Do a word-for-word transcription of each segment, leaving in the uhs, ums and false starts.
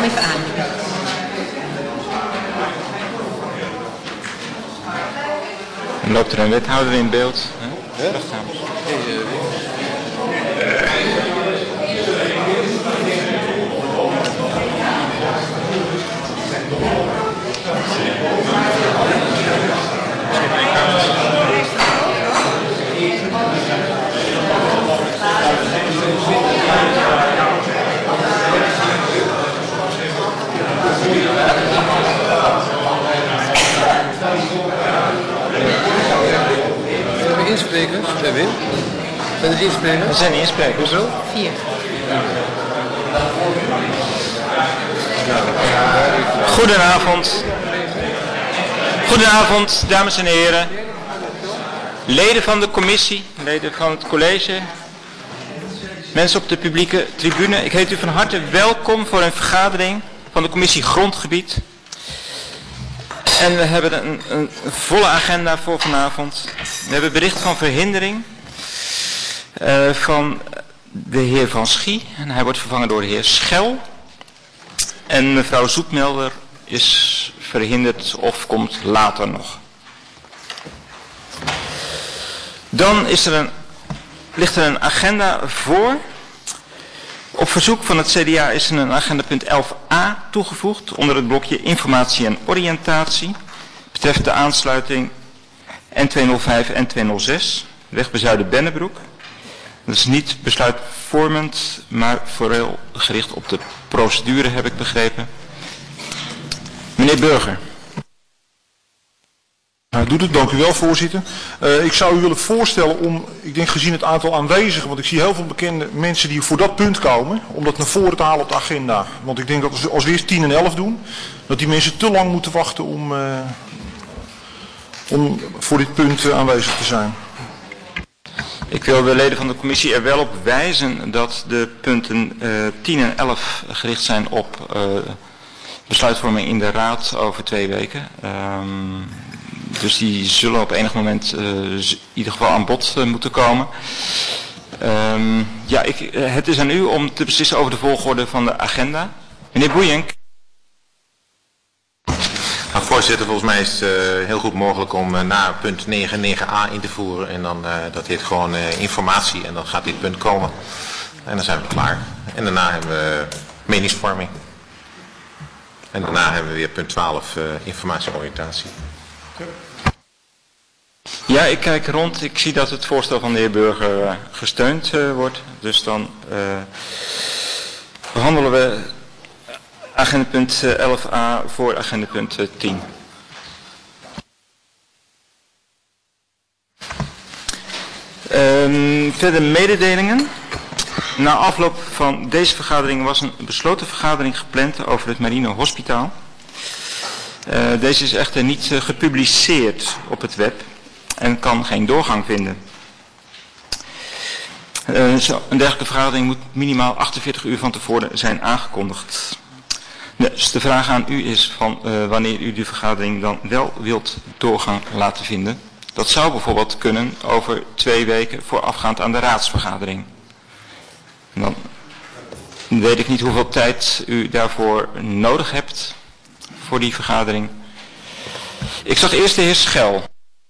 hem even aan. Dan loopt er een wethouder in beeld. Hè? Ja? Dag dames. Hey, uh, Zijn er insprekers? Zijn we? Zijn er insprekers? Er zijn insprekers. Hoeveel? Vier. Goedenavond. Goedenavond, dames en heren. Leden van de commissie, leden van het college, mensen op de publieke tribune. Ik heet u van harte welkom voor een vergadering van de commissie Grondgebied. En we hebben een, een volle agenda voor vanavond. We hebben bericht van verhindering uh, van de heer Van Schie. En hij wordt vervangen door de heer Schel. En mevrouw Zoetmelder is verhinderd of komt later nog. Dan is er een, ligt er een agenda voor. Op verzoek van het C D A is er een agendapunt elf a toegevoegd onder het blokje informatie en oriëntatie. Betreft de aansluiting N tweehonderdvijf en N tweehonderdzes, weg Bezuiden-Bennebroek. Dat is niet besluitvormend, maar vooral gericht op de procedure, heb ik begrepen. Meneer Burger. Nou, doet het, dank u wel, voorzitter. Uh, ik zou u willen voorstellen om, ik denk gezien het aantal aanwezigen, want ik zie heel veel bekende mensen die voor dat punt komen, om dat naar voren te halen op de agenda. Want ik denk dat als, als we eerst tien en elf doen, dat die mensen te lang moeten wachten om, uh, om voor dit punt uh, aanwezig te zijn. Ik wil de leden van de commissie er wel op wijzen dat de punten uh, tien en elf gericht zijn op uh, besluitvorming in de raad over twee weken. Um, dus die zullen op enig moment uh, in ieder geval aan bod uh, moeten komen. Um, ja, ik, uh, het is aan u om te beslissen over de volgorde van de agenda. Meneer Boejenk. Nou, voorzitter, volgens mij is het uh, heel goed mogelijk om uh, na punt negen, negen a in te voeren. En dan, uh, dat heet gewoon uh, informatie en dan gaat dit punt komen. En dan zijn we klaar. En daarna hebben we meningsvorming. En daarna hebben we weer punt twaalf, uh, informatie en oriëntatie. Ja, ik kijk rond. Ik zie dat het voorstel van de heer Burger uh, gesteund uh, wordt. Dus dan uh, behandelen we agendapunt elf a voor agendapunt tien. Um, verder mededelingen. Na afloop van deze vergadering was een besloten vergadering gepland over het Marine Hospitaal. Uh, deze is echter niet uh, gepubliceerd op het web en kan geen doorgang vinden. Uh, zo, een dergelijke vergadering moet minimaal achtenveertig uur van tevoren zijn aangekondigd. Dus de vraag aan u is van uh, wanneer u die vergadering dan wel wilt doorgang laten vinden. Dat zou bijvoorbeeld kunnen over twee weken voorafgaand aan de raadsvergadering. En dan weet ik niet hoeveel tijd u daarvoor nodig hebt voor die vergadering. Ik zag eerst de heer Schel.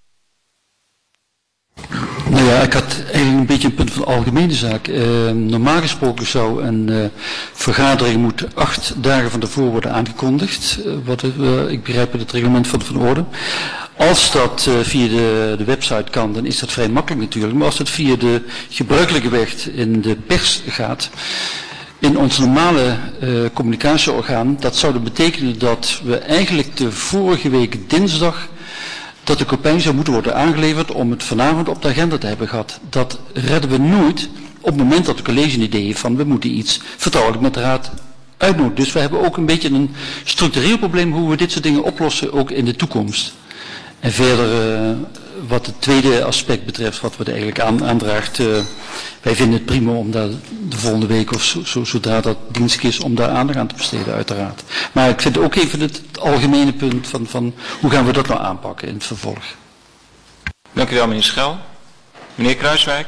Nou ja, ik had eigenlijk een beetje een punt van de algemene zaak. Uh, normaal gesproken zou een uh, vergadering moeten acht dagen van tevoren worden aangekondigd. Uh, wat, uh, ik begrijp het reglement van, van de orde. Als dat uh, via de, de website kan, dan is dat vrij makkelijk natuurlijk. Maar als het via de gebruikelijke weg in de pers gaat, in ons normale uh, communicatieorgaan, dat zou dan betekenen dat we eigenlijk de vorige week dinsdag dat de kopij zou moeten worden aangeleverd om het vanavond op de agenda te hebben gehad. Dat redden we nooit op het moment dat het college een idee heeft van we moeten iets vertrouwelijk met de raad uitnodigen. Dus we hebben ook een beetje een structureel probleem hoe we dit soort dingen oplossen ook in de toekomst. En verder uh, wat het tweede aspect betreft wat we er eigenlijk aan, aandraagt, uh, wij vinden het prima om daar de volgende week of zo, zo, zodra dat dienstig is om daar aandacht aan te besteden uiteraard. Maar ik vind ook even het, het algemene punt van, van hoe gaan we dat nou aanpakken in het vervolg. Dank u wel meneer Schel. Meneer Kruiswijk.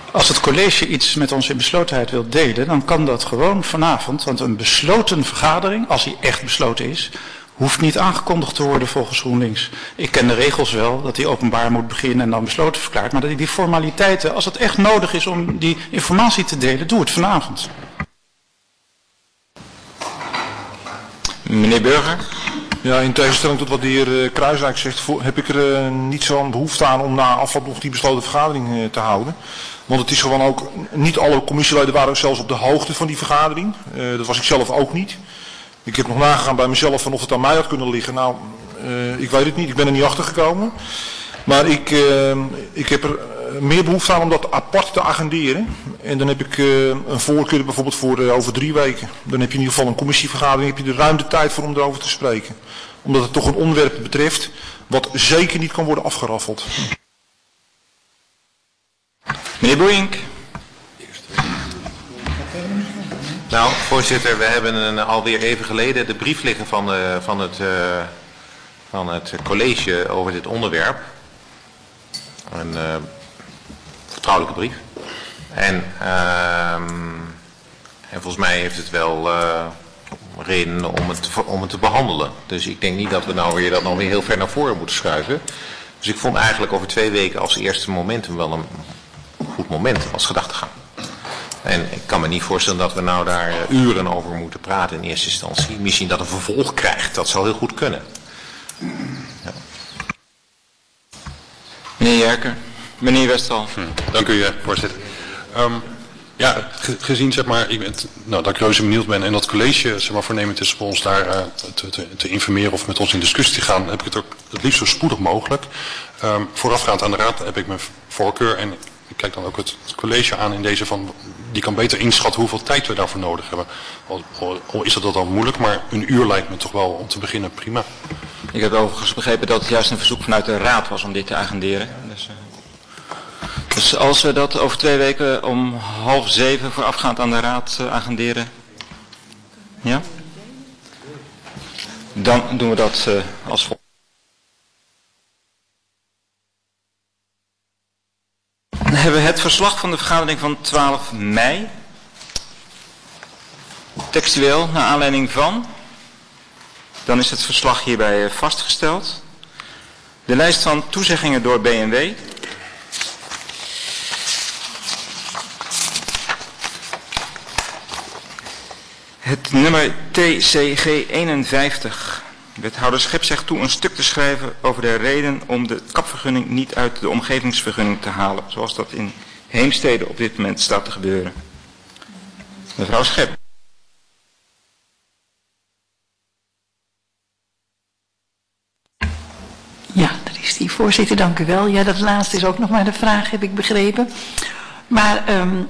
Als het college iets met ons in beslotenheid wil delen, dan kan dat gewoon vanavond. Want een besloten vergadering, als die echt besloten is, hoeft niet aangekondigd te worden volgens GroenLinks. Ik ken de regels wel, dat die openbaar moet beginnen en dan besloten verklaart. Maar dat die formaliteiten, als het echt nodig is om die informatie te delen, doe het vanavond. Meneer Burger? Ja, in tegenstelling tot wat de heer uh, Kruiswijk zegt, vo- heb ik er uh, niet zo'n behoefte aan om na afloop nog die besloten vergadering uh, te houden. Want het is gewoon ook, niet alle commissieleden waren zelfs op de hoogte van die vergadering. Uh, dat was ik zelf ook niet. Ik heb nog nagegaan bij mezelf van of het aan mij had kunnen liggen. Nou, uh, ik weet het niet, ik ben er niet achter gekomen. Maar ik, uh, ik heb er uh, meer behoefte aan om dat apart te agenderen. En dan heb ik uh, een voorkeur bijvoorbeeld voor uh, over drie weken. Dan heb je in ieder geval een commissievergadering, heb je er ruim de tijd voor om erover te spreken. Omdat het toch een onderwerp betreft wat zeker niet kan worden afgeraffeld. Meneer Boeink? Nou, voorzitter, we hebben een, alweer even geleden de brief liggen van, uh, van, het, uh, van het college over dit onderwerp. Een uh, vertrouwelijke brief. En, uh, en volgens mij heeft het wel uh, reden om het, te, om het te behandelen. Dus ik denk niet dat we nou weer dat nou weer heel ver naar voren moeten schuiven. Dus ik vond eigenlijk over twee weken als eerste momentum wel een goed moment als gedachtegang. En ik kan me niet voorstellen dat we nou daar uh, uren over moeten praten in eerste instantie. Misschien dat een vervolg krijgt, dat zou heel goed kunnen. Ja. Meneer Jerker? Meneer Westphal? Hm, dank u, voorzitter. Um, ja, ge gezien, zeg maar, ik ben, nou, dat ik reuze benieuwd ben en dat college, zeg maar, voornemend is om ons daar uh, te, te, te informeren of met ons in discussie te gaan, heb ik het ook het liefst zo spoedig mogelijk. Um, voorafgaand aan de raad heb ik mijn voorkeur en ik kijk dan ook het college aan in deze van, die kan beter inschatten hoeveel tijd we daarvoor nodig hebben. Al, al, al is dat dan moeilijk, maar een uur lijkt me toch wel om te beginnen prima. Ik heb overigens begrepen dat het juist een verzoek vanuit de raad was om dit te agenderen. Dus, uh, dus als we dat over twee weken om half zeven voorafgaand aan de raad uh, agenderen. Ja? Dan doen we dat uh, als volgt. Dan hebben we het verslag van de vergadering van twaalf mei. Textueel, naar aanleiding van. Dan is het verslag hierbij vastgesteld. De lijst van toezeggingen door B N W. Het nummer T C G eenenvijftig. Wethouder Schep zegt toe een stuk te schrijven over de reden om de kapvergunning niet uit de omgevingsvergunning te halen. Zoals dat in Heemstede op dit moment staat te gebeuren. Mevrouw Schep. Ja, dat is die voorzitter, dank u wel. Ja, dat laatste is ook nog maar de vraag, heb ik begrepen. Maar um,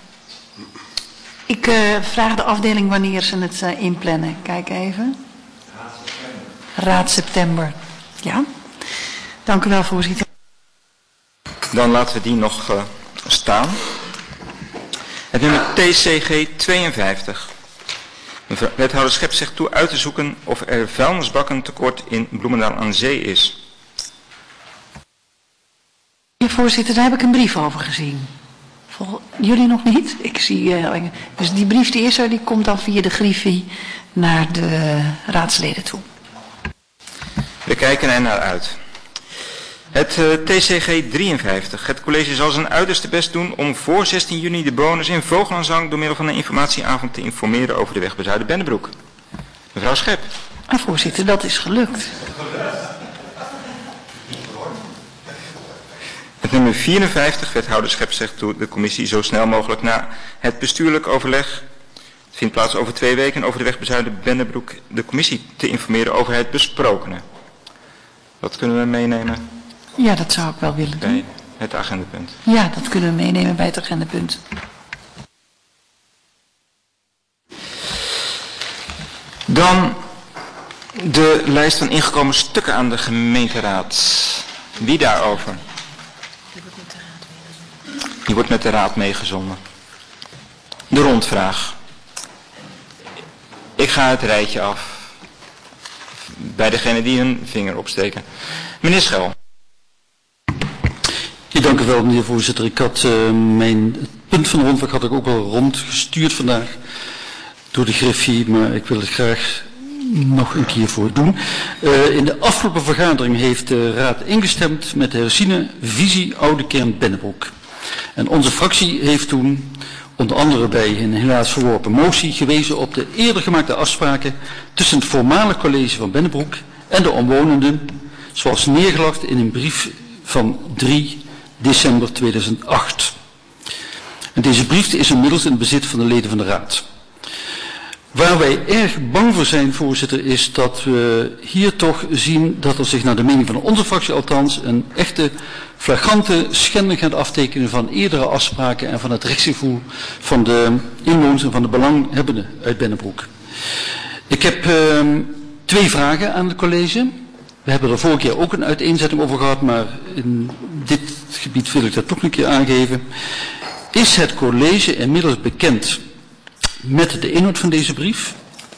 ik uh, vraag de afdeling wanneer ze het uh, inplannen. Kijk even. Raad september. Ja. Dank u wel, voorzitter. Dan laten we die nog uh, staan. Het nummer T C G tweeënvijftig. Wethouder Schep zegt toe uit te zoeken of er vuilnisbakken tekort in Bloemendaal aan Zee is. Ja, voorzitter, daar heb ik een brief over gezien. Vol, jullie nog niet? Ik zie, uh, dus die brief die is er, die komt dan via de griffie naar de raadsleden toe. We kijken er naar uit. Het uh, T C G drieënvijftig. Het college zal zijn uiterste best doen om voor zestien juni de bewoners in Vogelenzang door middel van een informatieavond te informeren over de weg bij Zuider-Bennebroek. Mevrouw Schep. Ah, voorzitter, dat is gelukt. Het nummer vierenvijftig. Wethouder Schep zegt toe de commissie zo snel mogelijk na het bestuurlijk overleg. Het vindt plaats over twee weken over de weg bij Zuider-Bennebroek de commissie te informeren over het besprokene. Dat kunnen we meenemen. Ja, dat zou ik wel willen doen. Bij het agendapunt. Ja, dat kunnen we meenemen bij het agendapunt. Dan de lijst van ingekomen stukken aan de gemeenteraad. Wie daarover? Die wordt met de raad meegezonden. De rondvraag. Ik ga het rijtje af. Bij degene die hun vinger opsteken. Meneer Schel. Ja, dank u wel, meneer voorzitter. Ik had uh, mijn het punt van de rondvraag had ik ook al rondgestuurd vandaag door de Griffie, maar ik wil het graag nog een keer voor doen. Uh, in de afgelopen vergadering heeft de Raad ingestemd met de herziene visie Oude Kern Bennebroek. En onze fractie heeft toen onder andere bij een helaas verworpen motie gewezen op de eerder gemaakte afspraken tussen het voormalig college van Bennebroek en de omwonenden, zoals neergelegd in een brief van drie december tweeduizend acht. En deze brief is inmiddels in het bezit van de leden van de Raad. Waar wij erg bang voor zijn, voorzitter, is dat we hier toch zien dat er zich naar de mening van onze fractie althans een echte flagrante schending gaat aftekenen van eerdere afspraken en van het rechtsgevoel van de inwoners en van de belanghebbenden uit Bennebroek. Ik heb uh, twee vragen aan het college. We hebben er vorige keer ook een uiteenzetting over gehad, maar in dit gebied wil ik dat toch een keer aangeven. Is het college inmiddels bekend met de inhoud van deze brief?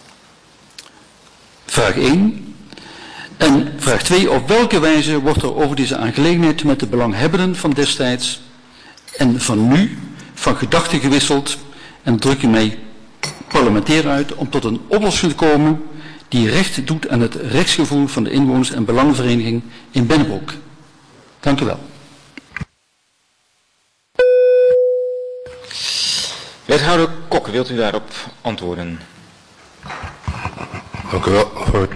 Vraag één. En vraag twee. Op welke wijze wordt er over deze aangelegenheid met de belanghebbenden van destijds en van nu van gedachten gewisseld? En druk ik mij parlementair uit om tot een oplossing te komen die recht doet aan het rechtsgevoel van de inwoners en belangenvereniging in Bennebroek. Dank u wel. Wethouder Kok, wilt u daarop antwoorden? Dank u wel.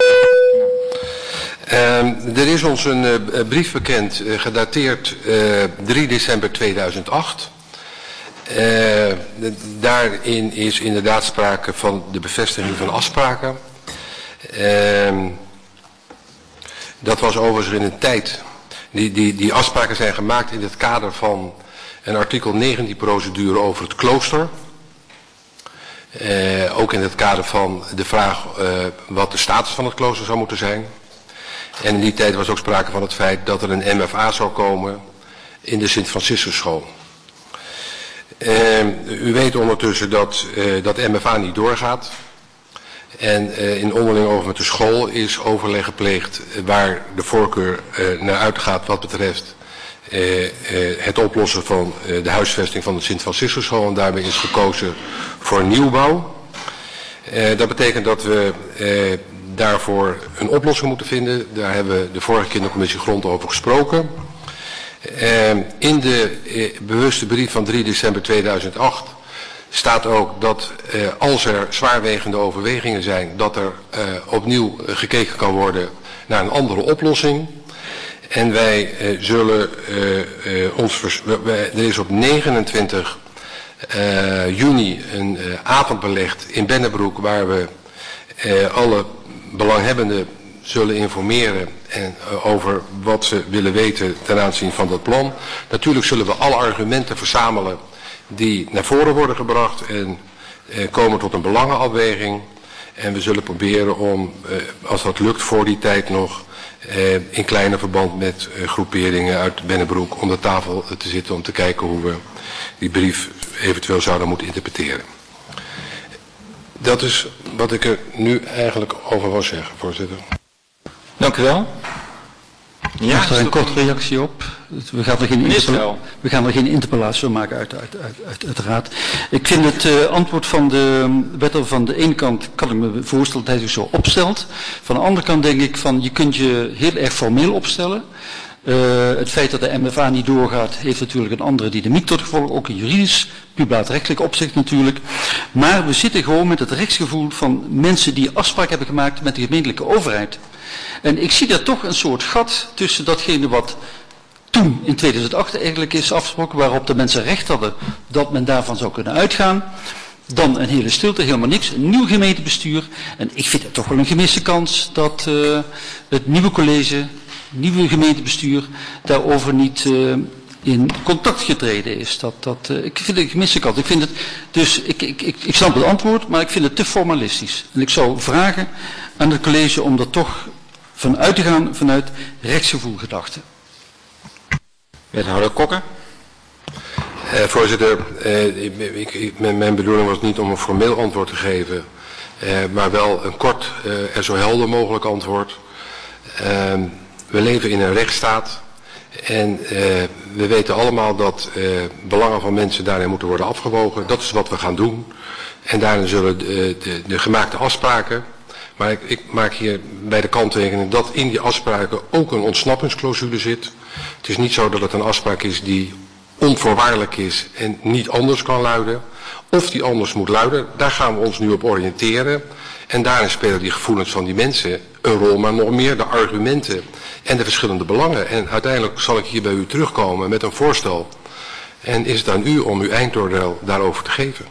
Uh, er is ons een uh, brief bekend, uh, gedateerd uh, drie december tweeduizend acht. Uh, de, daarin is inderdaad sprake van de bevestiging van afspraken. Uh, dat was overigens in een tijd. Die, die, die afspraken zijn gemaakt in het kader van een artikel negentien procedure over het klooster. Uh, ook in het kader van de vraag uh, wat de status van het klooster zou moeten zijn. En in die tijd was ook sprake van het feit dat er een M F A zou komen in de Sint-Franciscusschool. Uh, u weet ondertussen dat uh, dat M F A niet doorgaat. En uh, in onderling over met de school is overleg gepleegd uh, waar de voorkeur uh, naar uitgaat wat betreft uh, uh, het oplossen van uh, de huisvesting van de Sint-Franciscusschool. En daarbij is gekozen voor nieuwbouw. Uh, dat betekent dat we uh, daarvoor een oplossing moeten vinden. Daar hebben we de vorige keer in de commissie Grond over gesproken. Uh, in de uh, bewuste brief van drie december tweeduizend acht staat ook dat uh, als er zwaarwegende overwegingen zijn, dat er uh, opnieuw uh, gekeken kan worden naar een andere oplossing. En wij uh, zullen uh, uh, ons, vers- wij, er is op negenentwintig uh, juni een uh, avond belegd in Bennebroek waar we uh, alle belanghebbenden zullen informeren en, uh, over wat ze willen weten ten aanzien van dat plan. Natuurlijk zullen we alle argumenten verzamelen die naar voren worden gebracht en uh, komen tot een belangenafweging. En we zullen proberen om, uh, als dat lukt voor die tijd nog, uh, in kleine verband met uh, groeperingen uit Bennebroek om de tafel te zitten om te kijken hoe we die brief eventueel zouden moeten interpreteren. Dat is wat ik er nu eigenlijk over wil zeggen, voorzitter. Dank u wel. Ja, mag er een korte reactie op? We gaan er geen, interpella- we gaan er geen interpellatie van maken uit, uit, uit, uit, uit de raad. Ik vind het uh, antwoord van de wethouder van de ene kant kan ik me voorstellen dat hij zich zo opstelt. Van de andere kant denk ik van je kunt je heel erg formeel opstellen. Uh, het feit dat de M F A niet doorgaat heeft natuurlijk een andere dynamiek tot gevolg, ook een juridisch, publiekrechtelijk opzicht natuurlijk. Maar we zitten gewoon met het rechtsgevoel van mensen die afspraak hebben gemaakt met de gemeentelijke overheid. En ik zie daar toch een soort gat tussen datgene wat toen in tweeduizend acht eigenlijk is afgesproken, waarop de mensen recht hadden dat men daarvan zou kunnen uitgaan. Dan een hele stilte, helemaal niks, een nieuw gemeentebestuur. En ik vind het toch wel een gemiste kans dat uh, het nieuwe college, nieuwe gemeentebestuur, daarover niet uh, in contact getreden is. Dat, dat, uh, ik vind het een gemiste kans. Ik vind het, dus ik, ik, ik, ik snap het antwoord, maar ik vind het te formalistisch. En ik zou vragen aan het college om er toch van uit te gaan vanuit rechtsgevoelgedachten. Wethouder Kokker. Uh, voorzitter, uh, ik, ik, mijn, mijn bedoeling was niet om een formeel antwoord te geven, uh, maar wel een kort uh, en zo helder mogelijk antwoord. Uh, we leven in een rechtsstaat En uh, we weten allemaal dat uh, belangen van mensen daarin moeten worden afgewogen. Dat is wat we gaan doen. En daarin zullen de, de, de gemaakte afspraken, maar ik, ik maak hier bij de kanttekening dat in die afspraken ook een ontsnappingsclausule zit. Het is niet zo dat het een afspraak is die onvoorwaardelijk is en niet anders kan luiden. Of die anders moet luiden, daar gaan we ons nu op oriënteren. En daarin spelen die gevoelens van die mensen een rol, maar nog meer de argumenten en de verschillende belangen. En uiteindelijk zal ik hier bij u terugkomen met een voorstel. En is het aan u om uw eindoordeel daarover te geven.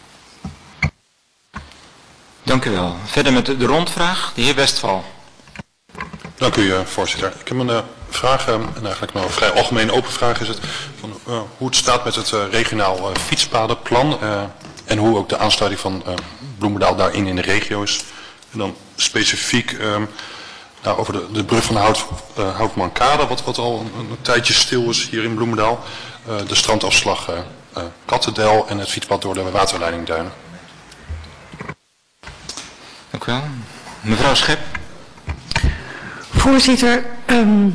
Dank u wel. Verder met de, de rondvraag, de heer Westphal. Dank u, uh, voorzitter. Ik heb een uh, vraag, uh, en eigenlijk nog een vrij algemeen open vraag is het, van, uh, hoe het staat met het uh, regionaal uh, fietspadenplan uh, en hoe ook de aansluiting van uh, Bloemendaal daarin in de regio is. En dan specifiek uh, nou, over de, de brug van de Hout, uh, Houtmankade, wat, wat al een, een tijdje stil is hier in Bloemendaal. Uh, de strandafslag uh, uh, Kattendel en het fietspad door de waterleiding Duinen. Dank u wel. Mevrouw Schep. Voorzitter, um,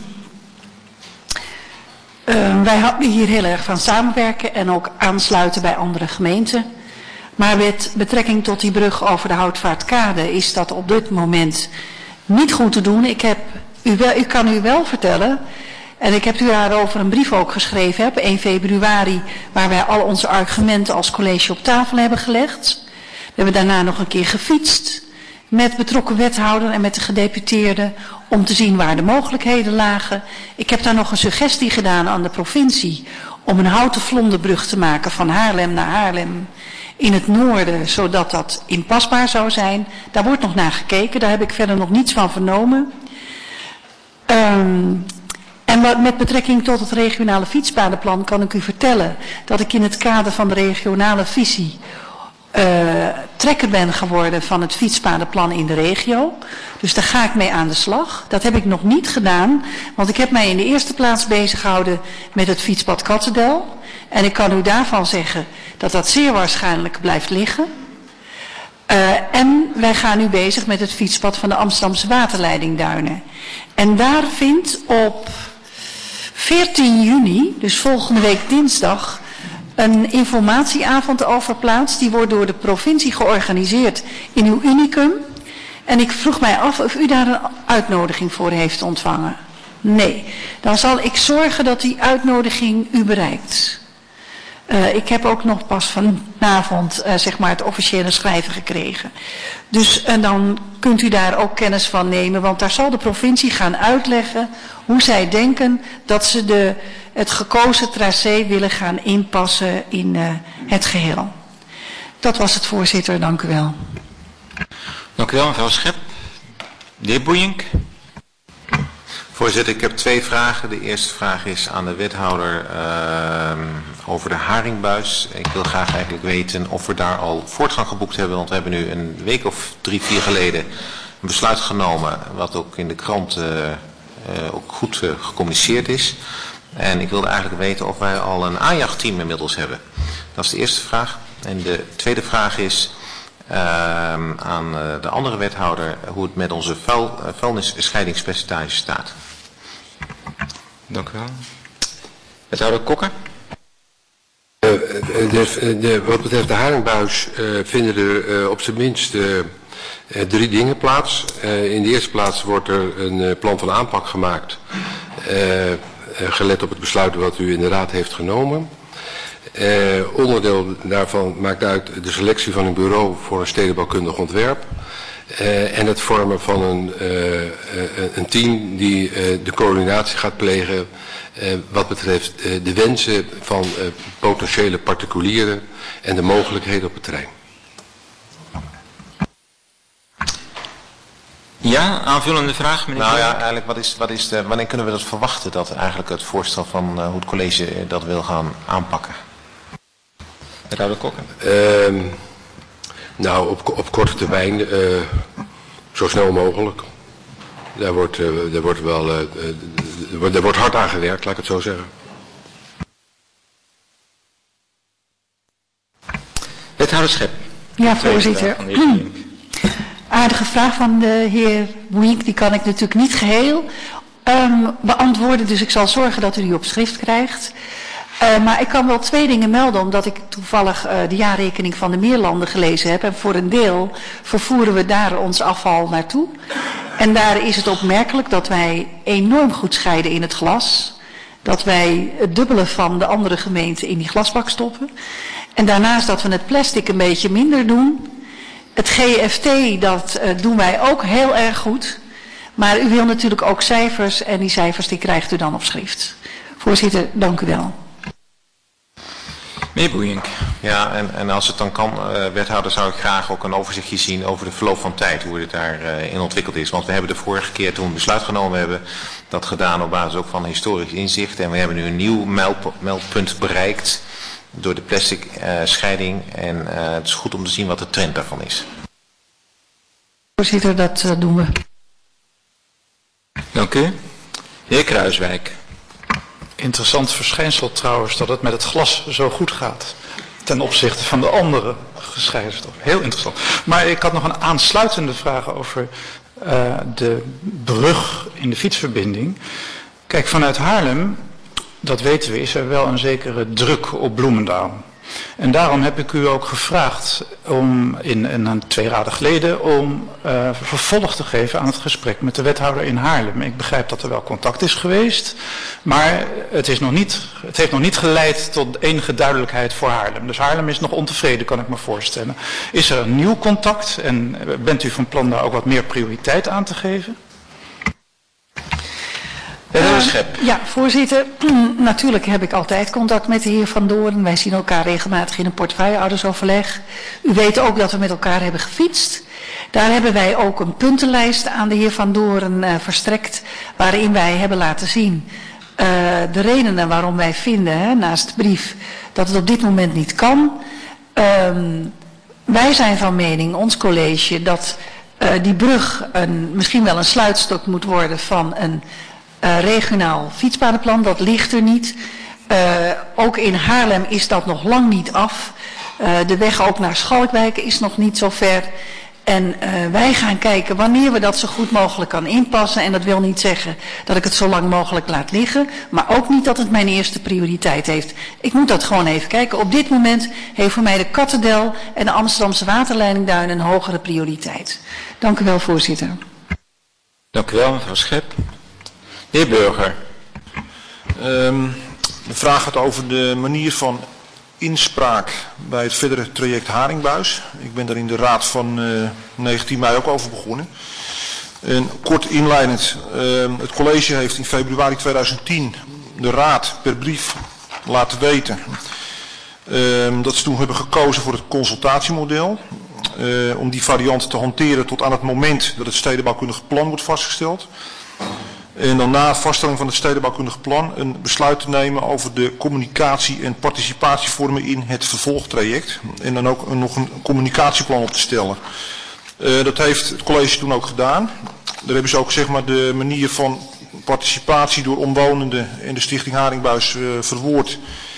um, wij houden hier heel erg van samenwerken en ook aansluiten bij andere gemeenten. Maar met betrekking tot die brug over de Houtvaartkade is dat op dit moment niet goed te doen. Ik, heb u, wel, ik kan u wel vertellen, en ik heb u daarover een brief ook geschreven op één februari, waar wij al onze argumenten als college op tafel hebben gelegd. We hebben daarna nog een keer gefietst met betrokken wethouder en met de gedeputeerden om te zien waar de mogelijkheden lagen. Ik heb daar nog een suggestie gedaan aan de provincie om een houten vlonderbrug te maken van Haarlem naar Haarlem in het noorden, zodat dat inpasbaar zou zijn. Daar wordt nog naar gekeken, daar heb ik verder nog niets van vernomen. Um, en met betrekking tot het regionale fietspadenplan kan ik u vertellen dat ik in het kader van de regionale visie Uh, trekker ben geworden van het fietspadenplan in de regio. Dus daar ga ik mee aan de slag. Dat heb ik nog niet gedaan, want ik heb mij in de eerste plaats bezig gehouden met het fietspad Kattendel. En ik kan u daarvan zeggen dat dat zeer waarschijnlijk blijft liggen. Uh, en wij gaan nu bezig met het fietspad van de Amsterdamse waterleiding Duinen. En daar vindt op veertien juni, dus volgende week dinsdag, een informatieavond over plaats. Die wordt door de provincie georganiseerd in uw unicum. En ik vroeg mij af of u daar een uitnodiging voor heeft ontvangen. Nee. Dan zal ik zorgen dat die uitnodiging u bereikt. Uh, ik heb ook nog pas vanavond uh, zeg maar het officiële schrijven gekregen. Dus en dan kunt u daar ook kennis van nemen. Want daar zal de provincie gaan uitleggen hoe zij denken dat ze de, het gekozen tracé willen gaan inpassen in uh, het geheel. Dat was het, voorzitter. Dank u wel. Dank u wel, mevrouw Schep. De heer Boeink. Voorzitter, ik heb twee vragen. De eerste vraag is aan de wethouder uh, over de haringbuis. Ik wil graag eigenlijk weten of we daar al voortgang geboekt hebben. Want we hebben nu een week of drie, vier geleden een besluit genomen. Wat ook in de krant uh, uh, ook goed uh, gecommuniceerd is. En ik wilde eigenlijk weten of wij al een aanjachtteam inmiddels hebben. Dat is de eerste vraag. En de tweede vraag is uh, aan uh, de andere wethouder hoe het met onze vuil, uh, vuilnisscheidingspercentage staat. Dank u wel. Wethouder Kokker. Uh, de, de, wat betreft de haringbuis uh, vinden er uh, op zijn minst uh, uh, drie dingen plaats. Uh, in de eerste plaats wordt er een uh, plan van aanpak gemaakt, uh, uh, gelet op het besluit wat u in de raad heeft genomen. Uh, onderdeel daarvan maakt uit de selectie van een bureau voor een stedenbouwkundig ontwerp. Uh, en het vormen van een, uh, uh, een team die uh, de coördinatie gaat plegen uh, wat betreft uh, de wensen van uh, potentiële particulieren en de mogelijkheden op het terrein. Ja, aanvullende vraag, meneer. Nou ja, eigenlijk wat is, wat is de, wanneer kunnen we dat verwachten dat eigenlijk het voorstel van uh, hoe het college uh, dat wil gaan aanpakken? Wethouder Kokker. Uh, nou, op, op korte termijn, uh, zo snel mogelijk. Daar wordt, uh, daar wordt wel, uh, uh, daar wordt hard aan gewerkt, laat ik het zo zeggen. Wethouder Schep. Ja, voorzitter. Aardige vraag van de heer Boeink, die kan ik natuurlijk niet geheel Um, beantwoorden, dus ik zal zorgen dat u die op schrift krijgt. Uh, maar ik kan wel twee dingen melden, omdat ik toevallig uh, de jaarrekening van de Meerlanden gelezen heb. En voor een deel vervoeren we daar ons afval naartoe. En daar is het opmerkelijk dat wij enorm goed scheiden in het glas. Dat wij het dubbele van de andere gemeenten in die glasbak stoppen. En daarnaast dat we het plastic een beetje minder doen. Het G F T, dat uh, doen wij ook heel erg goed. Maar u wil natuurlijk ook cijfers en die cijfers die krijgt u dan op schrift. Voorzitter, dank u wel. Meneer Boeijenk. Ja, en, en als het dan kan, uh, wethouder, zou ik graag ook een overzichtje zien over de verloop van tijd, hoe het daarin uh, ontwikkeld is. Want we hebben de vorige keer toen we besluit genomen hebben, dat gedaan op basis ook van historisch inzicht. En we hebben nu een nieuw meldpunt bereikt door de plastic uh, scheiding. En uh, het is goed om te zien wat de trend daarvan is. Voorzitter, dat uh, doen we. Dank u. De heer Kruiswijk. Interessant verschijnsel trouwens dat het met het glas zo goed gaat. Ten opzichte van de andere gescheiden stoffen. Heel interessant. Maar ik had nog een aansluitende vraag over uh, de brug in de fietsverbinding. Kijk, vanuit Haarlem, dat weten we, is er wel een zekere druk op Bloemendaal. En daarom heb ik u ook gevraagd om in, in een twee raden geleden om uh, vervolg te geven aan het gesprek met de wethouder in Haarlem. Ik begrijp dat er wel contact is geweest, maar het, is nog niet, het heeft nog niet geleid tot enige duidelijkheid voor Haarlem. Dus Haarlem is nog ontevreden, kan ik me voorstellen. Is er een nieuw contact en bent u van plan daar ook wat meer prioriteit aan te geven? Uh, ja, voorzitter. Natuurlijk heb ik altijd contact met de heer Van Doorn. Wij zien elkaar regelmatig in een portefeuillehoudersoverleg. U weet ook dat we met elkaar hebben gefietst. Daar hebben wij ook een puntenlijst aan de heer Van Doorn uh, verstrekt, waarin wij hebben laten zien uh, de redenen waarom wij vinden, hè, naast de brief, dat het op dit moment niet kan. Um, wij zijn van mening, ons college, dat uh, die brug een, misschien wel een sluitstok moet worden van een Uh, regionaal fietspadenplan. Dat ligt er niet. Uh, ook in Haarlem is dat nog lang niet af. Uh, de weg ook naar Schalkwijk is nog niet zo ver. En uh, wij gaan kijken wanneer we dat zo goed mogelijk kan inpassen. En dat wil niet zeggen dat ik het zo lang mogelijk laat liggen. Maar ook niet dat het mijn eerste prioriteit heeft. Ik moet dat gewoon even kijken. Op dit moment heeft voor mij de Kattendel en de Amsterdamse waterleidingduin een hogere prioriteit. Dank u wel, voorzitter. Dank u wel, mevrouw Schep. De heer Burger. Um, de vraag gaat over de manier van inspraak bij het verdere traject Haringbuis. Ik ben daar in de raad van uh, negentien mei ook over begonnen. En kort inleidend, uh, het college heeft in februari tweeduizend tien de raad per brief laten weten uh, dat ze toen hebben gekozen voor het consultatiemodel. Uh, om die variant te hanteren tot aan het moment dat het stedenbouwkundig plan wordt vastgesteld. En dan na vaststelling van het stedenbouwkundig plan een besluit te nemen over de communicatie- en participatievormen in het vervolgtraject. En dan ook een, nog een communicatieplan op te stellen. Uh, dat heeft het college toen ook gedaan. Daar hebben ze ook zeg maar de manier van participatie door omwonenden en de Stichting Haringbuis uh, verwoord.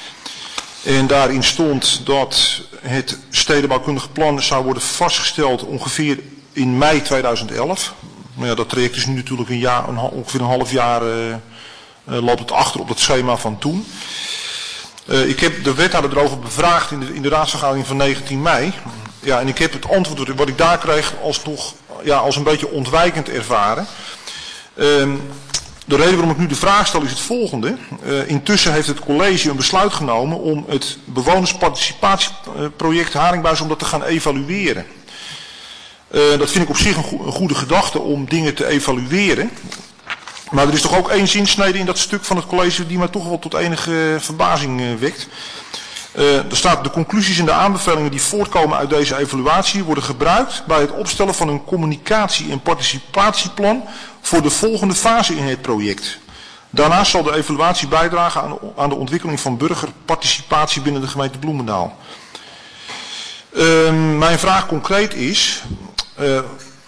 En daarin stond dat het stedenbouwkundig plan zou worden vastgesteld ongeveer in mei tweeduizend elf. Maar ja, dat traject is nu natuurlijk een jaar, een, ongeveer een half jaar uh, uh, loopt het achter op het schema van toen. Uh, ik heb de wethouder erover bevraagd in de, in de raadsvergadering van negentien mei. Ja, en ik heb het antwoord wat ik daar kreeg als, nog, ja, als een beetje ontwijkend ervaren. Uh, de reden waarom ik nu de vraag stel is het volgende. Uh, intussen heeft het college een besluit genomen om het bewonersparticipatieproject Haringbuis om dat te gaan evalueren. Uh, dat vind ik op zich een, go een goede gedachte om dingen te evalueren. Maar er is toch ook één zinsnede in dat stuk van het college die mij toch wel tot enige verbazing uh, wekt. Uh, er staat: de conclusies en de aanbevelingen die voortkomen uit deze evaluatie worden gebruikt bij het opstellen van een communicatie- en participatieplan voor de volgende fase in het project. Daarnaast zal de evaluatie bijdragen aan, aan de ontwikkeling van burgerparticipatie binnen de gemeente Bloemendaal. Uh, mijn vraag concreet is uh,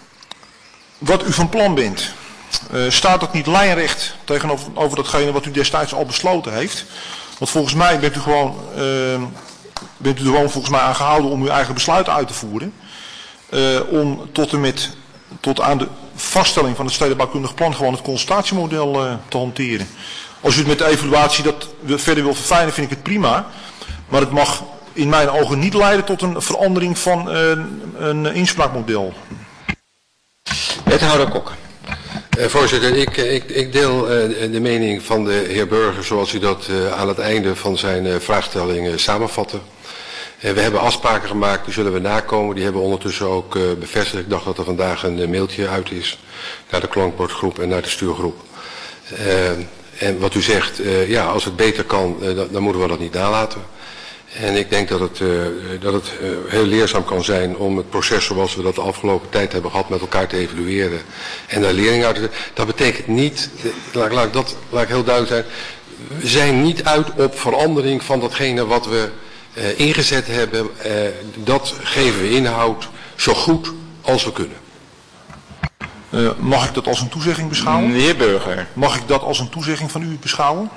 wat u van plan bent. Uh, staat dat niet lijnrecht tegenover over datgene wat u destijds al besloten heeft? Want volgens mij bent u gewoon, uh, bent u er gewoon volgens mij aan gehouden om uw eigen besluit uit te voeren. Uh, om tot en met tot aan de vaststelling van het stedenbouwkundig plan gewoon het consultatiemodel uh, te hanteren. Als u het met de evaluatie dat verder wil verfijnen, vind ik het prima. Maar het mag in mijn ogen niet leiden tot een verandering van uh, een inspraakmodel. Wethouder Kok. Uh, voorzitter, ik, ik, ik deel uh, de mening van de heer Burger zoals u dat uh, aan het einde van zijn uh, vraagstelling uh, samenvatte. Uh, we hebben afspraken gemaakt, die zullen we nakomen. Die hebben we ondertussen ook uh, bevestigd. Ik dacht dat er vandaag een uh, mailtje uit is naar de klankbordgroep en naar de stuurgroep. Uh, en wat u zegt, uh, ja, als het beter kan, uh, dan, dan moeten we dat niet nalaten. En ik denk dat het, uh, dat het uh, heel leerzaam kan zijn om het proces zoals we dat de afgelopen tijd hebben gehad met elkaar te evalueren. En daar lering uit te zetten. Dat betekent niet, laat, laat, ik dat, laat ik heel duidelijk zijn, we zijn niet uit op verandering van datgene wat we uh, ingezet hebben. Uh, dat geven we inhoud zo goed als we kunnen. Uh, mag ik dat als een toezegging beschouwen? De heer Burger. Mag ik dat als een toezegging van u beschouwen?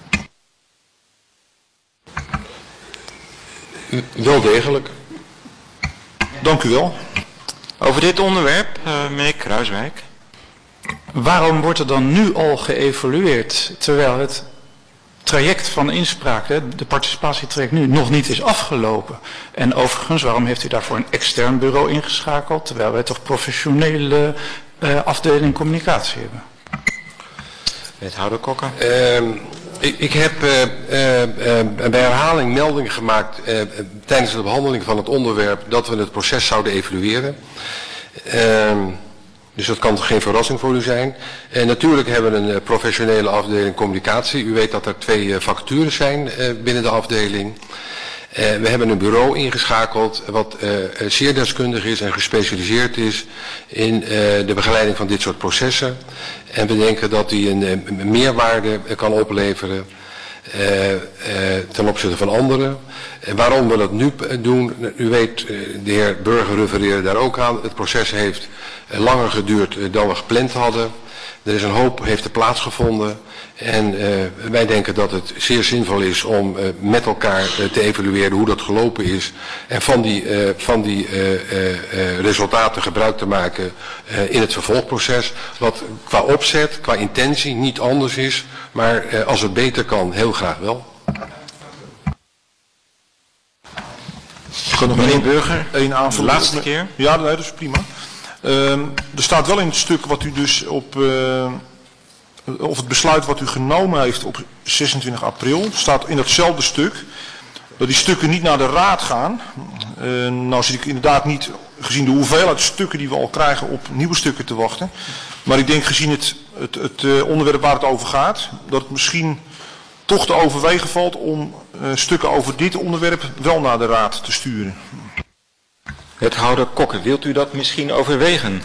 Wel degelijk. Dank u wel. Over dit onderwerp, uh, meneer Kruiswijk. Waarom wordt er dan nu al geëvalueerd, terwijl het traject van inspraak, de participatietraject nu, nog niet is afgelopen? En overigens, waarom heeft u daarvoor een extern bureau ingeschakeld, terwijl wij toch professionele uh, afdeling communicatie hebben? Wethouder Kokken. Uh, ik, ik heb uh, uh, uh, bij herhaling melding gemaakt uh, tijdens de behandeling van het onderwerp dat we het proces zouden evalueren. Uh, dus dat kan geen verrassing voor u zijn. Uh, natuurlijk hebben we een uh, professionele afdeling communicatie. U weet dat er twee uh, vacatures zijn uh, binnen de afdeling. Uh, we hebben een bureau ingeschakeld wat uh, zeer deskundig is en gespecialiseerd is in uh, de begeleiding van dit soort processen. En we denken dat die een, een meerwaarde kan opleveren uh, uh, ten opzichte van anderen. En waarom we dat nu doen, u weet, de heer Burger refereerde daar ook aan. Het proces heeft uh, langer geduurd uh, dan we gepland hadden. Er is een hoop, heeft er plaatsgevonden. En uh, wij denken dat het zeer zinvol is om uh, met elkaar uh, te evalueren hoe dat gelopen is. En van die, uh, van die uh, uh, uh, resultaten gebruik te maken uh, in het vervolgproces. Wat qua opzet, qua intentie niet anders is. Maar uh, als het beter kan, heel graag wel. Kan nog Meneer één, Burger, één aanvulling? de laatste keer. Ja, nee, dat is prima. Uh, er staat wel in het stuk wat u dus op... Uh, of het besluit wat u genomen heeft op zesentwintig april, staat in datzelfde stuk, dat die stukken niet naar de raad gaan. Uh, nou zit ik inderdaad niet, gezien de hoeveelheid stukken die we al krijgen, op nieuwe stukken te wachten. Maar ik denk gezien het, het, het uh, onderwerp waar het over gaat, dat het misschien toch te overwegen valt om uh, stukken over dit onderwerp wel naar de raad te sturen. Wethouder Kokken, wilt u dat misschien overwegen?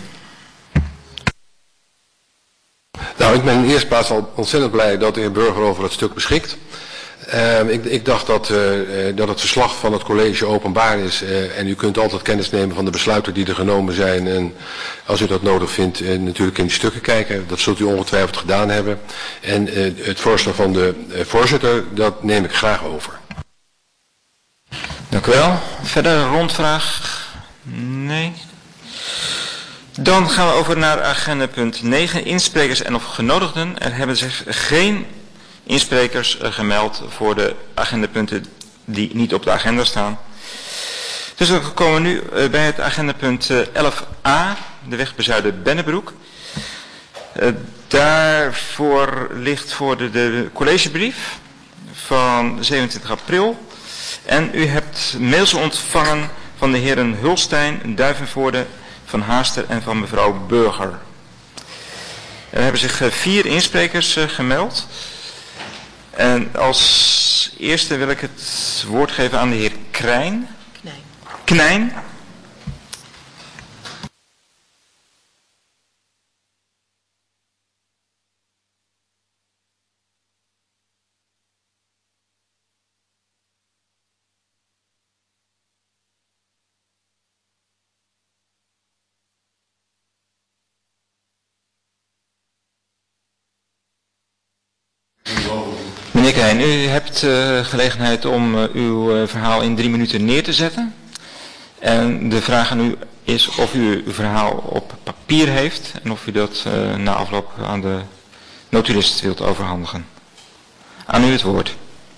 Nou, ik ben in de eerste plaats al ontzettend blij dat de heer Burger over het stuk beschikt. Uh, ik, ik dacht dat, uh, dat het verslag van het college openbaar is uh, en u kunt altijd kennis nemen van de besluiten die er genomen zijn. En als u dat nodig vindt, uh, natuurlijk in die stukken kijken. Dat zult u ongetwijfeld gedaan hebben. En uh, het voorstel van de uh, voorzitter, dat neem ik graag over. Dank u wel. Verder een rondvraag? Nee. Dan gaan we over naar agenda punt negen, insprekers en of genodigden. Er hebben zich geen insprekers gemeld voor de agendapunten die niet op de agenda staan. Dus we komen nu bij het agendapunt elf a, de weg Bezuiden-Bennebroek. Daarvoor ligt voor de, de collegebrief van zevenentwintig april. En u hebt mails ontvangen van de heren Hulstein, Duivenvoorde, Van Haaster en van mevrouw Burger. Er hebben zich vier insprekers gemeld. En als eerste wil ik het woord geven aan de heer Krijn. Knijn. Knijn. Meneer Krijn, u hebt uh, gelegenheid om uh, uw uh, verhaal in drie minuten neer te zetten. En de vraag aan u is of u uw verhaal op papier heeft en of u dat uh, na afloop aan de notulist wilt overhandigen. Aan u het woord.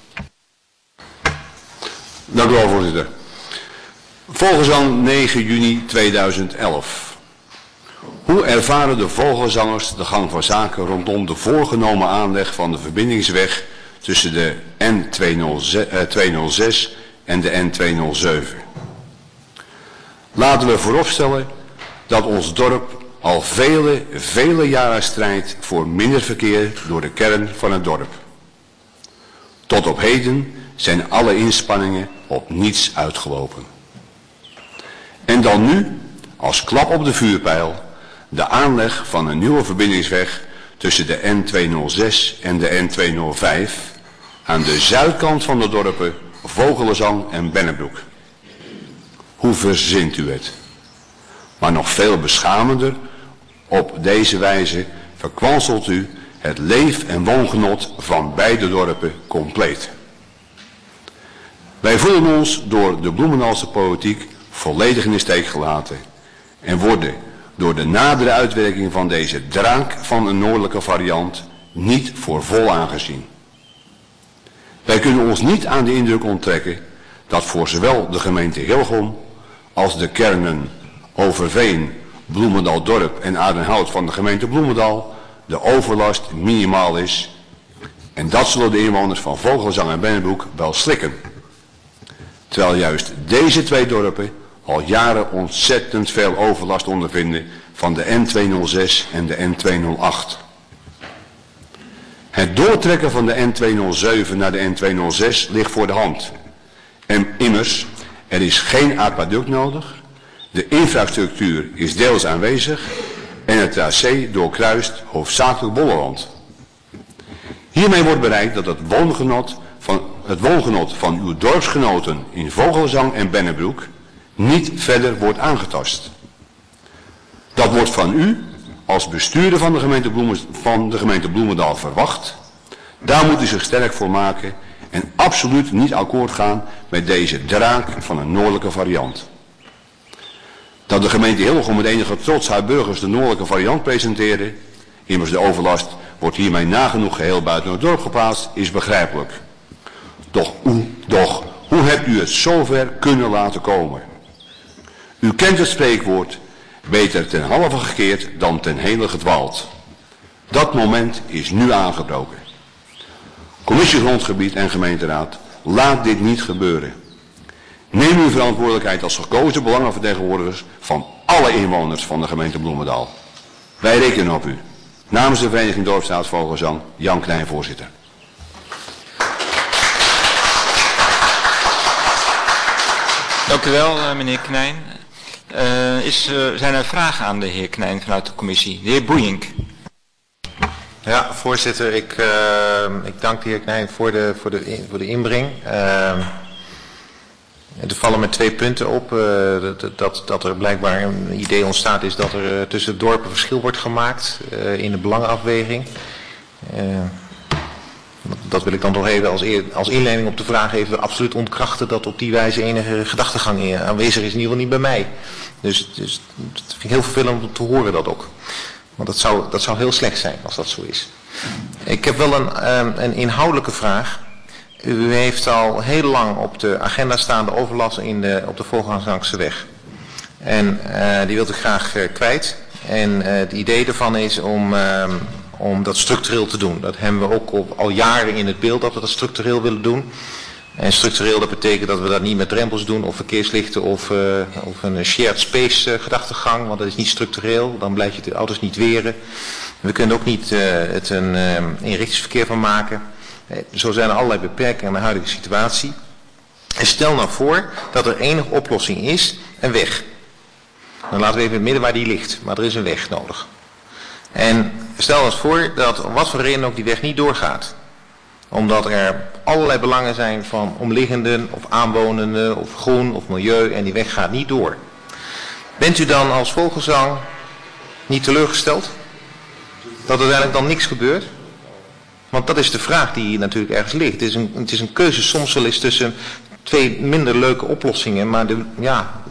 Dank u wel, voorzitter. Vogelzang negen juni tweeduizend elf. Hoe ervaren de vogelzangers de gang van zaken rondom de voorgenomen aanleg van de verbindingsweg tussen de N tweehonderdzes en de N tweehonderdzeven? Laten we vooropstellen dat ons dorp al vele, vele jaren strijdt voor minder verkeer door de kern van het dorp. Tot op heden zijn alle inspanningen op niets uitgelopen. En dan nu, als klap op de vuurpijl, de aanleg van een nieuwe verbindingsweg tussen de N tweehonderdzes en de N tweehonderdvijf aan de zuidkant van de dorpen Vogelenzang en Bennebroek. Hoe verzint u het? Maar nog veel beschamender, op deze wijze verkwanselt u het leef- en woongenot van beide dorpen compleet. Wij voelen ons door de Bloemendaalse politiek volledig in de steek gelaten en worden door de nadere uitwerking van deze draak van een noordelijke variant niet voor vol aangezien. Wij kunnen ons niet aan de indruk onttrekken dat voor zowel de gemeente Hillegom als de kernen Overveen, Bloemendaal-dorp en Aardenhout van de gemeente Bloemendaal de overlast minimaal is. En dat zullen de inwoners van Vogelzang en Bennebroek wel slikken. Terwijl juist deze twee dorpen al jaren ontzettend veel overlast ondervinden van de N tweehonderdzes en de N tweehonderdacht. Het doortrekken van de N tweehonderdzeven naar de N tweehonderdzes ligt voor de hand. En immers, er is geen aquaduct nodig, de infrastructuur is deels aanwezig en het tracé doorkruist hoofdzakelijk Bolleland. Hiermee wordt bereikt dat het woongenot van, het woongenot van uw dorpsgenoten in Vogelzang en Bennebroek niet verder wordt aangetast. Dat wordt van u als bestuurder van de gemeente, Bloemen, van de gemeente Bloemendaal verwacht. Daar moet u zich sterk voor maken en absoluut niet akkoord gaan met deze draak van een noordelijke variant. Dat de gemeente Hillegom met enige trots haar burgers de noordelijke variant presenteren, immers de overlast wordt hiermee nagenoeg geheel buiten het dorp geplaatst, is begrijpelijk. Doch, hoe, doch hoe hebt u het zover kunnen laten komen? U kent het spreekwoord, beter ten halve gekeerd dan ten hele gedwaald. Dat moment is nu aangebroken. Commissie Grondgebied en gemeenteraad, laat dit niet gebeuren. Neem uw verantwoordelijkheid als gekozen belangenvertegenwoordigers van alle inwoners van de gemeente Bloemendaal. Wij rekenen op u. Namens de Vereniging Dorpsraad Vogelzang, Jan Knijn, voorzitter. Dank u wel, meneer Knijn. Uh, is, uh, zijn er vragen aan de heer Knijn vanuit de commissie? De heer Boeink. Ja, voorzitter, ik, uh, ik dank de heer Knijn voor de, voor de, voor de inbreng. Uh, er vallen me twee punten op. Uh, dat, dat, dat er blijkbaar een idee ontstaat is dat er uh, tussen de dorpen verschil wordt gemaakt uh, in de belangenafweging. Uh, Dat wil ik dan toch even als, eer, als inleiding op de vraag even absoluut ontkrachten dat op die wijze enige gedachtegang aanwezig is, in ieder geval niet bij mij. Dus, dus dat vind ik heel vervelend om te horen dat ook. Want dat zou, dat zou heel slecht zijn als dat zo is. Ik heb wel een, um, een inhoudelijke vraag. U heeft al heel lang op de agenda staan de overlast in de, op de Vogelzangse weg. En uh, die wilt ik graag uh, kwijt. En uh, het idee ervan is om... Uh, om dat structureel te doen. Dat hebben we ook op, al jaren in het beeld dat we dat structureel willen doen. En structureel dat betekent dat we dat niet met drempels doen of verkeerslichten of, uh, of een shared space uh, gedachtegang, want dat is niet structureel. Dan blijf je de auto's niet weren. We kunnen ook niet uh, het een uh, inrichtingsverkeer van maken. Uh, zo zijn er allerlei beperkingen aan de huidige situatie. En stel nou voor dat er enige oplossing is, een weg. Dan laten we even in het midden waar die ligt, maar er is een weg nodig. En stel ons voor dat om wat voor reden ook die weg niet doorgaat. Omdat er allerlei belangen zijn van omliggenden of aanwonenden of groen of milieu en die weg gaat niet door. Bent u dan als Vogelzang niet teleurgesteld? Dat er uiteindelijk dan niks gebeurt? Want dat is de vraag die hier natuurlijk ergens ligt. Het is een, het is een keuze soms wel eens tussen twee minder leuke oplossingen. Maar de, ja,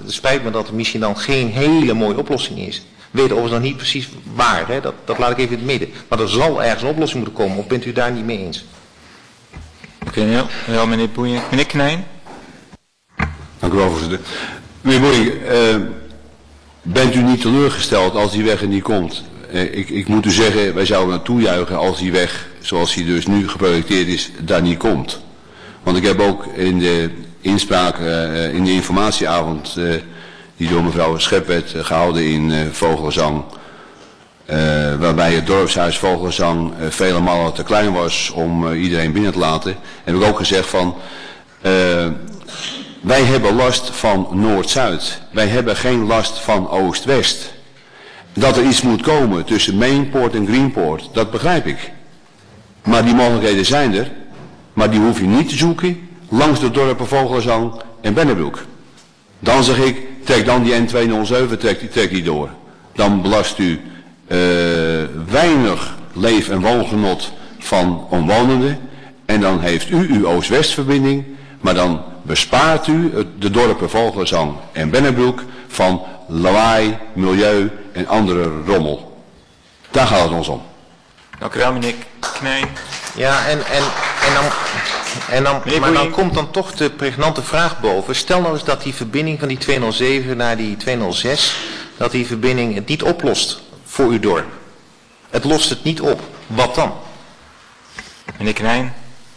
het spijt me dat er misschien dan geen hele mooie oplossing is. We weten overigens nog niet precies waar, hè? Dat, dat laat ik even in het midden. Maar er zal ergens een oplossing moeten komen, of bent u daar niet mee eens? Oké, okay, ja. Wel, meneer Boeien. Meneer Knijn. Dank u wel, voorzitter. Meneer Boeien, uh, bent u niet teleurgesteld als die weg er niet komt? Uh, ik, ik moet u zeggen, wij zouden naartoe juichen als die weg, zoals die dus nu geprojecteerd is, daar niet komt. Want ik heb ook in de inspraak, uh, in de informatieavond, uh, die door mevrouw Schep werd uh, gehouden in uh, Vogelzang, uh, waarbij het dorpshuis Vogelzang uh, vele malen te klein was om uh, iedereen binnen te laten, heb ik ook gezegd van, uh, wij hebben last van Noord-Zuid. Wij hebben geen last van Oost-West. Dat er iets moet komen tussen Mainport en Greenport, dat begrijp ik. Maar die mogelijkheden zijn er, maar die hoef je niet te zoeken langs de dorpen Vogelzang en Bennebroek. Dan zeg ik, trek dan die N tweehonderdzeven, trek, trek die door. Dan belast u uh, weinig leef- en woongenot van omwonenden en dan heeft u uw Oost-West verbinding, maar dan bespaart u de dorpen Vogelzang en Bennebroek van lawaai, milieu en andere rommel. Daar gaat het ons om. Dank u wel, meneer Knijn. Ja, en, en, en dan, en dan, maar dan komt dan toch de pregnante vraag boven. Stel nou eens dat die verbinding van die tweehonderdzeven naar die tweehonderdzes, dat die verbinding het niet oplost voor uw dorp. Het lost het niet op. Wat dan? Meneer Knijn.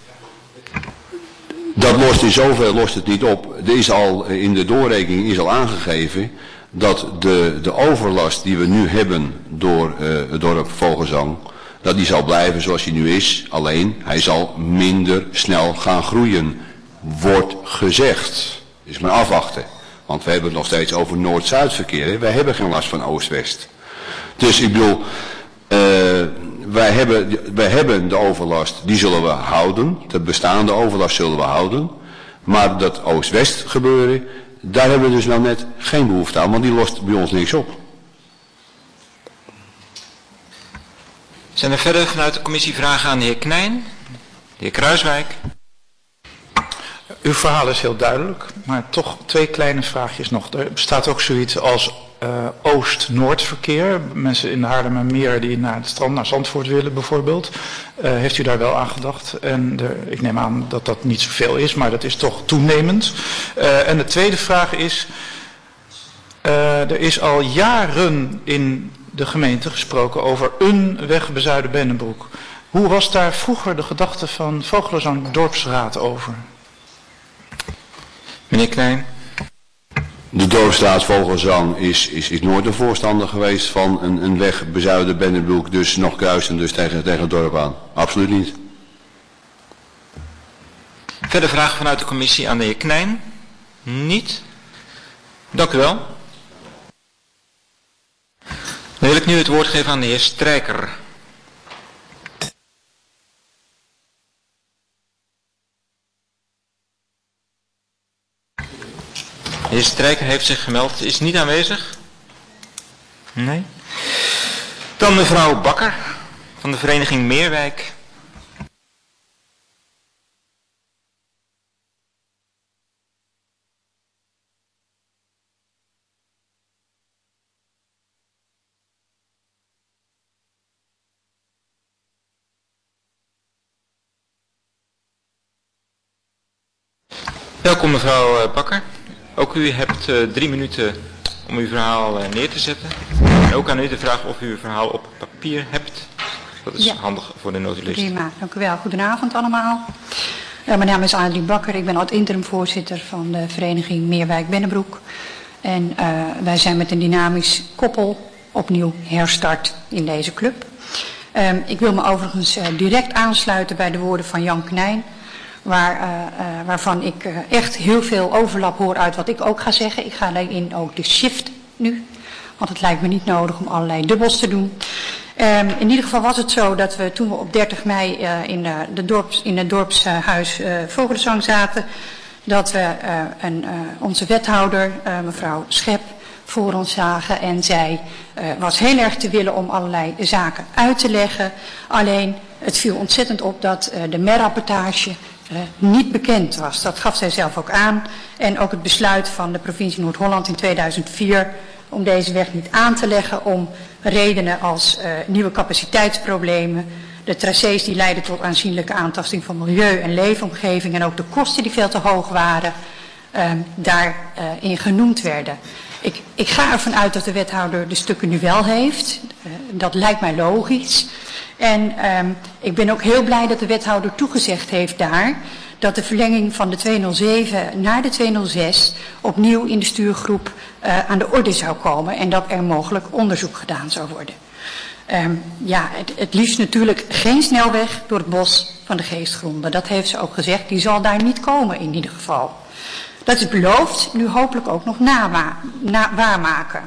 Dat lost in zover lost het niet op. Er is al in de doorrekening is al aangegeven dat de, de overlast die we nu hebben door uh, het dorp Vogelzang, dat die zal blijven zoals hij nu is. Alleen hij zal minder snel gaan groeien. Wordt gezegd. Dus maar afwachten. Want we hebben het nog steeds over Noord-Zuid verkeer. Hè? Wij hebben geen last van Oost-West. Dus ik bedoel, uh, wij, hebben, wij hebben de overlast, die zullen we houden. De bestaande overlast zullen we houden. Maar dat Oost-West gebeuren, daar hebben we dus nou net geen behoefte aan. Want die lost bij ons niks op. Zijn er verder vanuit de commissie vragen aan de heer Knijn? De heer Kruiswijk. Uw verhaal is heel duidelijk, maar toch twee kleine vraagjes nog. Er bestaat ook zoiets als uh, Oost-Noord verkeer. Mensen in de Haarlemmermeer die naar het strand, naar Zandvoort willen bijvoorbeeld. Uh, heeft u daar wel aan gedacht? En de, ik neem aan dat dat niet zoveel is, maar dat is toch toenemend. Uh, en de tweede vraag is, uh, er is al jaren in de gemeente gesproken over een weg Bezuiden-Bennebroek. Hoe was daar vroeger de gedachte van Vogelzang dorpsraad over? Meneer Knijn. De dorpsraad Vogelzang is, is, is nooit een voorstander geweest van een, een weg Bezuiden-Bennebroek, dus nog kruisen dus tegen, tegen het dorp aan. Absoluut niet. Verder vragen vanuit de commissie aan de heer Knijn? Niet? Dank u wel. Dan wil ik nu het woord geven aan de heer Strijker. De heer Strijker heeft zich gemeld, is niet aanwezig? Nee. Dan mevrouw Bakker van de vereniging Meerwijk. Welkom mevrouw Bakker. Ook u hebt uh, drie minuten om uw verhaal uh, neer te zetten. En ook aan u de vraag of u uw verhaal op papier hebt. Dat is ja. handig voor de notulist. Prima, dank u wel. Goedenavond allemaal. Uh, mijn naam is Adeline Bakker. Ik ben oud-interim voorzitter van de vereniging Meerwijk-Bennebroek. En uh, wij zijn met een dynamisch koppel opnieuw herstart in deze club. Uh, ik wil me overigens uh, direct aansluiten bij de woorden van Jan Knijn. Waar, uh, uh, waarvan ik uh, echt heel veel overlap hoor uit wat ik ook ga zeggen. Ik ga daarin ook de shift nu, want het lijkt me niet nodig om allerlei dubbels te doen. Um, in ieder geval was het zo dat we toen we op dertig mei uh, in, uh, de dorps, in het dorpshuis uh, Vogelzang zaten, dat we uh, een, uh, onze wethouder, uh, mevrouw Schep, voor ons zagen en zij uh, was heel erg te willen om allerlei zaken uit te leggen. Alleen het viel ontzettend op dat uh, de merrapportage uh, niet bekend was. Dat gaf zij zelf ook aan. En ook het besluit van de provincie Noord-Holland in tweeduizend vier om deze weg niet aan te leggen om redenen als uh, nieuwe capaciteitsproblemen, de tracés die leiden tot aanzienlijke aantasting van milieu en leefomgeving en ook de kosten die veel te hoog waren, uh, daarin uh, genoemd werden. Ik, ik ga ervan uit dat de wethouder de stukken nu wel heeft. Uh, dat lijkt mij logisch. En um, ik ben ook heel blij dat de wethouder toegezegd heeft daar dat de verlenging van de tweehonderdzeven naar de tweehonderdzes opnieuw in de stuurgroep uh, aan de orde zou komen en dat er mogelijk onderzoek gedaan zou worden. Um, ja, het, het liefst natuurlijk geen snelweg door het bos van de Geestgronden. Dat heeft ze ook gezegd. Die zal daar niet komen in ieder geval. Dat is beloofd, nu hopelijk ook nog na, na, waarmaken.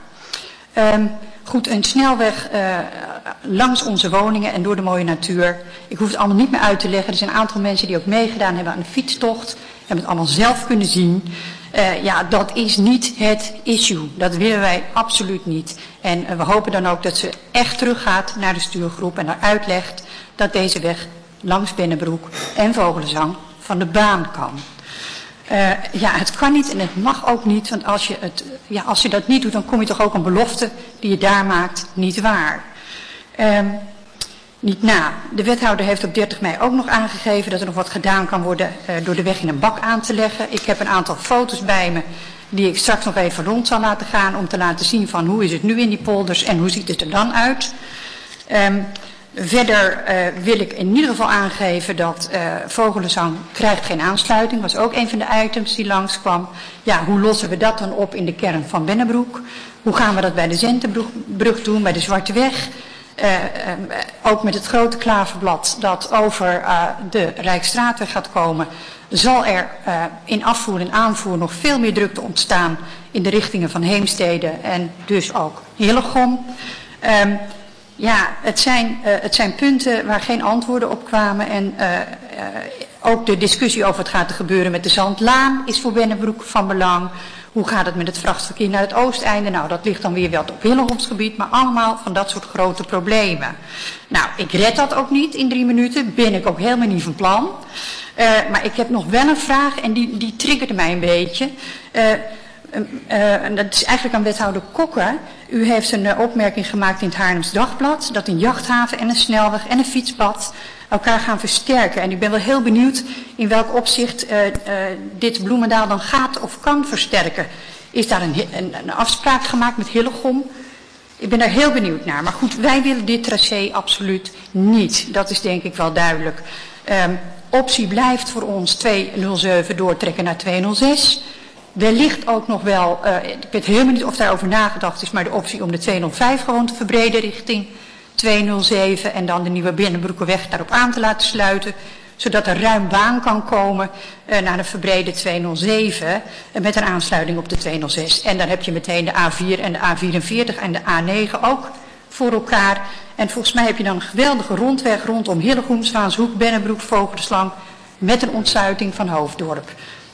Um, goed, een snelweg uh, langs onze woningen en door de mooie natuur. Ik hoef het allemaal niet meer uit te leggen. Er zijn een aantal mensen die ook meegedaan hebben aan de fietstocht. Hebben het allemaal zelf kunnen zien. Uh, ja, dat is niet het issue. Dat willen wij absoluut niet. En uh, we hopen dan ook dat ze echt teruggaat naar de stuurgroep en daar uitlegt dat deze weg langs Bennebroek en Vogelenzang van de baan kan. Uh, ja, het kan niet en het mag ook niet, want als je, het, ja, als je dat niet doet, dan kom je toch ook een belofte die je daar maakt niet waar. Uh, niet na. De wethouder heeft op dertig mei ook nog aangegeven dat er nog wat gedaan kan worden uh, door de weg in een bak aan te leggen. Ik heb een aantal foto's bij me die ik straks nog even rond zal laten gaan om te laten zien van hoe is het nu in die polders en hoe ziet het er dan uit. Um, Verder uh, wil ik in ieder geval aangeven dat uh, Vogelenzang krijgt geen aansluiting. Dat was ook een van de items die langskwam. Ja, hoe lossen we dat dan op in de kern van Bennebroek? Hoe gaan we dat bij de Zentenbrug doen, bij de Zwarte Weg? Uh, uh, ook met het grote klaverblad dat over uh, de Rijksstraatweg gaat komen, zal er uh, in afvoer en aanvoer nog veel meer drukte ontstaan in de richtingen van Heemstede en dus ook Hillegom. Um, Ja, het zijn, uh, het zijn punten waar geen antwoorden op kwamen en uh, uh, ook de discussie over wat gaat er gebeuren met de Zandlaan is voor Bennebroek van belang. Hoe gaat het met het vrachtverkeer naar het oosteinde? Nou, dat ligt dan weer wel op Hillegoms maar allemaal van dat soort grote problemen. Nou, ik red dat ook niet in drie minuten, ben ik ook helemaal niet van plan. Uh, maar ik heb nog wel een vraag en die, die triggerde mij een beetje. Uh, Uh, uh, dat is eigenlijk aan wethouder Kokker. U heeft een uh, opmerking gemaakt in het Haarlems Dagblad dat een jachthaven en een snelweg en een fietspad elkaar gaan versterken. En ik ben wel heel benieuwd in welk opzicht uh, uh, dit Bloemendaal dan gaat of kan versterken. Is daar een, een, een afspraak gemaakt met Hillegom? Ik ben daar heel benieuwd naar. Maar goed, wij willen dit tracé absoluut niet. Dat is denk ik wel duidelijk. Um, optie blijft voor ons tweehonderdzeven doortrekken naar tweehonderdzes. Wellicht ook nog wel, uh, ik weet helemaal niet of daarover nagedacht is, maar de optie om de tweehonderdvijf gewoon te verbreden richting tweehonderdzeven en dan de nieuwe Binnenbroekenweg daarop aan te laten sluiten, zodat er ruim baan kan komen uh, naar de verbrede tweehonderdzeven uh, met een aansluiting op de tweehonderdzes. En dan heb je meteen de A vier en de A vierenveertig en de A negen ook voor elkaar. En volgens mij heb je dan een geweldige rondweg rondom Hillegom, Zwaanshoek, Bennebroek, Vogelenslang met een ontsluiting van Hoofddorp.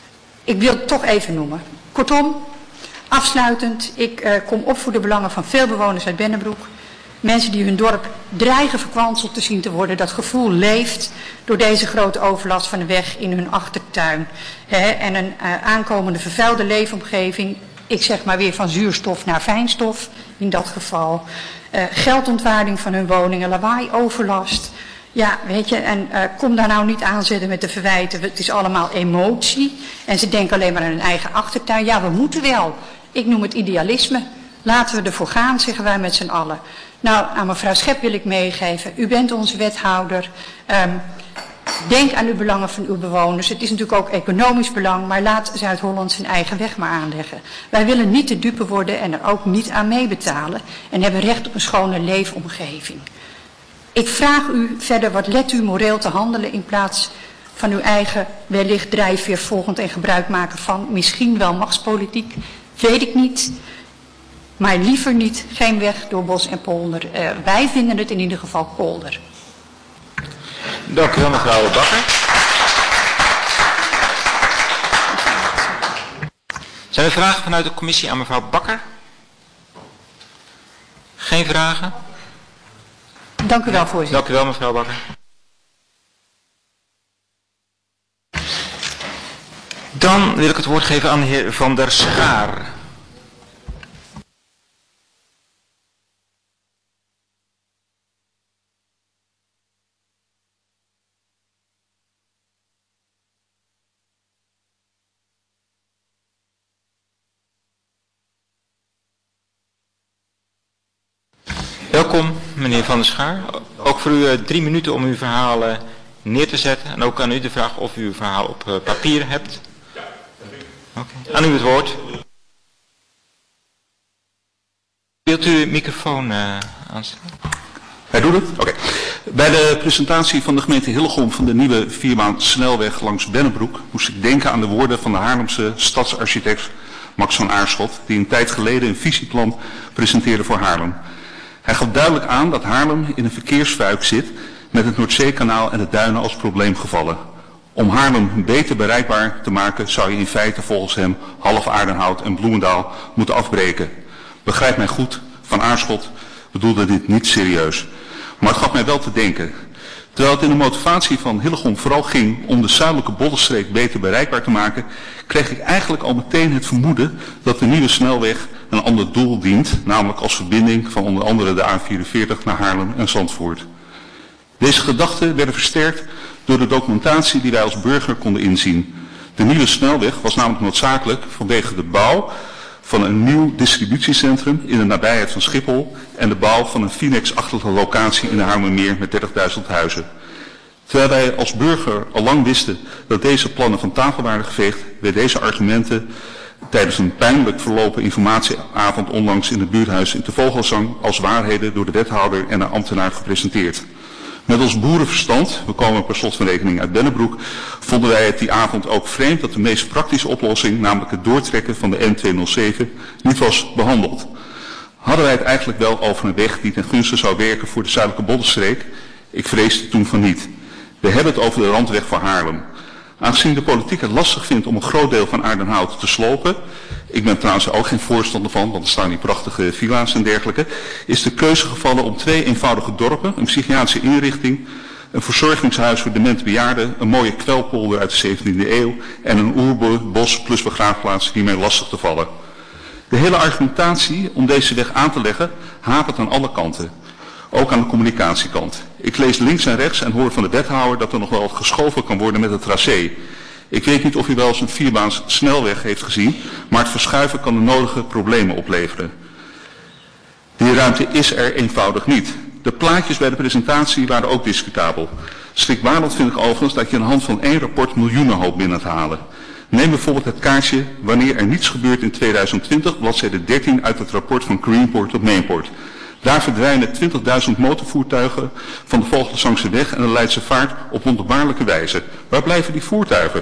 Ik wil het toch even noemen. Kortom, afsluitend, ik uh, kom op voor de belangen van veel bewoners uit Bennebroek. Mensen die hun dorp dreigen verkwanseld te zien te worden. Dat gevoel leeft door deze grote overlast van de weg in hun achtertuin. He, en een uh, aankomende vervuilde leefomgeving. Ik zeg maar weer van zuurstof naar fijnstof in dat geval. Uh, geldontwaarding van hun woningen, lawaai, overlast. Ja, weet je, en uh, kom daar nou niet aanzetten met de verwijten. Het is allemaal emotie. En ze denken alleen maar aan hun eigen achtertuin. Ja, we moeten wel. Ik noem het idealisme. Laten we ervoor gaan, zeggen wij met z'n allen. Nou, aan mevrouw Schep wil ik meegeven. U bent onze wethouder. Um, denk aan uw belangen van uw bewoners. Het is natuurlijk ook economisch belang, maar laat Zuid-Holland zijn eigen weg maar aanleggen. Wij willen niet de dupe worden en er ook niet aan meebetalen. En hebben recht op een schone leefomgeving. Ik vraag u verder, wat let u moreel te handelen in plaats van uw eigen wellicht drijfveer volgend en gebruik maken van misschien wel machtspolitiek. Weet ik niet, maar liever niet, geen weg door bos en polder. Uh, wij vinden het in ieder geval polder. Dank u wel, mevrouw Bakker. Zijn er vragen vanuit de commissie aan mevrouw Bakker? Geen vragen? Dank u wel, voorzitter. Dank u wel, mevrouw Bakker. Dan wil ik het woord geven aan de heer Van der Schaar. Welkom, meneer Van der Schaar. Ook voor u uh, drie minuten om uw verhaal uh, neer te zetten. En ook aan u de vraag of u uw verhaal op uh, papier hebt. Ja. Okay. Aan u het woord. Wilt u uw microfoon uh, aanstellen? Hij doet het? Oké. Okay. Bij de presentatie van de gemeente Hillegom van de nieuwe vierbaan snelweg langs Bennebroek moest ik denken aan de woorden van de Haarlemse stadsarchitect Max van Aarschot, die een tijd geleden een visieplan presenteerde voor Haarlem. Hij gaf duidelijk aan dat Haarlem in een verkeersfuik zit met het Noordzeekanaal en de duinen als probleemgevallen. Om Haarlem beter bereikbaar te maken zou je in feite volgens hem half Aardenhout en Bloemendaal moeten afbreken. Begrijp mij goed, Van Aarschot bedoelde dit niet serieus. Maar het gaf mij wel te denken. Terwijl het in de motivatie van Hillegom vooral ging om de zuidelijke Bollenstreek beter bereikbaar te maken, kreeg ik eigenlijk al meteen het vermoeden dat de nieuwe snelweg een ander doel dient, namelijk als verbinding van onder andere de A vierenveertig naar Haarlem en Zandvoort. Deze gedachten werden versterkt door de documentatie die wij als burger konden inzien. De nieuwe snelweg was namelijk noodzakelijk vanwege de bouw van een nieuw distributiecentrum in de nabijheid van Schiphol en de bouw van een Finex-achtige locatie in de Haarlemmermeer met dertigduizend huizen. Terwijl wij als burger al lang wisten dat deze plannen van tafel waren geveegd, werden deze argumenten tijdens een pijnlijk verlopen informatieavond onlangs in het buurthuis in de Vogelzang als waarheden door de wethouder en een ambtenaar gepresenteerd. Met ons boerenverstand, we komen per slot van rekening uit Bennebroek, vonden wij het die avond ook vreemd dat de meest praktische oplossing, namelijk het doortrekken van de N tweehonderdzeven, niet was behandeld. Hadden wij het eigenlijk wel over een weg die ten gunste zou werken voor de zuidelijke Bollenstreek? Ik vreesde toen van niet. We hebben het over de randweg voor Haarlem. Aangezien de politiek het lastig vindt om een groot deel van Aardenhout te slopen, ik ben trouwens ook geen voorstander van, want er staan die prachtige villa's en dergelijke, is de keuze gevallen om twee eenvoudige dorpen, een psychiatrische inrichting, een verzorgingshuis voor demente bejaarden, een mooie kwelpolder uit de zeventiende eeuw en een oerbos plus begraafplaats hiermee lastig te vallen. De hele argumentatie om deze weg aan te leggen hapert aan alle kanten. Ook aan de communicatiekant. Ik lees links en rechts en hoor van de wethouder dat er nog wel wat geschoven kan worden met het tracé. Ik weet niet of u wel eens een vierbaans snelweg heeft gezien, maar het verschuiven kan de nodige problemen opleveren. Die ruimte is er eenvoudig niet. De plaatjes bij de presentatie waren ook discutabel. Schrikbarend vind ik overigens dat je aan de hand van één rapport miljoenen hoopt binnen te halen. Neem bijvoorbeeld het kaartje Wanneer er niets gebeurt in tweeduizend twintig, bladzijde dertien uit het rapport van Greenport tot Mainport. Daar verdwijnen twintigduizend motorvoertuigen van de Vogelzangse weg en de Leidse vaart op wonderbaarlijke wijze. Waar blijven die voertuigen?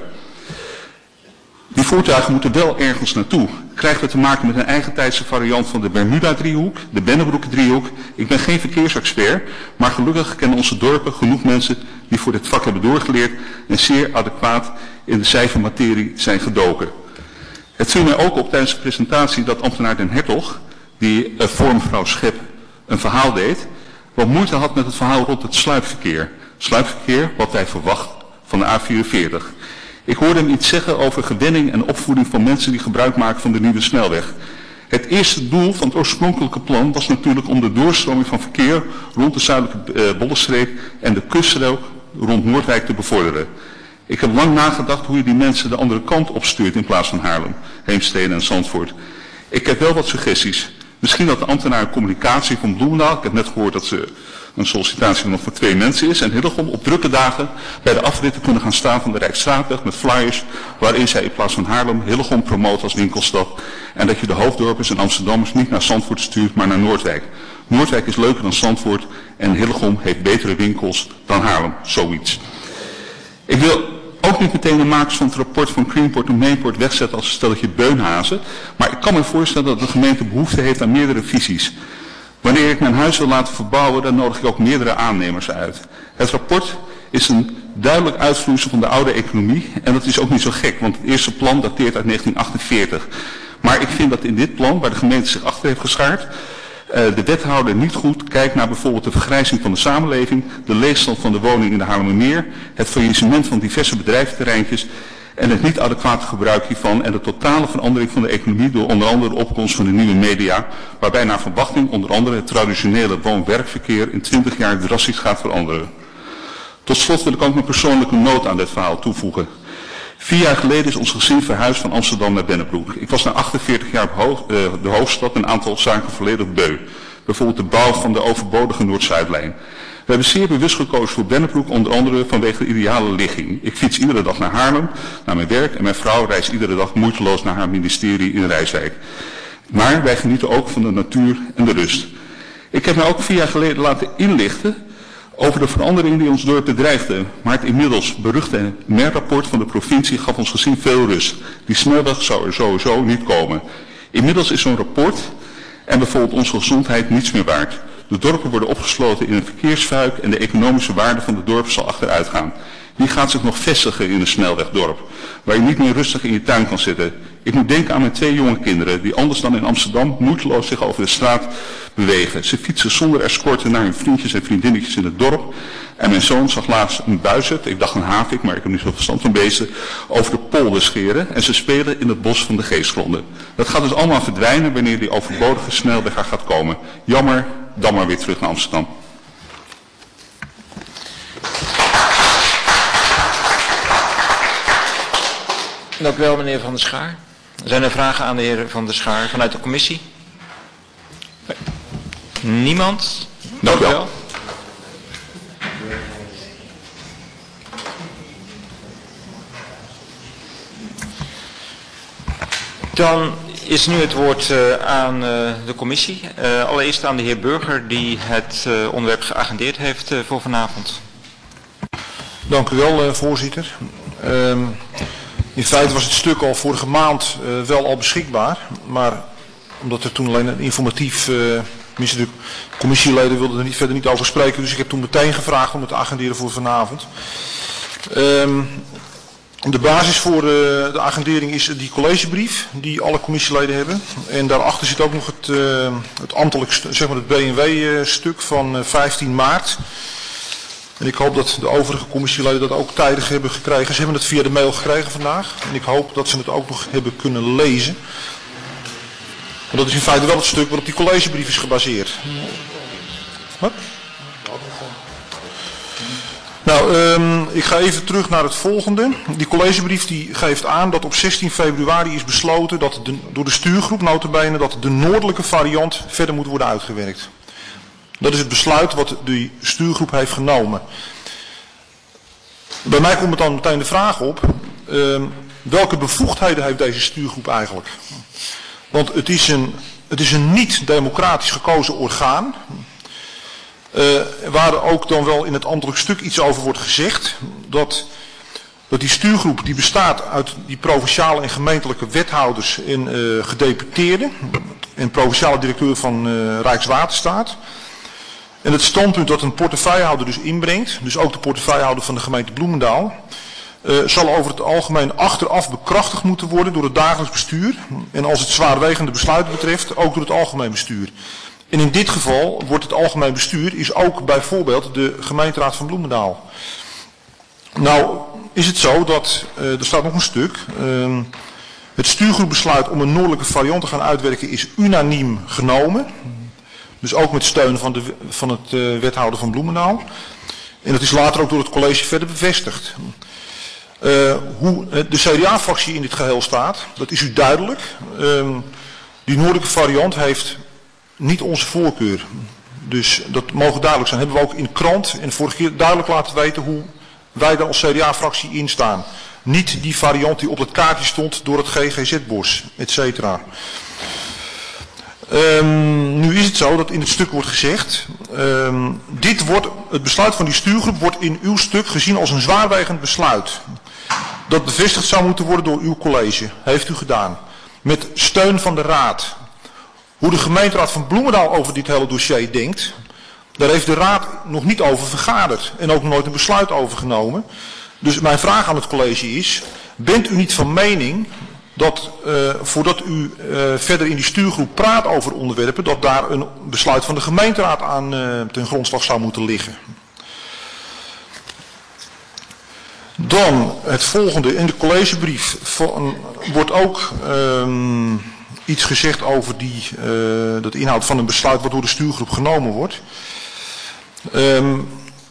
Die voertuigen moeten wel ergens naartoe. Krijgen we te maken met een eigentijdse variant van de Bermuda-driehoek, de Bennebroek-driehoek? Ik ben geen verkeersexpert, maar gelukkig kennen onze dorpen genoeg mensen die voor dit vak hebben doorgeleerd en zeer adequaat in de cijfermaterie zijn gedoken. Het viel mij ook op tijdens de presentatie dat ambtenaar Den Hertog, die uh, voor mevrouw Schep een verhaal deed, wat moeite had met het verhaal rond het sluipverkeer. Sluipverkeer wat wij verwacht van de A vierenveertig. Ik hoorde hem iets zeggen over gewenning en opvoeding van mensen die gebruik maken van de nieuwe snelweg. Het eerste doel van het oorspronkelijke plan was natuurlijk om de doorstroming van verkeer rond de zuidelijke uh, Bollenstreek en de kuststrook rond Noordwijk te bevorderen. Ik heb lang nagedacht hoe je die mensen de andere kant opstuurt in plaats van Haarlem, Heemstede en Zandvoort. Ik heb wel wat suggesties. Misschien dat de ambtenaar communicatie van Bloemendaal, ik heb net gehoord dat ze een sollicitatie nog voor twee mensen is, en Hillegom op drukke dagen bij de afritten kunnen gaan staan van de Rijksstraatweg met flyers waarin zij in plaats van Haarlem Hillegom promoot als winkelstad en dat je de hoofddorpers en Amsterdammers niet naar Zandvoort stuurt, maar naar Noordwijk. Noordwijk is leuker dan Zandvoort en Hillegom heeft betere winkels dan Haarlem, zoiets. Ik wil ook niet meteen de makers van het rapport van Greenport en Mainport wegzetten als een stelletje beunhazen, maar ik kan me voorstellen dat de gemeente behoefte heeft aan meerdere visies. Wanneer ik mijn huis wil laten verbouwen, dan nodig ik ook meerdere aannemers uit. Het rapport is een duidelijk uitvloeisel van de oude economie en dat is ook niet zo gek, want het eerste plan dateert uit negentien achtenveertig. Maar ik vind dat in dit plan, waar de gemeente zich achter heeft geschaard, de wethouder niet goed kijkt naar bijvoorbeeld de vergrijzing van de samenleving, de leegstand van de woning in de Haarlemmermeer, het faillissement van diverse bedrijventerreintjes en het niet adequate gebruik hiervan en de totale verandering van de economie door onder andere de opkomst van de nieuwe media, waarbij naar verwachting onder andere het traditionele woon-werkverkeer in twintig jaar drastisch gaat veranderen. Tot slot wil ik ook mijn persoonlijke noot aan dit verhaal toevoegen. Vier jaar geleden is ons gezin verhuisd van Amsterdam naar Bennebroek. Ik was na achtenveertig jaar op hoog, uh, de hoofdstad een aantal zaken volledig beu. Bijvoorbeeld de bouw van de overbodige Noord-Zuidlijn. We hebben zeer bewust gekozen voor Bennebroek, onder andere vanwege de ideale ligging. Ik fiets iedere dag naar Haarlem, naar mijn werk, en mijn vrouw reist iedere dag moeiteloos naar haar ministerie in Rijswijk. Maar wij genieten ook van de natuur en de rust. Ik heb mij ook vier jaar geleden laten inlichten over de verandering die ons dorp bedreigde. Maar het inmiddels beruchte M E R-rapport van de provincie gaf ons gezien veel rust. Die snelweg zou er sowieso niet komen. Inmiddels is zo'n rapport en bijvoorbeeld onze gezondheid niets meer waard. De dorpen worden opgesloten in een verkeersfuik en de economische waarde van de dorpen zal achteruit gaan. Wie gaat zich nog vestigen in een snelwegdorp, waar je niet meer rustig in je tuin kan zitten? Ik moet denken aan mijn twee jonge kinderen, die anders dan in Amsterdam moeiteloos zich over de straat bewegen. Ze fietsen zonder escorte naar hun vriendjes en vriendinnetjes in het dorp. En mijn zoon zag laatst een buizerd, ik dacht een havik, maar ik heb niet zo verstand van beesten, over de polder scheren. En ze spelen in het bos van de Geestgronden. Dat gaat dus allemaal verdwijnen wanneer die overbodige snelweg er gaat komen. Jammer, dan maar weer terug naar Amsterdam. Dank u wel, meneer Van der Schaar. Zijn er vragen aan de heer Van der Schaar vanuit de commissie? Niemand? Dank u wel. Dan is nu het woord uh, aan uh, de commissie. Uh, allereerst aan de heer Burger die het uh, onderwerp geagendeerd heeft uh, voor vanavond. Dank u wel, uh, voorzitter. Um, in feite was het stuk al vorige maand uh, wel al beschikbaar, maar omdat er toen alleen een informatief, uh, tenminste de commissieleden wilden er niet, verder niet over spreken, dus ik heb toen meteen gevraagd om het te agenderen voor vanavond. Um, De basis voor uh, de agendering is die collegebrief die alle commissieleden hebben. En daarachter zit ook nog het, uh, het ambtelijk, zeg maar het B en W-stuk van uh, vijftien maart. En ik hoop dat de overige commissieleden dat ook tijdig hebben gekregen. Ze hebben het via de mail gekregen vandaag. En ik hoop dat ze het ook nog hebben kunnen lezen. Want dat is in feite wel het stuk waarop die collegebrief is gebaseerd. Wat? Nou, um, ik ga even terug naar het volgende. Die collegebrief die geeft aan dat op zestien februari is besloten dat de, door de stuurgroep nota bene dat de noordelijke variant verder moet worden uitgewerkt. Dat is het besluit wat de stuurgroep heeft genomen. Bij mij komt het dan meteen de vraag op, um, welke bevoegdheden heeft deze stuurgroep eigenlijk? Want het is een, het is een niet democratisch gekozen orgaan. Uh, waar er ook dan wel in het ambtelijk stuk iets over wordt gezegd, dat, dat die stuurgroep die bestaat uit die provinciale en gemeentelijke wethouders en uh, gedeputeerden en provinciale directeur van uh, Rijkswaterstaat. En het standpunt dat een portefeuillehouder dus inbrengt, dus ook de portefeuillehouder van de gemeente Bloemendaal, uh, zal over het algemeen achteraf bekrachtigd moeten worden door het dagelijks bestuur en als het zwaarwegende besluiten betreft ook door het algemeen bestuur. En in dit geval wordt het algemeen bestuur is ook bijvoorbeeld de gemeenteraad van Bloemendaal. Nou is het zo dat, uh, er staat nog een stuk, uh, het stuurgroepbesluit om een noordelijke variant te gaan uitwerken is unaniem genomen. Dus ook met steun van, de, van het uh, wethouder van Bloemendaal. En dat is later ook door het college verder bevestigd. Uh, hoe de C D A-fractie in dit geheel staat, dat is u duidelijk. Uh, die noordelijke variant heeft niet onze voorkeur. Dus dat mogen duidelijk zijn. Hebben we ook in de krant en vorige keer duidelijk laten weten hoe wij daar als C D A-fractie in staan. Niet die variant die op het kaartje stond door het G G Z-bos, et cetera. Um, nu is het zo dat in het stuk wordt gezegd, um, dit wordt, het besluit van die stuurgroep wordt in uw stuk gezien als een zwaarwegend besluit. Dat bevestigd zou moeten worden door uw college. Heeft u gedaan. Met steun van de raad. Hoe de gemeenteraad van Bloemendaal over dit hele dossier denkt, daar heeft de raad nog niet over vergaderd en ook nog nooit een besluit over genomen. Dus mijn vraag aan het college is, bent u niet van mening dat uh, voordat u uh, verder in die stuurgroep praat over onderwerpen, dat daar een besluit van de gemeenteraad aan uh, ten grondslag zou moeten liggen? Dan het volgende. In de collegebrief van, wordt ook um, iets gezegd over die, uh, dat inhoud van een besluit wat door de stuurgroep genomen wordt. Um,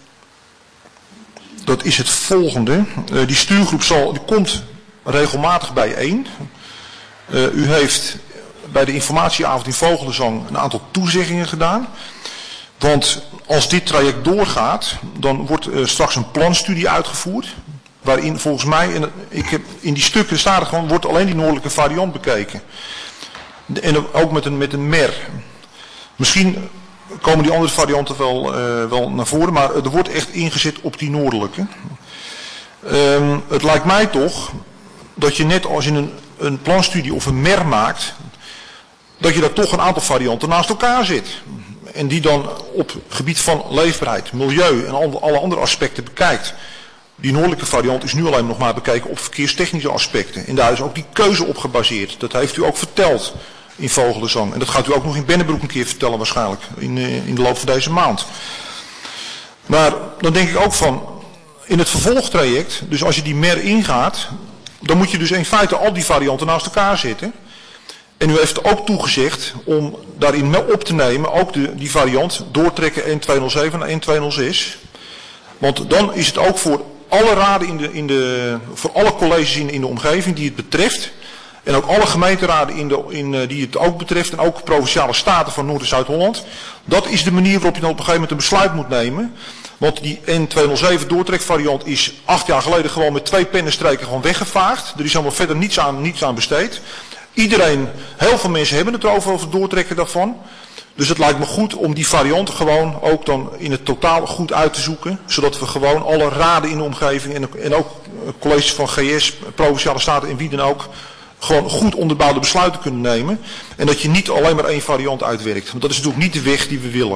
dat is het volgende. Uh, die stuurgroep zal, die komt regelmatig bijeen. Uh, u heeft bij de informatieavond in Vogelenzang een aantal toezeggingen gedaan. Want als dit traject doorgaat, dan wordt uh, straks een planstudie uitgevoerd. Waarin volgens mij, en ik heb, in die stukken staat er gewoon, wordt alleen die noordelijke variant bekeken. En ook met een, met een mer. Misschien komen die andere varianten wel, uh, wel naar voren, maar er wordt echt ingezet op die noordelijke. Um, het lijkt mij toch dat je net als in een, een planstudie of een mer maakt, dat je daar toch een aantal varianten naast elkaar zit. En die dan op het gebied van leefbaarheid, milieu en alle andere aspecten bekijkt. Die noordelijke variant is nu alleen nog maar bekeken op verkeerstechnische aspecten. En daar is ook die keuze op gebaseerd. Dat heeft u ook verteld in Vogelenzang. En dat gaat u ook nog in Bennebroek een keer vertellen waarschijnlijk. In, in de loop van deze maand. Maar dan denk ik ook van, in het vervolgtraject, dus als je die mer ingaat, dan moet je dus in feite al die varianten naast elkaar zetten. En u heeft ook toegezegd om daarin op te nemen, ook de, die variant, doortrekken N tweehonderdzeven en N tweehonderdzes. Want dan is het ook voor alle raden in de, in de, voor alle colleges in, in de omgeving die het betreft. En ook alle gemeenteraden in de, in, die het ook betreft. En ook provinciale staten van Noord- en Zuid-Holland. Dat is de manier waarop je dan op een gegeven moment een besluit moet nemen. Want die N tweehonderdzzeven doortrekvariant is acht jaar geleden gewoon met twee pennenstreken gewoon weggevaagd. Er is allemaal verder niets aan, niets aan besteed. Iedereen, heel veel mensen hebben het erover, over het doortrekken daarvan. Dus het lijkt me goed om die variant gewoon ook dan in het totaal goed uit te zoeken. Zodat we gewoon alle raden in de omgeving en, en ook colleges van G S, Provinciale Staten en wie dan ook, gewoon goed onderbouwde besluiten kunnen nemen. En dat je niet alleen maar één variant uitwerkt. Want dat is natuurlijk niet de weg die we willen.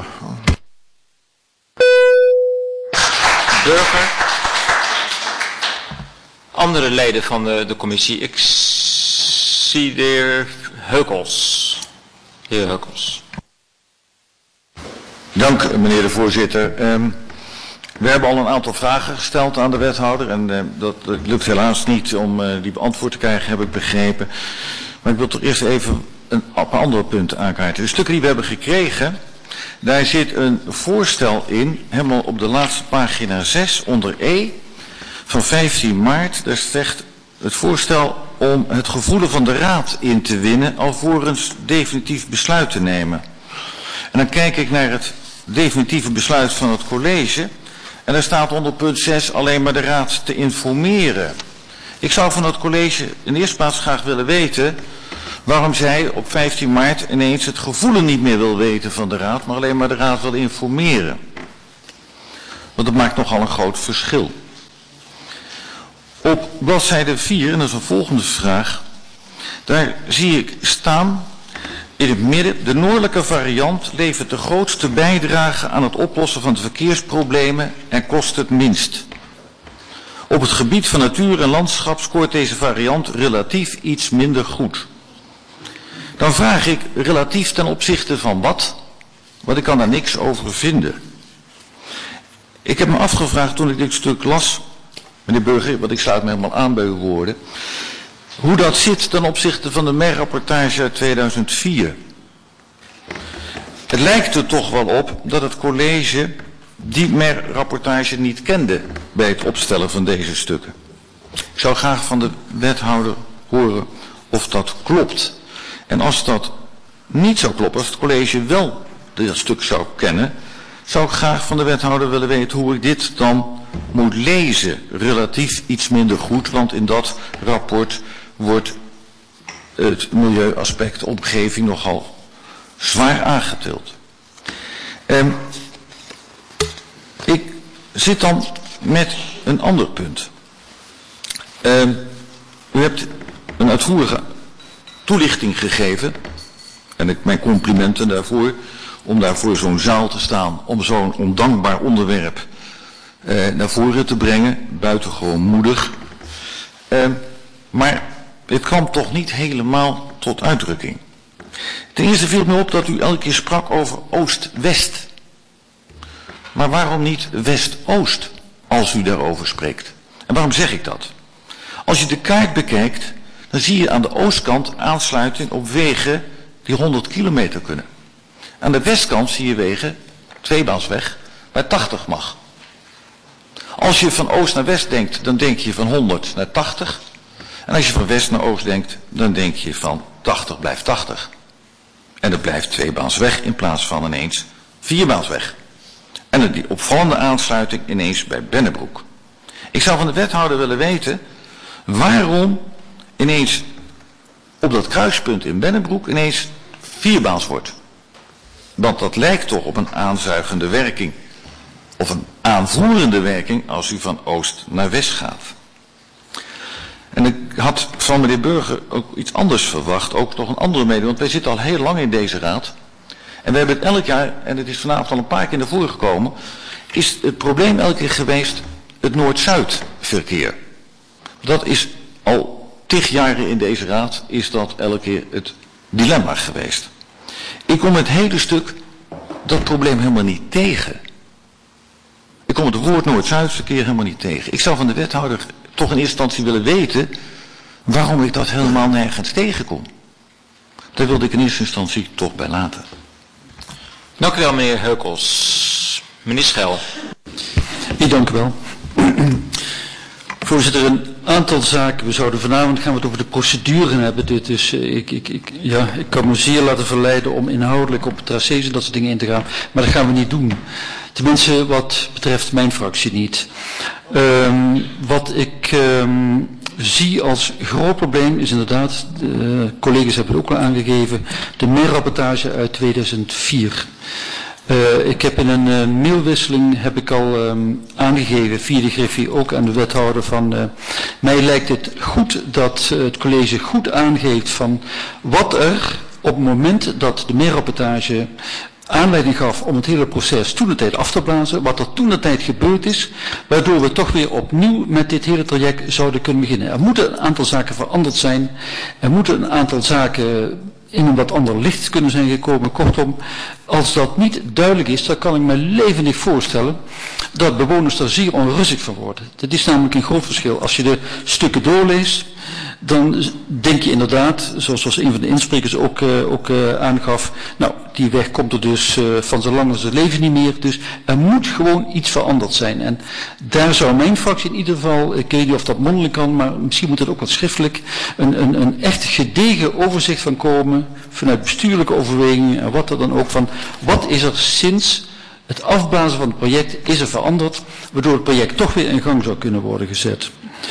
Burger. Andere leden van de, de commissie. Ik zie de heer Heukels. De heer Heukels. Dank meneer de voorzitter. Um, we hebben al een aantal vragen gesteld aan de wethouder en uh, dat, dat lukt helaas niet om uh, die beantwoord te krijgen, heb ik begrepen. Maar ik wil toch eerst even een, op een ander punt aankaarten. De stukken die we hebben gekregen, daar zit een voorstel in, helemaal op de laatste pagina zes onder E van vijftien maart. Daar zegt het voorstel om het gevoelen van de raad in te winnen alvorens definitief besluit te nemen. En dan kijk ik naar het definitieve besluit van het college. En daar staat onder punt zes alleen maar de raad te informeren. Ik zou van het college in de eerste plaats graag willen weten waarom zij op vijftien maart ineens het gevoelen niet meer wil weten van de raad, maar alleen maar de raad wil informeren. Want dat maakt nogal een groot verschil. Op bladzijde vier, en dat is een volgende vraag, daar zie ik staan in het midden, de noordelijke variant levert de grootste bijdrage aan het oplossen van de verkeersproblemen en kost het minst. Op het gebied van natuur en landschap scoort deze variant relatief iets minder goed. Dan vraag ik relatief ten opzichte van wat? Want ik kan daar niks over vinden. Ik heb me afgevraagd toen ik dit stuk las, meneer Burger, want ik sluit me helemaal aan bij uw woorden, hoe dat zit ten opzichte van de M E R-rapportage uit tweeduizend vier. Het lijkt er toch wel op dat het college die M E R-rapportage niet kende bij het opstellen van deze stukken. Ik zou graag van de wethouder horen of dat klopt. En als dat niet zou kloppen, als het college wel dat stuk zou kennen, zou ik graag van de wethouder willen weten hoe ik dit dan moet lezen. Relatief iets minder goed, want in dat rapport wordt het milieuaspect omgeving nogal zwaar aangetild. Um, ik zit dan met een ander punt. Um, u hebt een uitvoerige toelichting gegeven, en ik mijn complimenten daarvoor, om daar voor zo'n zaal te staan, om zo'n ondankbaar onderwerp uh, naar voren te brengen, buitengewoon moedig. Um, maar het kwam toch niet helemaal tot uitdrukking. Ten eerste viel me op dat u elke keer sprak over Oost-West. Maar waarom niet West-Oost als u daarover spreekt? En waarom zeg ik dat? Als je de kaart bekijkt, dan zie je aan de oostkant aansluiting op wegen die honderd kilometer kunnen. Aan de westkant zie je wegen, tweebaansweg, waar tachtig mag. Als je van oost naar west denkt, dan denk je van honderd naar tachtig. En als je van west naar oost denkt, dan denk je van tachtig blijft tachtig. En het blijft tweebaansweg in plaats van ineens vierbaansweg. En die opvallende aansluiting ineens bij Bennebroek. Ik zou van de wethouder willen weten waarom ineens op dat kruispunt in Bennebroek ineens vierbaans wordt. Want dat lijkt toch op een aanzuigende werking. Of een aanvoerende werking als u van oost naar west gaat. En ik had van meneer Burger ook iets anders verwacht. Ook nog een andere mening. Want wij zitten al heel lang in deze raad. En we hebben het elk jaar, en het is vanavond al een paar keer naar voren gekomen. Is het probleem elke keer geweest het Noord-Zuid verkeer. Dat is al tig jaren in deze raad. Is dat elke keer het dilemma geweest. Ik kom het hele stuk dat probleem helemaal niet tegen. Ik kom het woord Noord-Zuid-verkeer helemaal niet tegen. Ik zou van de wethouder toch in eerste instantie willen weten waarom ik dat helemaal nergens tegenkom. Daar wilde ik in eerste instantie toch bij laten. Dank u wel, meneer Heukels. Meneer Schel. Ik dank u wel. Voorzitter, een aantal zaken. We zouden vanavond gaan we het over de procedure hebben. Dit is, ik, ik, ik, ja, ik kan me zeer laten verleiden om inhoudelijk op tracés en dat soort dingen in te gaan. Maar dat gaan we niet doen. Tenminste, wat betreft mijn fractie niet. Um, wat ik um, zie als groot probleem is inderdaad, de collega's hebben het ook al aangegeven, de meerrapportage uit tweeduizend vier. Uh, ik heb in een uh, mailwisseling heb ik al um, aangegeven via de Griffie ook aan de wethouder van uh, mij lijkt het goed dat uh, het college goed aangeeft van wat er op het moment dat de meerrapportage aanleiding gaf om het hele proces toen de tijd af te blazen, wat er toen de tijd gebeurd is, waardoor we toch weer opnieuw met dit hele traject zouden kunnen beginnen. Er moeten een aantal zaken veranderd zijn, er moeten een aantal zaken in een wat ander licht kunnen zijn gekomen. Kortom, als dat niet duidelijk is, dan kan ik me levendig voorstellen dat bewoners er zeer onrustig van worden. Dat is namelijk een groot verschil. Als je de stukken doorleest, dan denk je inderdaad, zoals, zoals een van de insprekers ook, uh, ook uh, aangaf, nou, die weg komt er dus uh, van zo lang als het leven niet meer. Dus er moet gewoon iets veranderd zijn. En daar zou mijn fractie in ieder geval, ik weet niet of dat mondeling kan, maar misschien moet het ook wat schriftelijk, een, een, een echt gedegen overzicht van komen, vanuit bestuurlijke overwegingen en wat er dan ook van, wat is er sinds het afblazen van het project, is er veranderd, waardoor het project toch weer in gang zou kunnen worden gezet.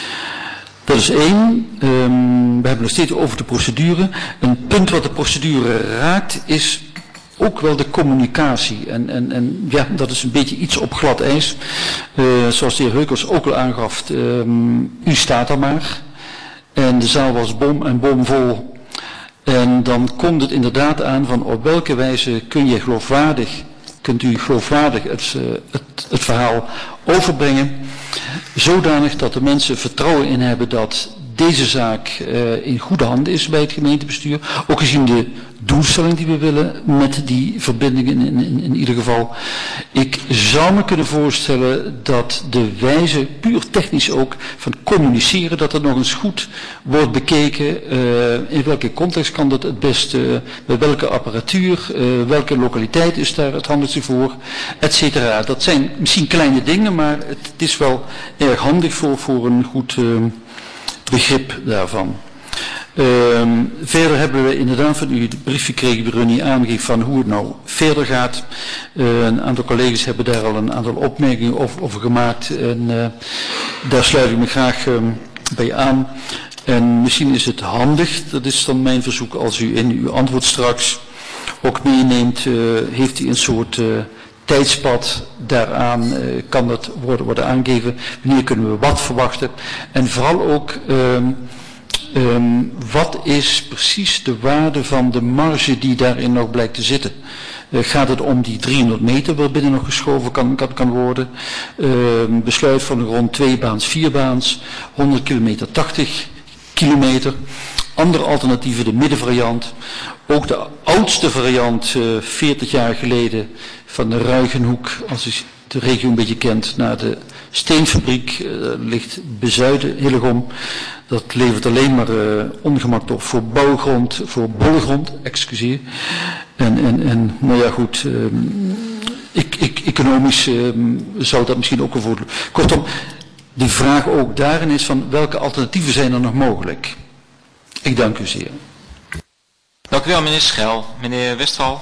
Dat is één. Um, we hebben nog steeds over de procedure. Een punt wat de procedure raakt is ook wel de communicatie. En, en, en ja, dat is een beetje iets op glad ijs. Uh, zoals de heer Heukels ook al aangaf. Um, u staat er maar. En de zaal was bom en bomvol. En dan komt het inderdaad aan van op welke wijze kun je geloofwaardig, kunt u geloofwaardig het, uh, het, het verhaal overbrengen. Zodanig dat de mensen vertrouwen in hebben dat deze zaak uh, in goede handen is bij het gemeentebestuur. Ook gezien de doelstelling die we willen met die verbindingen in, in, in ieder geval. Ik zou me kunnen voorstellen dat de wijze, puur technisch ook, van communiceren, dat het nog eens goed wordt bekeken. Uh, in welke context kan dat het beste, uh, bij welke apparatuur, uh, welke lokaliteit is daar het handigste voor, et cetera. Dat zijn misschien kleine dingen, maar het, het is wel erg handig voor, voor een goed uh, begrip daarvan. Uh, verder hebben we inderdaad van u de brief gekregen, die Runnie aangeeft van hoe het nou verder gaat. Uh, een aantal collega's hebben daar al een aantal opmerkingen over, over gemaakt en uh, daar sluit ik me graag uh, bij aan. En misschien is het handig, dat is dan mijn verzoek, als u in uw antwoord straks ook meeneemt, uh, heeft u een soort uh, tijdspad daaraan, uh, kan dat worden, worden aangegeven, wanneer kunnen we wat verwachten en vooral ook uh, Um, wat is precies de waarde van de marge die daarin nog blijkt te zitten? Uh, gaat het om die driehonderd meter waar binnen nog geschoven kan, kan, kan worden? Uh, besluit van rond tweebaans, vierbaans, honderd kilometer, tachtig kilometer. Andere alternatieven, de middenvariant. Ook de oudste variant, uh, veertig jaar geleden, van de Ruigenhoek, als u de regio een beetje kent, naar de steenfabriek, uh, ligt Bezuiden, Hillegom. Dat levert alleen maar uh, ongemak op voor bouwgrond, voor bollegrond, excuseer. En, en, en nou ja goed, um, ik, ik, economisch um, zou dat misschien ook een voordeel. Kortom, die vraag ook daarin is van welke alternatieven zijn er nog mogelijk. Ik dank u zeer. Dank u wel, meneer Schel. Meneer Westphal.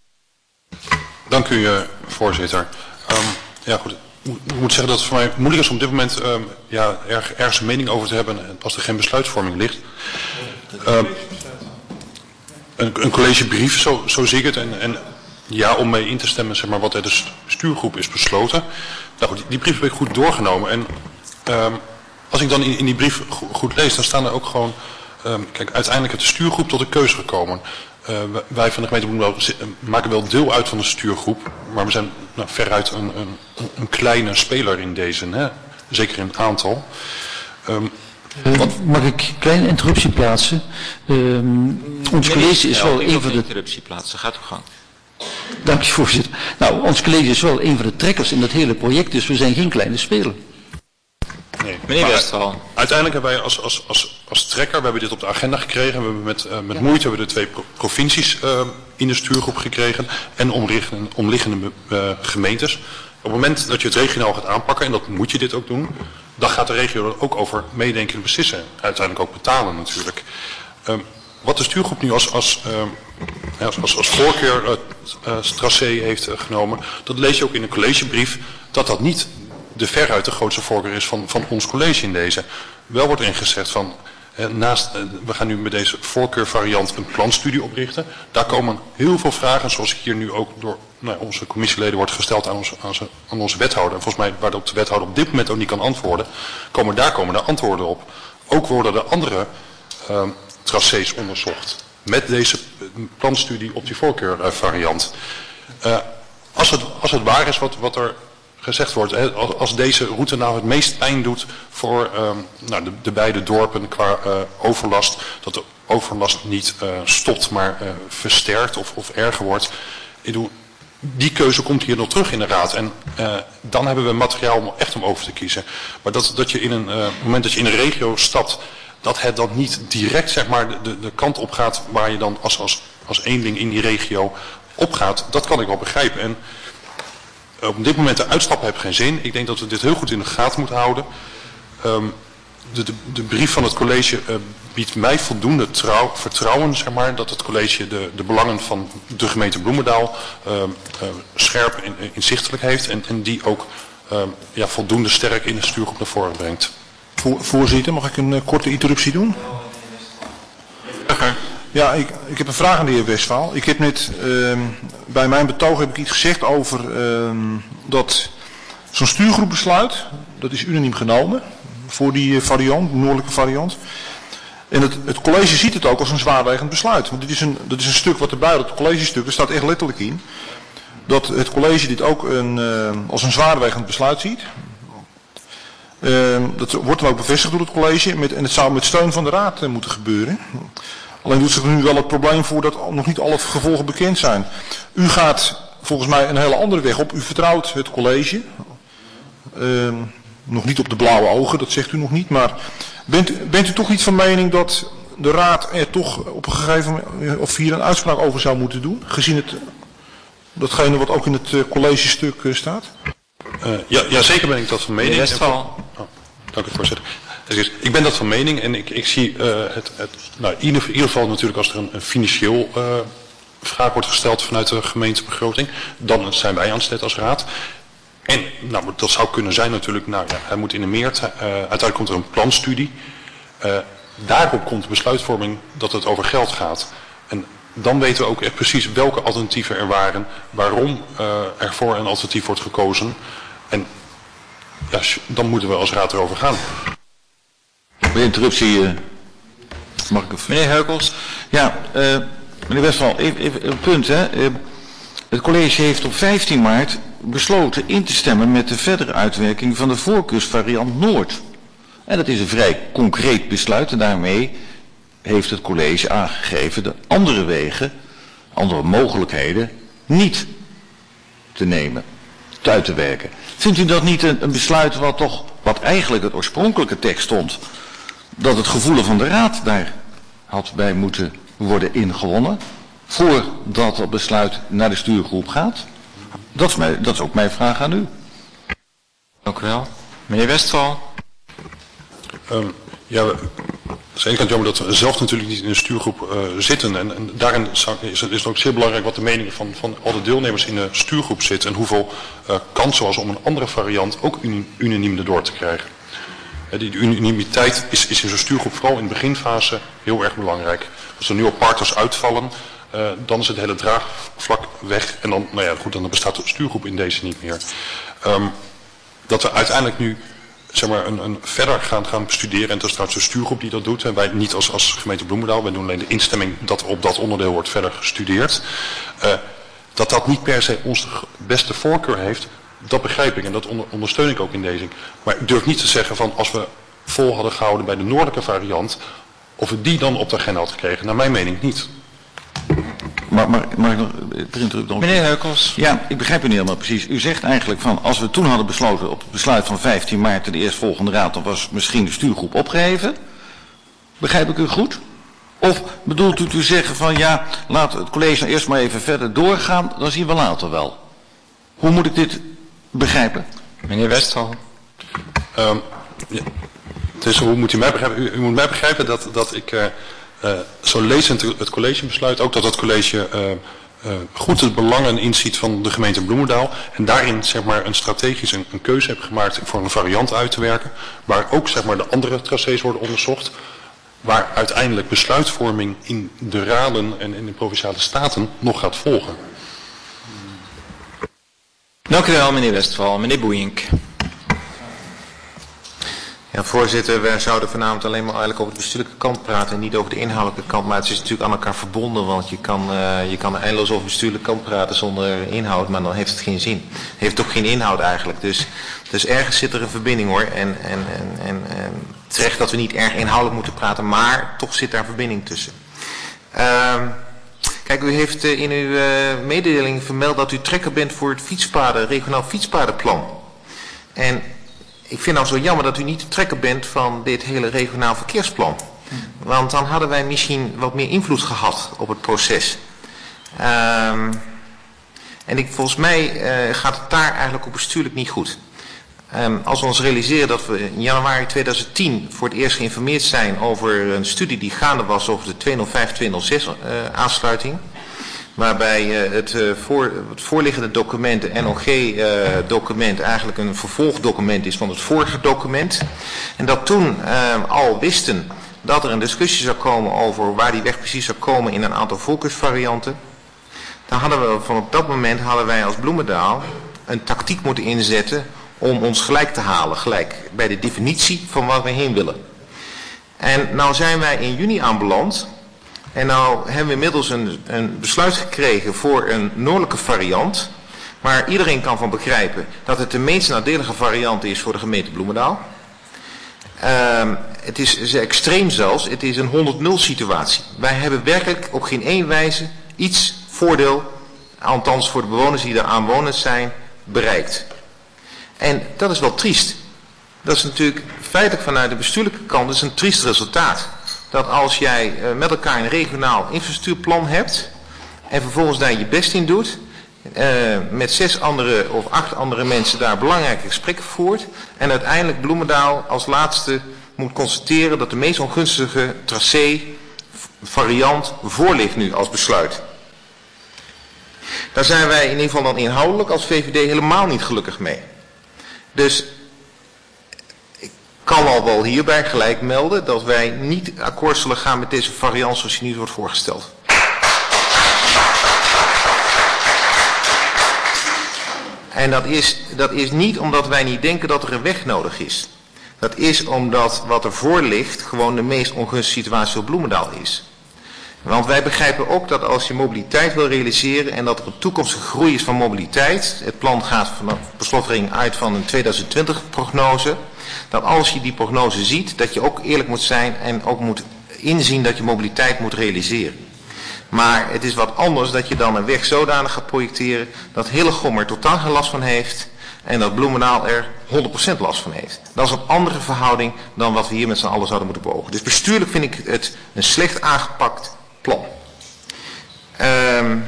Dank u, uh, voorzitter. Um, ja, goed. Ik moet zeggen dat het voor mij moeilijk is om op dit moment um, ja, erg, ergens een mening over te hebben als er geen besluitvorming ligt. Um, een, een collegebrief, zo, zo zie ik het. En, en ja, om mee in te stemmen, zeg maar, wat er de stuurgroep is besloten. Nou goed, die, die brief heb ik goed doorgenomen. En um, als ik dan in, in die brief go, goed lees, dan staan er ook gewoon... Um, kijk, uiteindelijk heeft de stuurgroep tot een keuze gekomen. Uh, wij van de gemeente Bloemendaal maken wel deel uit van de stuurgroep, maar we zijn nou, veruit een, een, een kleine speler in deze, hè? Zeker in het aantal. Um, uh, mag ik een kleine interruptie plaatsen? Um, ons college is wel een van de... interruptie plaatsen, gaat u gang. Dank je, voorzitter. Nou, ons college is wel een van de trekkers in dat hele project, dus we zijn geen kleine speler. Nee. Meneer Westphal. Uiteindelijk hebben wij als, als, als, als trekker, we hebben dit op de agenda gekregen. We hebben met, uh, met ja. moeite hebben we de twee pro provincies uh, in de stuurgroep gekregen. En omliggende, omliggende uh, gemeentes. Op het moment dat je het regionaal gaat aanpakken, en dat moet je dit ook doen. Dan gaat de regio er ook over meedenken en beslissen. Uiteindelijk ook betalen natuurlijk. Um, wat de stuurgroep nu als, als, uh, als, als, als voorkeur uh, uh, tracé heeft uh, genomen. Dat lees je ook in een collegebrief. Dat dat niet... de veruit de grootste voorkeur is van, van ons college in deze. Wel wordt ingezegd van, eh, naast, eh, we gaan nu met deze voorkeurvariant een planstudie oprichten. Daar komen heel veel vragen, zoals hier nu ook door nou, onze commissieleden wordt gesteld aan onze, aan, aan onze wethouder. En volgens mij, waar de wethouder op dit moment ook niet kan antwoorden, komen daar komen de antwoorden op. Ook worden de andere uh, tracés onderzocht. Met deze planstudie op die voorkeurvariant. Uh, als, het, als het waar is wat, wat er... gezegd wordt, hè, als, als deze route nou het meest pijn doet voor um, nou, de, de beide dorpen qua uh, overlast, dat de overlast niet uh, stopt, maar uh, versterkt of, of erger wordt. Ik doe, die keuze komt hier nog terug in de raad en uh, dan hebben we materiaal om echt om over te kiezen. Maar dat, dat je in een uh, moment dat je in een regio stapt, dat het dan niet direct zeg maar de, de, de kant op gaat waar je dan als, als, als eenling in die regio opgaat, dat kan ik wel begrijpen. En op dit moment de uitstappen heeft geen zin. Ik denk dat we dit heel goed in de gaten moeten houden. Um, de, de, de brief van het college uh, biedt mij voldoende trouw, vertrouwen zeg maar, dat het college de, de belangen van de gemeente Bloemendaal uh, uh, scherp en inzichtelijk heeft. En, en die ook uh, ja, voldoende sterk in de stuurgroep naar voren brengt. Voor, voorzitter, mag ik een uh, korte interruptie doen? Ja, ik, ik heb een vraag aan de heer Westphal. Ik heb net, uh, bij mijn betoog heb ik iets gezegd over uh, dat zo'n stuurgroepbesluit, dat is unaniem genomen voor die variant, de noordelijke variant. En het, het college ziet het ook als een zwaarwegend besluit. Want dit is een, dat is een stuk wat erbij, dat collegestuk, daar staat echt letterlijk in. Dat het college dit ook een, uh, als een zwaarwegend besluit ziet. Uh, dat wordt dan ook bevestigd door het college met, en het zou met steun van de raad uh, moeten gebeuren. Alleen doet zich er nu wel het probleem voor dat nog niet alle gevolgen bekend zijn. U gaat volgens mij een hele andere weg op. U vertrouwt het college. Uh, nog niet op de blauwe ogen, dat zegt u nog niet. Maar bent, bent u toch niet van mening dat de raad er toch op een gegeven moment of hier een uitspraak over zou moeten doen? Gezien het, datgene wat ook in het uh, collegestuk uh, staat? Uh, ja, ja, zeker ben ik dat van mening. Westphal. Oh, dank u voorzitter. Ik ben dat van mening en ik, ik zie uh, het, het nou, in, ieder, in ieder geval natuurlijk als er een, een financieel uh, vraag wordt gesteld vanuit de gemeentebegroting, dan zijn wij aan het zet als raad. En nou, dat zou kunnen zijn natuurlijk, nou ja, hij moet in de meert, uh, uiteindelijk komt er een planstudie. Uh, daarop komt de besluitvorming dat het over geld gaat. En dan weten we ook echt precies welke alternatieven er waren, waarom uh, er voor een alternatief wordt gekozen. En ja, dan moeten we als raad erover gaan. Meneer interruptie, uh, mag ik... Meneer Heukels. Ja, uh, meneer Westphal, even, even een punt. Hè. Uh, het college heeft op vijftien maart besloten in te stemmen met de verdere uitwerking van de voorkeursvariant Noord. En dat is een vrij concreet besluit en daarmee heeft het college aangegeven de andere wegen, andere mogelijkheden niet te nemen. te uit te werken. Vindt u dat niet een, een besluit wat toch, wat eigenlijk het oorspronkelijke tekst stond, dat het gevoel van de Raad daar had bij moeten worden ingewonnen, voordat dat besluit naar de stuurgroep gaat? Dat is, mij, dat is ook mijn vraag aan u. Dank u wel. Meneer Westphal. Um, ja, het is aan de ene kant jammer dat we zelf natuurlijk niet in de stuurgroep uh, zitten. En, en daarin zou, is, het, is het ook zeer belangrijk wat de meningen van, van al de deelnemers in de stuurgroep zit. En hoeveel uh, kansen was om een andere variant ook uni, unaniem erdoor te krijgen. Uh, die, die unanimiteit is, is in zo'n stuurgroep vooral in de beginfase heel erg belangrijk. Als er nu al partners uitvallen, uh, dan is het hele draagvlak weg. En dan, nou ja, goed, dan bestaat de stuurgroep in deze niet meer. Um, dat we uiteindelijk nu zeg maar, een, een verder gaan, gaan bestuderen. En het is trouwens de stuurgroep die dat doet. En wij niet als, als gemeente Bloemendaal. Wij doen alleen de instemming dat op dat onderdeel wordt verder gestudeerd. Uh, dat dat niet per se onze beste voorkeur heeft, dat begrijp ik. En dat onder, ondersteun ik ook in deze. Maar ik durf niet te zeggen van als we vol hadden gehouden bij de noordelijke variant, of we die dan op de agenda hadden gekregen. Naar mijn mening niet. Maar, maar, maar nog... Meneer Heukels. Ja, ik begrijp u niet helemaal precies. U zegt eigenlijk van, als we toen hadden besloten op het besluit van vijftien maart de eerstvolgende raad, dan was misschien de stuurgroep opgeheven. Begrijp ik u goed? Of bedoelt u te zeggen van, ja, laat het college nou eerst maar even verder doorgaan, dan zien we later wel. Hoe moet ik dit begrijpen? Meneer Westphal. Um, ja. Dus hoe moet u mij begrijpen? U, u moet mij begrijpen dat, dat ik... Uh, Uh, zo lezend het collegebesluit, ook dat het college uh, uh, goed het belangen inziet van de gemeente Bloemendaal en daarin zeg maar een strategisch een, een keuze heeft gemaakt voor een variant uit te werken, waar ook zeg maar de andere tracés worden onderzocht, waar uiteindelijk besluitvorming in de raden en in de provinciale staten nog gaat volgen. Dank u wel, meneer Westphal. Meneer Boeink. Ja, voorzitter, wij zouden vanavond alleen maar eigenlijk over de bestuurlijke kant praten en niet over de inhoudelijke kant. Maar het is natuurlijk aan elkaar verbonden, want je kan, uh, je kan eindeloos over de bestuurlijke kant praten zonder inhoud, maar dan heeft het geen zin. Het heeft ook geen inhoud eigenlijk. Dus, dus ergens zit er een verbinding hoor. En, en, en, en, en terecht dat we niet erg inhoudelijk moeten praten, maar toch zit daar een verbinding tussen. Uh, kijk, u heeft uh, in uw uh, mededeling vermeld dat u trekker bent voor het fietspaden, regionaal fietspadenplan. En ik vind nou zo jammer dat u niet de trekker bent van dit hele regionaal verkeersplan. Want dan hadden wij misschien wat meer invloed gehad op het proces. Um, en ik, volgens mij uh, gaat het daar eigenlijk op bestuurlijk niet goed. Um, als we ons realiseren dat we in januari tweeduizend tien voor het eerst geïnformeerd zijn over een studie die gaande was over de tweehonderdvijf tweehonderdzes uh, aansluiting. Waarbij uh, het, uh, voor, het voorliggende document, de N O G-document, uh, eigenlijk een vervolgdocument is van het vorige document. En dat toen uh, al wisten dat er een discussie zou komen over waar die weg precies zou komen in een aantal voorkeursvarianten. Dan hadden we van op dat moment hadden wij als Bloemendaal een tactiek moeten inzetten om ons gelijk te halen, gelijk bij de definitie van waar we heen willen. En nou zijn wij in juni aanbeland. En nou hebben we inmiddels een, een besluit gekregen voor een noordelijke variant. Maar iedereen kan van begrijpen dat het de meest nadelige variant is voor de gemeente Bloemendaal. Uh, het is extreem zelfs. Het is een honderd nul situatie. Wij hebben werkelijk op geen één wijze iets voordeel, althans voor de bewoners die daar aanwonend zijn, bereikt. En dat is wel triest. Dat is natuurlijk feitelijk vanuit de bestuurlijke kant is een triest resultaat. Dat als jij uh, met elkaar een regionaal infrastructuurplan hebt en vervolgens daar je best in doet, uh, met zes andere of acht andere mensen daar belangrijke gesprekken voert en uiteindelijk Bloemendaal als laatste moet constateren dat de meest ongunstige tracé variant voor ligt nu als besluit. Daar zijn wij in ieder geval dan inhoudelijk als V V D helemaal niet gelukkig mee. Dus ik kan al wel hierbij gelijk melden dat wij niet akkoord zullen gaan met deze variant zoals die nu wordt voorgesteld. En dat is, dat is niet omdat wij niet denken dat er een weg nodig is. Dat is omdat wat er voor ligt gewoon de meest ongunstige situatie voor Bloemendaal is. Want wij begrijpen ook dat als je mobiliteit wil realiseren en dat er een toekomstige groei is van mobiliteit, het plan gaat vanaf beslotregeling uit van een tweeduizend twintig prognose, dat als je die prognose ziet, dat je ook eerlijk moet zijn en ook moet inzien dat je mobiliteit moet realiseren. Maar het is wat anders dat je dan een weg zodanig gaat projecteren dat Hillegom er totaal geen last van heeft en dat Bloemendaal er honderd procent last van heeft. Dat is een andere verhouding dan wat we hier met z'n allen zouden moeten beogen. Dus bestuurlijk vind ik het een slecht aangepakt plan. Um,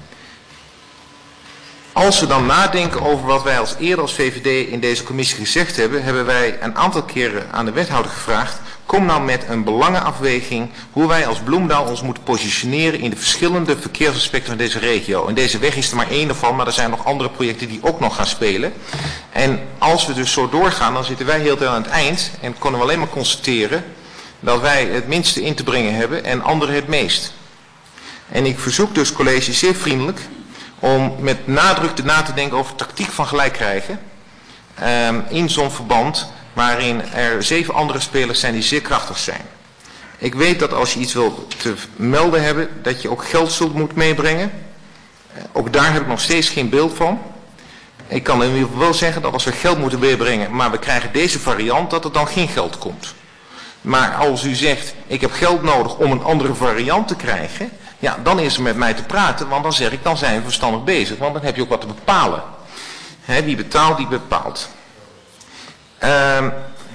als we dan nadenken over wat wij als eerder als V V D in deze commissie gezegd hebben, hebben wij een aantal keren aan de wethouder gevraagd, kom nou met een belangenafweging hoe wij als Bloemendaal ons moeten positioneren in de verschillende verkeersaspecten van deze regio. En deze weg is er maar één ervan, maar er zijn nog andere projecten die ook nog gaan spelen. En als we dus zo doorgaan, dan zitten wij heel veel aan het eind en kunnen we alleen maar constateren dat wij het minste in te brengen hebben en anderen het meest. En ik verzoek dus college zeer vriendelijk om met nadruk na te denken over tactiek van gelijk krijgen um, in zo'n verband waarin er zeven andere spelers zijn die zeer krachtig zijn. Ik weet dat als je iets wil te melden hebben, dat je ook geld zult moeten meebrengen. Ook daar heb ik nog steeds geen beeld van. Ik kan in ieder geval wel zeggen dat als we geld moeten meebrengen, maar we krijgen deze variant, dat er dan geen geld komt. Maar als u zegt, ik heb geld nodig om een andere variant te krijgen, ja, dan is er met mij te praten, want dan zeg ik, dan zijn we verstandig bezig, want dan heb je ook wat te bepalen. He, wie betaalt, die bepaalt. Um,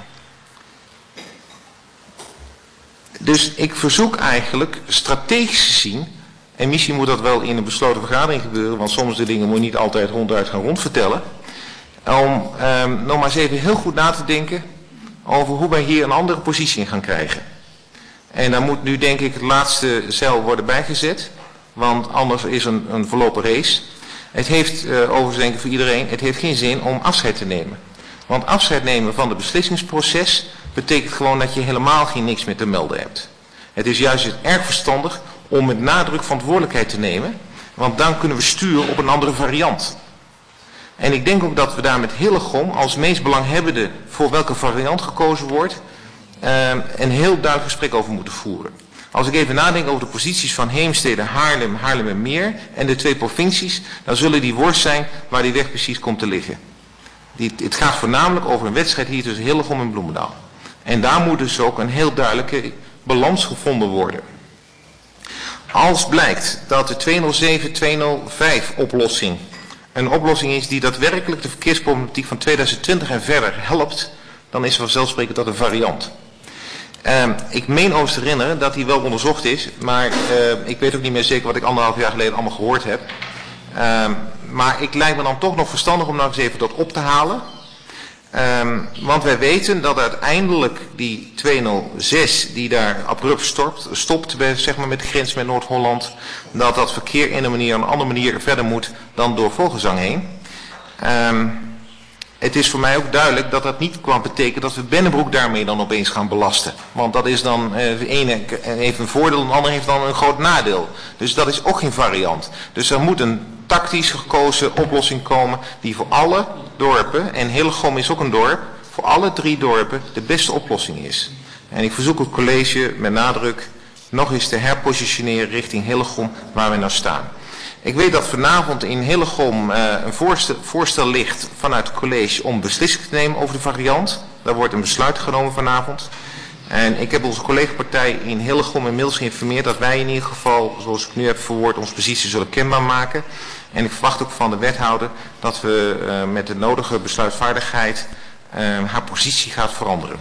dus ik verzoek eigenlijk strategisch gezien, en misschien moet dat wel in een besloten vergadering gebeuren, want soms de dingen moet je niet altijd ronduit gaan rondvertellen, om um, nog maar eens even heel goed na te denken over hoe wij hier een andere positie in gaan krijgen. En dan moet nu denk ik het laatste zeil worden bijgezet, want anders is een, een verlopen race. Het heeft, uh, overigens denk ik voor iedereen, het heeft geen zin om afscheid te nemen. Want afscheid nemen van het beslissingsproces betekent gewoon dat je helemaal geen niks meer te melden hebt. Het is juist erg verstandig om met nadruk verantwoordelijkheid te nemen, want dan kunnen we sturen op een andere variant. En ik denk ook dat we daar met Hillegom als meest belanghebbende voor welke variant gekozen wordt, uh, een heel duidelijk gesprek over moeten voeren. Als ik even nadenk over de posities van Heemstede, Haarlem, Haarlemmermeer en de twee provincies, dan zullen die worst zijn waar die weg precies komt te liggen. Die, het gaat voornamelijk over een wedstrijd hier tussen Hillegom en Bloemendaal. En daar moet dus ook een heel duidelijke balans gevonden worden. Als blijkt dat de tweehonderdzeven tweehonderdvijf oplossing een oplossing is die daadwerkelijk de verkeersproblematiek van tweeduizend twintig en verder helpt, dan is vanzelfsprekend dat een variant. Uh, ik meen overigens te herinneren dat die wel onderzocht is, maar uh, ik weet ook niet meer zeker wat ik anderhalf jaar geleden allemaal gehoord heb. Uh, maar ik lijkt me dan toch nog verstandig om nog eens even dat op te halen. Um, want wij weten dat uiteindelijk die tweehonderdzes die daar abrupt stopt, stopt bij, zeg maar met de grens met Noord-Holland, dat dat verkeer in een manier, een andere manier verder moet dan door Vogelzang heen. Um, het is voor mij ook duidelijk dat dat niet kwam betekenen dat we Bennebroek daarmee dan opeens gaan belasten. Want dat is dan, uh, de ene heeft een voordeel en de andere heeft dan een groot nadeel. Dus dat is ook geen variant. Dus er moet een tactisch gekozen oplossing komen die voor alle dorpen, en Hillegom is ook een dorp, voor alle drie dorpen de beste oplossing is. En ik verzoek het college met nadruk nog eens te herpositioneren richting Hillegom waar we nou staan. Ik weet dat vanavond in Hillegom uh, een voorstel, voorstel ligt vanuit het college om beslissing te nemen over de variant. Daar wordt een besluit genomen vanavond. En ik heb onze collega-partij in Hillegom inmiddels geïnformeerd dat wij in ieder geval, zoals ik nu heb verwoord, onze positie zullen kenbaar maken. En ik verwacht ook van de wethouder dat we uh, met de nodige besluitvaardigheid uh, haar positie gaat veranderen.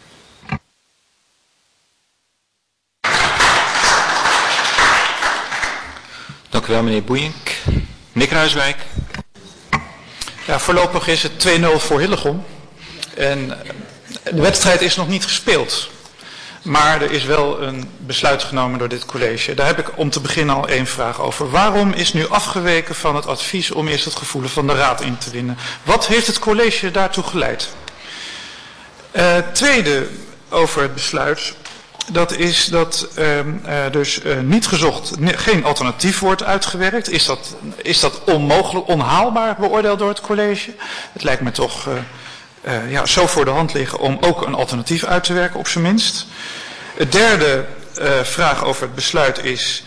Dank u wel, meneer Boeink. Meneer Kruiswijk. Ja, voorlopig is het twee nul voor Hillegom. En de wedstrijd is nog niet gespeeld. Maar er is wel een besluit genomen door dit college. Daar heb ik om te beginnen al één vraag over. Waarom is nu afgeweken van het advies om eerst het gevoel van de raad in te winnen? Wat heeft het college daartoe geleid? Uh, tweede over het besluit. Dat is dat uh, uh, dus uh, niet gezocht, ne- geen alternatief wordt uitgewerkt. Is dat, is dat onmogelijk, onhaalbaar beoordeeld door het college? Het lijkt me toch uh, uh, ja, zo voor de hand liggen om ook een alternatief uit te werken, op zijn minst. Het derde uh, vraag over het besluit is,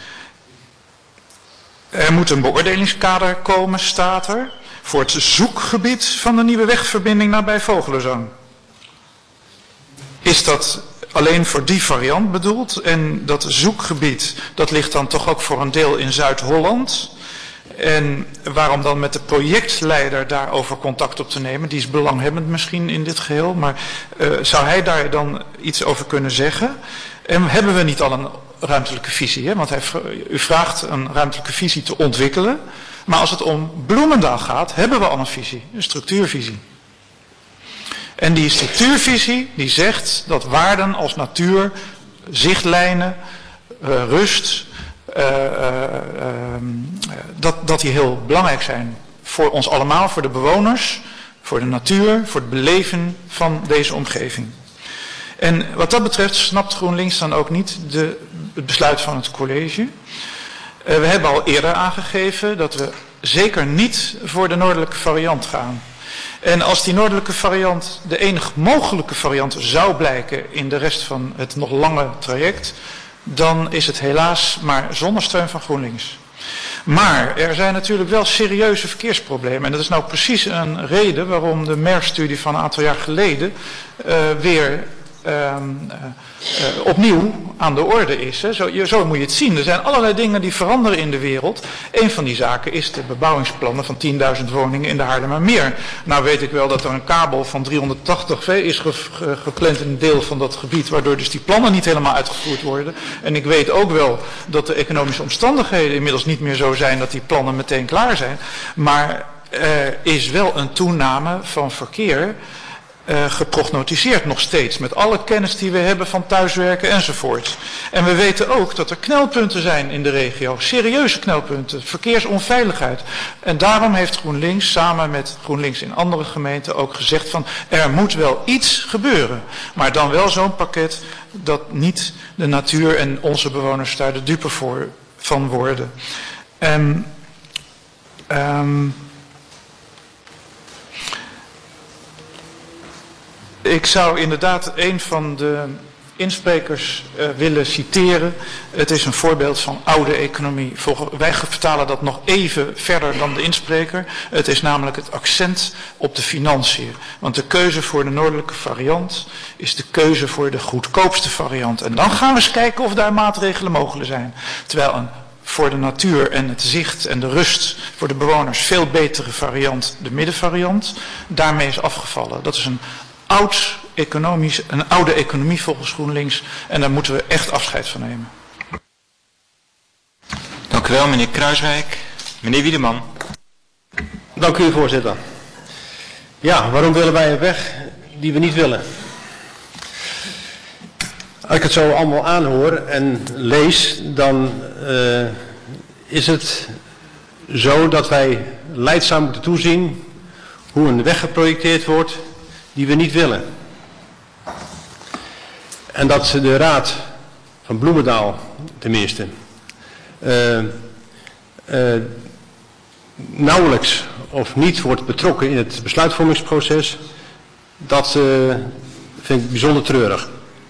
er moet een beoordelingskader komen, staat er, voor het zoekgebied van de nieuwe wegverbinding nabij Vogelenzang. Is dat alleen voor die variant bedoeld. En dat zoekgebied, dat ligt dan toch ook voor een deel in Zuid-Holland. En waarom dan met de projectleider daarover contact op te nemen? Die is belanghebbend misschien in dit geheel. Maar uh, zou hij daar dan iets over kunnen zeggen? En hebben we niet al een ruimtelijke visie? Hè? Want hij, u vraagt een ruimtelijke visie te ontwikkelen. Maar als het om Bloemendaal gaat, hebben we al een visie. Een structuurvisie. En die structuurvisie die zegt dat waarden als natuur, zichtlijnen, uh, rust, uh, uh, uh, dat, dat die heel belangrijk zijn voor ons allemaal, voor de bewoners, voor de natuur, voor het beleven van deze omgeving. En wat dat betreft snapt GroenLinks dan ook niet de, het besluit van het college. Uh, we hebben al eerder aangegeven dat we zeker niet voor de noordelijke variant gaan. En als die noordelijke variant de enige mogelijke variant zou blijken in de rest van het nog lange traject, dan is het helaas maar zonder steun van GroenLinks. Maar er zijn natuurlijk wel serieuze verkeersproblemen. En dat is nou precies een reden waarom de M E R-studie van een aantal jaar geleden uh, weer uh, uh, uh, opnieuw aan de orde is. Hè. Zo, je, zo moet je het zien. Er zijn allerlei dingen die veranderen in de wereld. Een van die zaken is de bebouwingsplannen van tienduizend woningen in de Haarlemmermeer. Nou weet ik wel dat er een kabel van driehonderdtachtig is ge, ge, gepland in een deel van dat gebied, waardoor dus die plannen niet helemaal uitgevoerd worden. En ik weet ook wel dat de economische omstandigheden inmiddels niet meer zo zijn dat die plannen meteen klaar zijn. Maar er is wel een toename van verkeer Uh, geprognotiseerd nog steeds, met alle kennis die we hebben van thuiswerken enzovoort. En we weten ook dat er knelpunten zijn in de regio, serieuze knelpunten, verkeersonveiligheid. En daarom heeft GroenLinks samen met GroenLinks in andere gemeenten ook gezegd van er moet wel iets gebeuren. Maar dan wel zo'n pakket dat niet de natuur en onze bewoners daar de dupe voor, van worden. En um, ik zou inderdaad een van de insprekers uh, willen citeren. Het is een voorbeeld van oude economie. Volgens, wij vertalen dat nog even verder dan de inspreker. Het is namelijk het accent op de financiën. Want de keuze voor de noordelijke variant is de keuze voor de goedkoopste variant. En dan gaan we eens kijken of daar maatregelen mogelijk zijn. Terwijl een voor de natuur en het zicht en de rust voor de bewoners veel betere variant, de middenvariant, daarmee is afgevallen. Dat is een oud economisch, een oude economie volgens GroenLinks en daar moeten we echt afscheid van nemen. Dank u wel, meneer Kruiswijk. Meneer Wiedeman. Dank u, voorzitter. Ja, waarom willen wij een weg die we niet willen? Als ik het zo allemaal aanhoor en lees, dan uh, is het zo dat wij leidzaam moeten toezien hoe een weg geprojecteerd wordt die we niet willen. En dat de Raad van Bloemendaal, tenminste, uh, uh, nauwelijks of niet wordt betrokken in het besluitvormingsproces, dat uh, vind ik bijzonder treurig.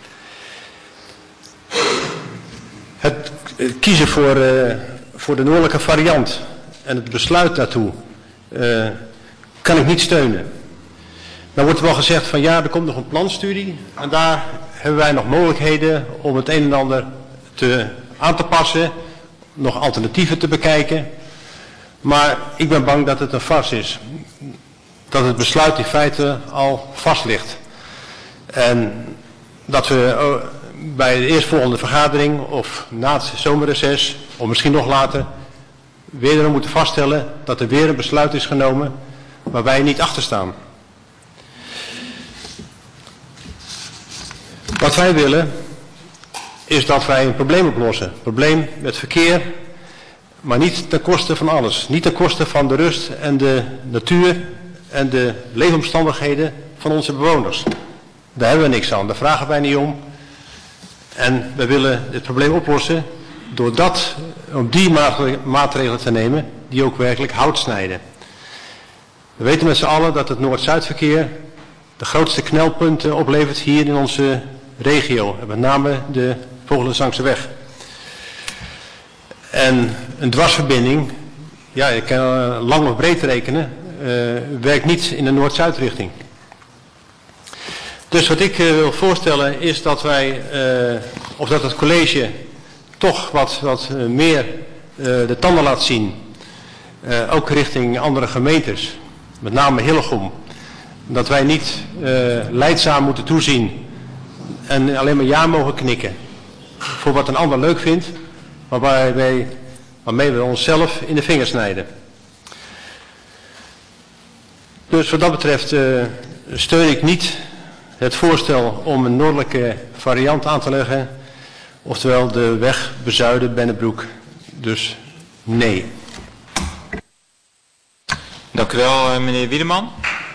Het kiezen voor, uh, voor de noordelijke variant en het besluit daartoe uh, kan ik niet steunen. Dan wordt er wel gezegd van ja, er komt nog een planstudie en daar hebben wij nog mogelijkheden om het een en ander te, aan te passen, nog alternatieven te bekijken. Maar ik ben bang dat het een farce is. Dat het besluit in feite al vast ligt. En dat we uh, bij de eerstvolgende vergadering of na het zomerreces, of misschien nog later, weer dan moeten vaststellen dat er weer een besluit is genomen waar wij niet achter staan. Wat wij willen is dat wij een probleem oplossen. Een probleem met verkeer, maar niet ten koste van alles. Niet ten koste van de rust en de natuur en de leefomstandigheden van onze bewoners. Daar hebben we niks aan, daar vragen wij niet om. En we willen het probleem oplossen door dat, om die maatregelen te nemen die ook werkelijk hout snijden. We weten met z'n allen dat het Noord-Zuidverkeer de grootste knelpunten oplevert hier in onze regio. En met name de Vogelenzangse. En een dwarsverbinding, ja, je kan lang of breed rekenen, uh, werkt niet in de Noord-Zuidrichting. Dus wat ik uh, wil voorstellen is dat wij, uh, of dat het college toch wat, wat uh, meer uh, de tanden laat zien. Uh, ook richting andere gemeentes, met name Hillegom. Dat wij niet uh, leidzaam moeten toezien en alleen maar ja mogen knikken. Voor wat een ander leuk vindt, maar waar wij, waarmee we onszelf in de vingers snijden. Dus wat dat betreft uh, steun ik niet het voorstel om een noordelijke variant aan te leggen, oftewel de weg Bezuiden-Bennebroek. Dus nee. Dank u wel, meneer Wiedeman.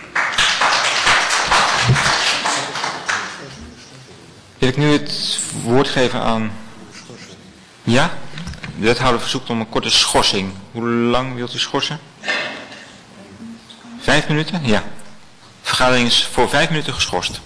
Wil ik nu het woord geven aan... Ja? De wethouder verzoekt om een korte schorsing. Hoe lang wilt u schorsen? Vijf minuten? Ja. De vergadering is voor vijf minuten geschorst.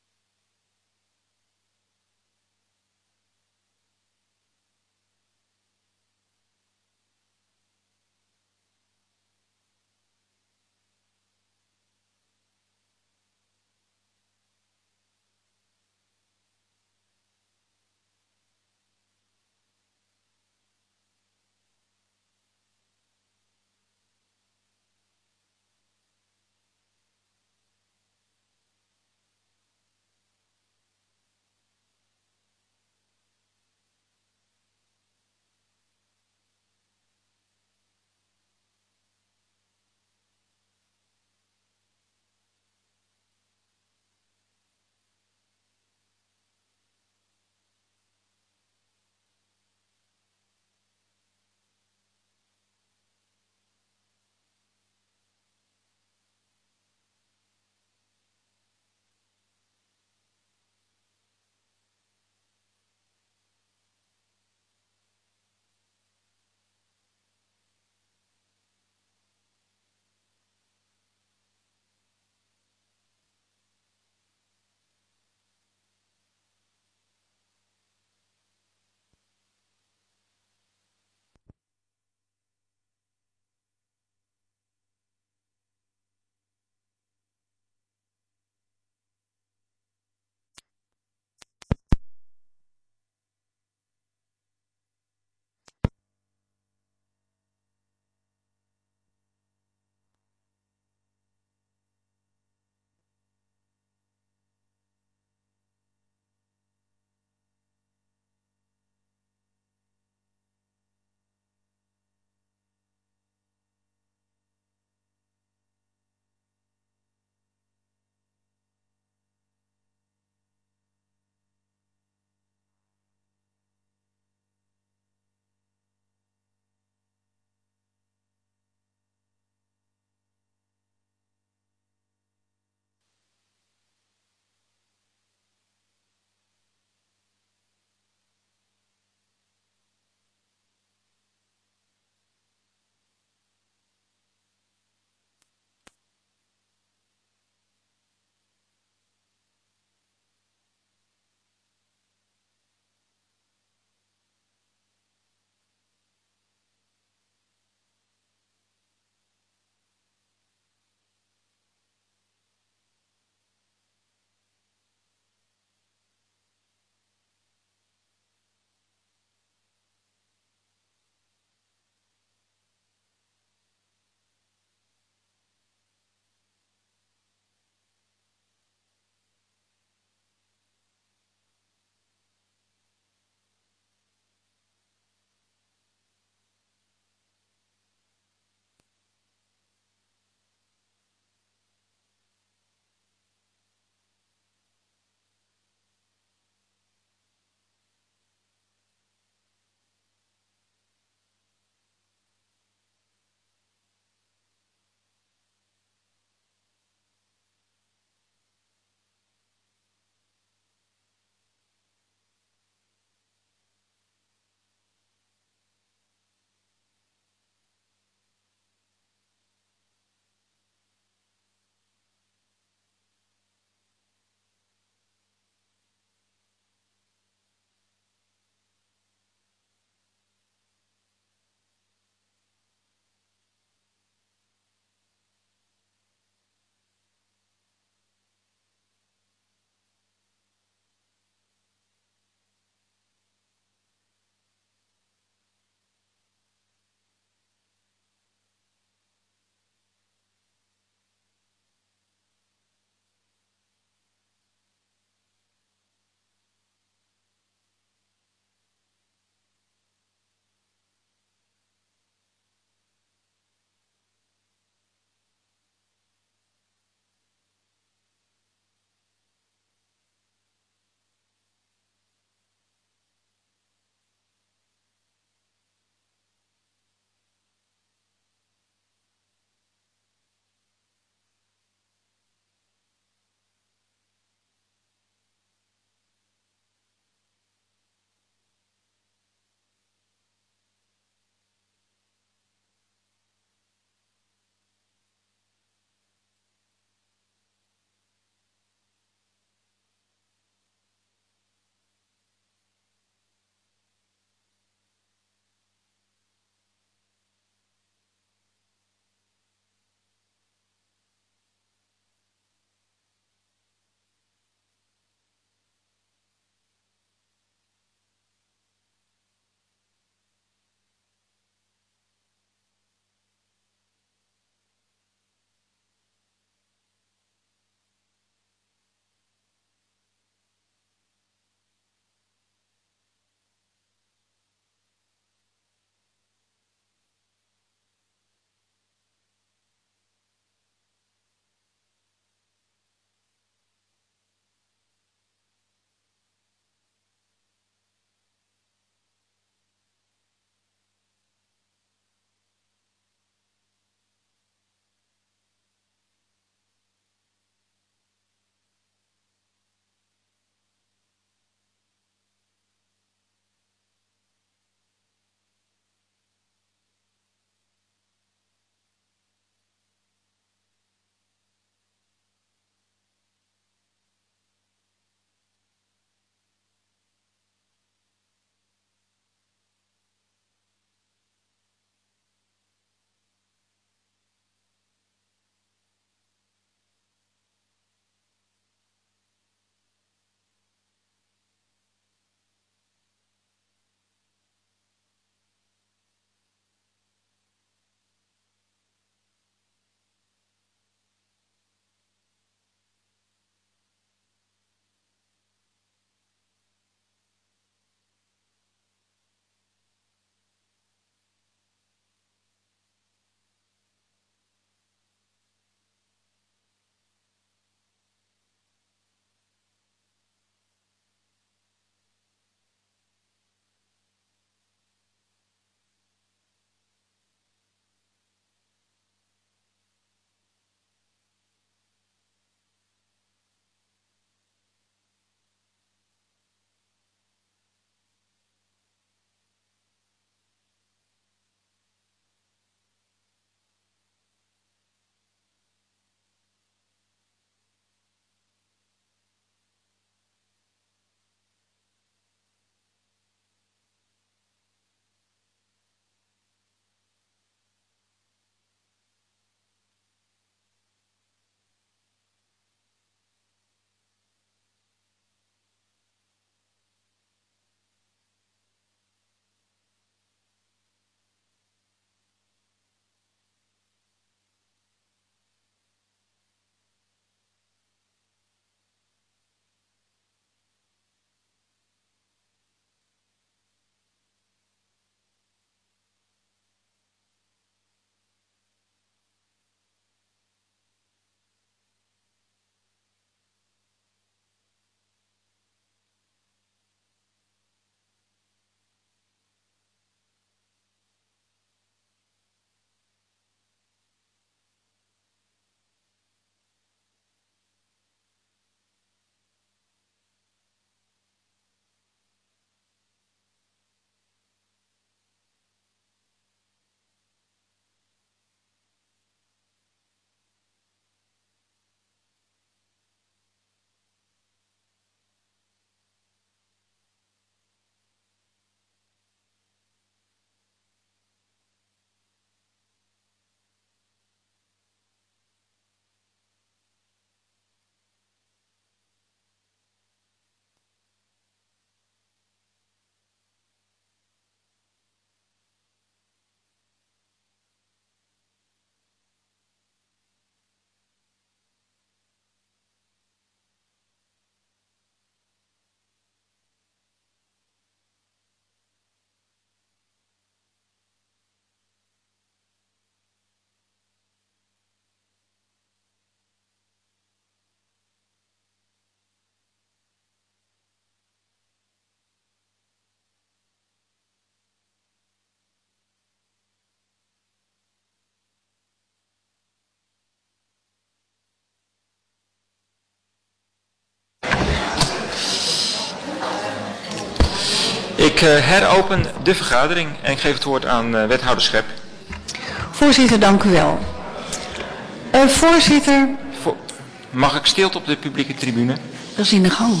Ik uh, heropen de vergadering en ik geef het woord aan uh, wethouder Schep. Voorzitter, dank u wel. Uh, voorzitter. Vo- mag ik stilte op de publieke tribune? Dat is in de gang.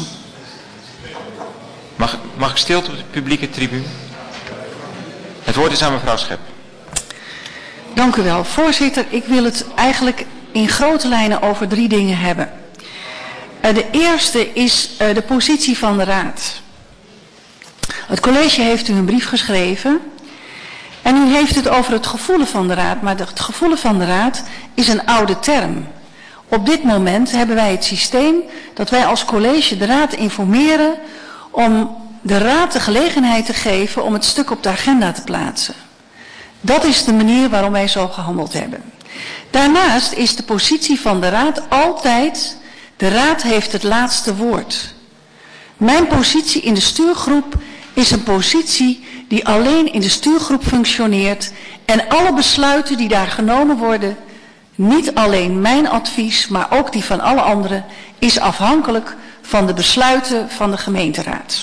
Mag, mag ik stilte op de publieke tribune? Het woord is aan mevrouw Schep. Dank u wel. Voorzitter, ik wil het eigenlijk in grote lijnen over drie dingen hebben. Uh, de eerste is uh, de positie van de Raad. Het college heeft u een brief geschreven en u heeft het over het gevoelen van de Raad, maar het gevoelen van de Raad is een oude term. Op dit moment hebben wij het systeem dat wij als college de Raad informeren om de Raad de gelegenheid te geven om het stuk op de agenda te plaatsen. Dat is de manier waarom wij zo gehandeld hebben. Daarnaast is de positie van de Raad altijd, de Raad heeft het laatste woord. Mijn positie in de stuurgroep is een positie die alleen in de stuurgroep functioneert en alle besluiten die daar genomen worden, niet alleen mijn advies, maar ook die van alle anderen, is afhankelijk van de besluiten van de gemeenteraad.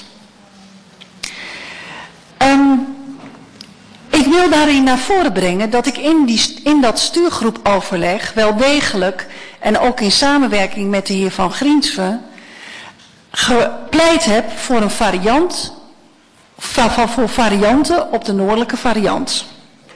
Um, ik wil daarin naar voren brengen dat ik in, die, in dat stuurgroepoverleg wel degelijk en ook in samenwerking met de heer Van Griensven gepleit heb voor een variant, voor varianten op de noordelijke variant.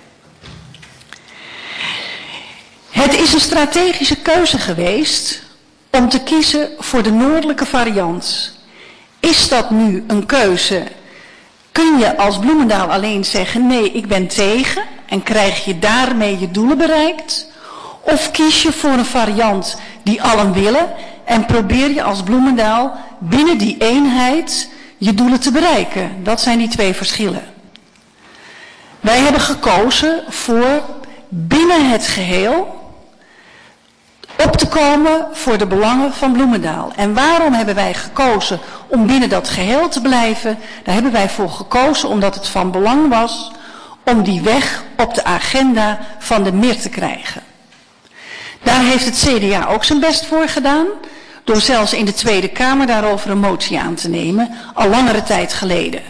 Het is een strategische keuze geweest om te kiezen voor de noordelijke variant. Is dat nu een keuze? Kun je als Bloemendaal alleen zeggen nee, ik ben tegen en krijg je daarmee je doelen bereikt? Of kies je voor een variant die allen willen en probeer je als Bloemendaal binnen die eenheid je doelen te bereiken? Dat zijn die twee verschillen. Wij hebben gekozen voor binnen het geheel op te komen voor de belangen van Bloemendaal. En waarom hebben wij gekozen om binnen dat geheel te blijven? Daar hebben wij voor gekozen omdat het van belang was om die weg op de agenda van de M I R te krijgen. Daar heeft het C D A ook zijn best voor gedaan, door zelfs in de Tweede Kamer daarover een motie aan te nemen, al langere tijd geleden.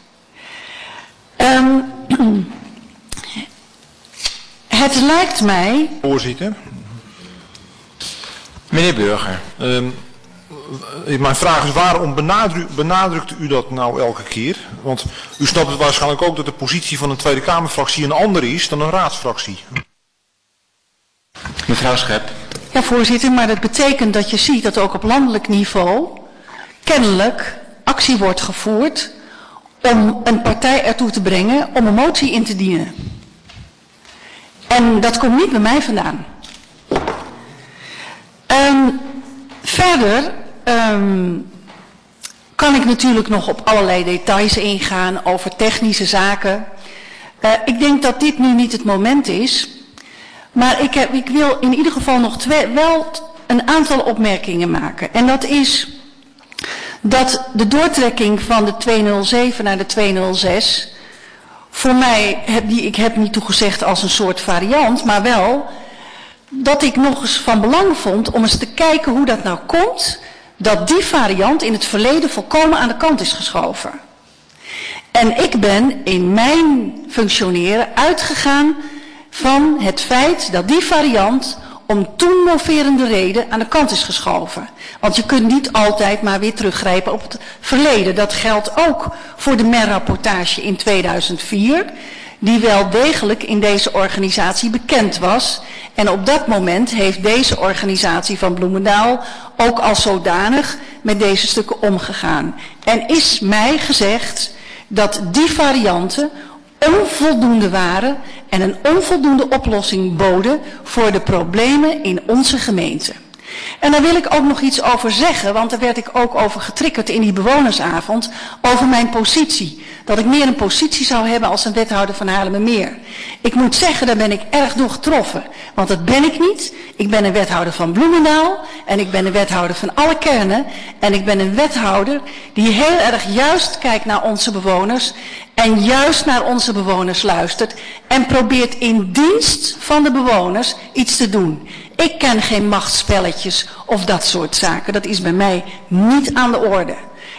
Um, het lijkt mij... Voorzitter. Meneer Burger. Um, mijn vraag is, waarom benadrukt, benadrukt u dat nou elke keer? Want u snapt het waarschijnlijk ook dat de positie van een Tweede Kamerfractie een andere is dan een raadsfractie. Mevrouw Schep. Ja, voorzitter, maar dat betekent dat je ziet dat ook op landelijk niveau kennelijk actie wordt gevoerd om een partij ertoe te brengen om een motie in te dienen. En dat komt niet bij mij vandaan. Um, verder um, kan ik natuurlijk nog op allerlei details ingaan over technische zaken. Uh, ik denk dat dit nu niet het moment is. Maar ik, heb, ik wil in ieder geval nog twee, wel een aantal opmerkingen maken. En dat is dat de doortrekking van de tweehonderdzeven naar de tweehonderdzes... voor mij, heb die, ik heb niet toegezegd als een soort variant, maar wel dat ik nog eens van belang vond om eens te kijken hoe dat nou komt, dat die variant in het verleden volkomen aan de kant is geschoven. En ik ben in mijn functioneren uitgegaan van het feit dat die variant om toen moverende reden aan de kant is geschoven. Want je kunt niet altijd maar weer teruggrijpen op het verleden. Dat geldt ook voor de M E R-rapportage in tweeduizend vier, die wel degelijk in deze organisatie bekend was. En op dat moment heeft deze organisatie van Bloemendaal ook als zodanig met deze stukken omgegaan. En is mij gezegd dat die varianten onvoldoende waren en een onvoldoende oplossing boden voor de problemen in onze gemeente. En daar wil ik ook nog iets over zeggen, want daar werd ik ook over getriggerd in die bewonersavond, over mijn positie. Dat ik meer een positie zou hebben als een wethouder van Haarlemmermeer. Ik moet zeggen, daar ben ik erg door getroffen. Want dat ben ik niet. Ik ben een wethouder van Bloemendaal en ik ben een wethouder van alle kernen. En ik ben een wethouder die heel erg juist kijkt naar onze bewoners en juist naar onze bewoners luistert en probeert in dienst van de bewoners iets te doen. Ik ken geen machtsspelletjes of dat soort zaken. Dat is bij mij niet aan de orde.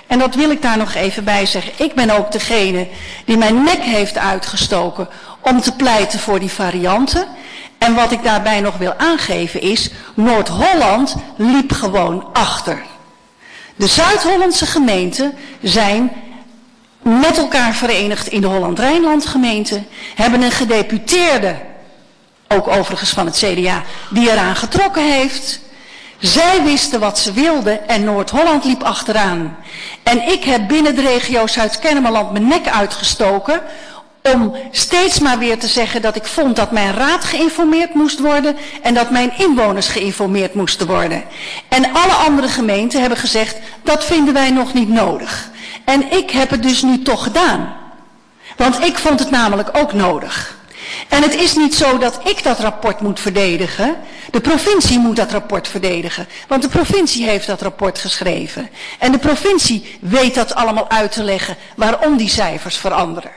En dat wil ik daar nog even bij zeggen. Ik ben ook degene die mijn nek heeft uitgestoken om te pleiten voor die varianten. En wat ik daarbij nog wil aangeven is, Noord-Holland liep gewoon achter. De Zuid-Hollandse gemeenten zijn met elkaar verenigd in de Holland-Rijnland gemeente, hebben een gedeputeerde, ook overigens van het C D A, die eraan getrokken heeft. Zij wisten wat ze wilden en Noord-Holland liep achteraan. En ik heb binnen de regio Zuid-Kennemerland mijn nek uitgestoken om steeds maar weer te zeggen dat ik vond dat mijn raad geïnformeerd moest worden en dat mijn inwoners geïnformeerd moesten worden. En alle andere gemeenten hebben gezegd, dat vinden wij nog niet nodig. En ik heb het dus nu toch gedaan. Want ik vond het namelijk ook nodig. En het is niet zo dat ik dat rapport moet verdedigen. De provincie moet dat rapport verdedigen. Want de provincie heeft dat rapport geschreven. En de provincie weet dat allemaal uit te leggen waarom die cijfers veranderen.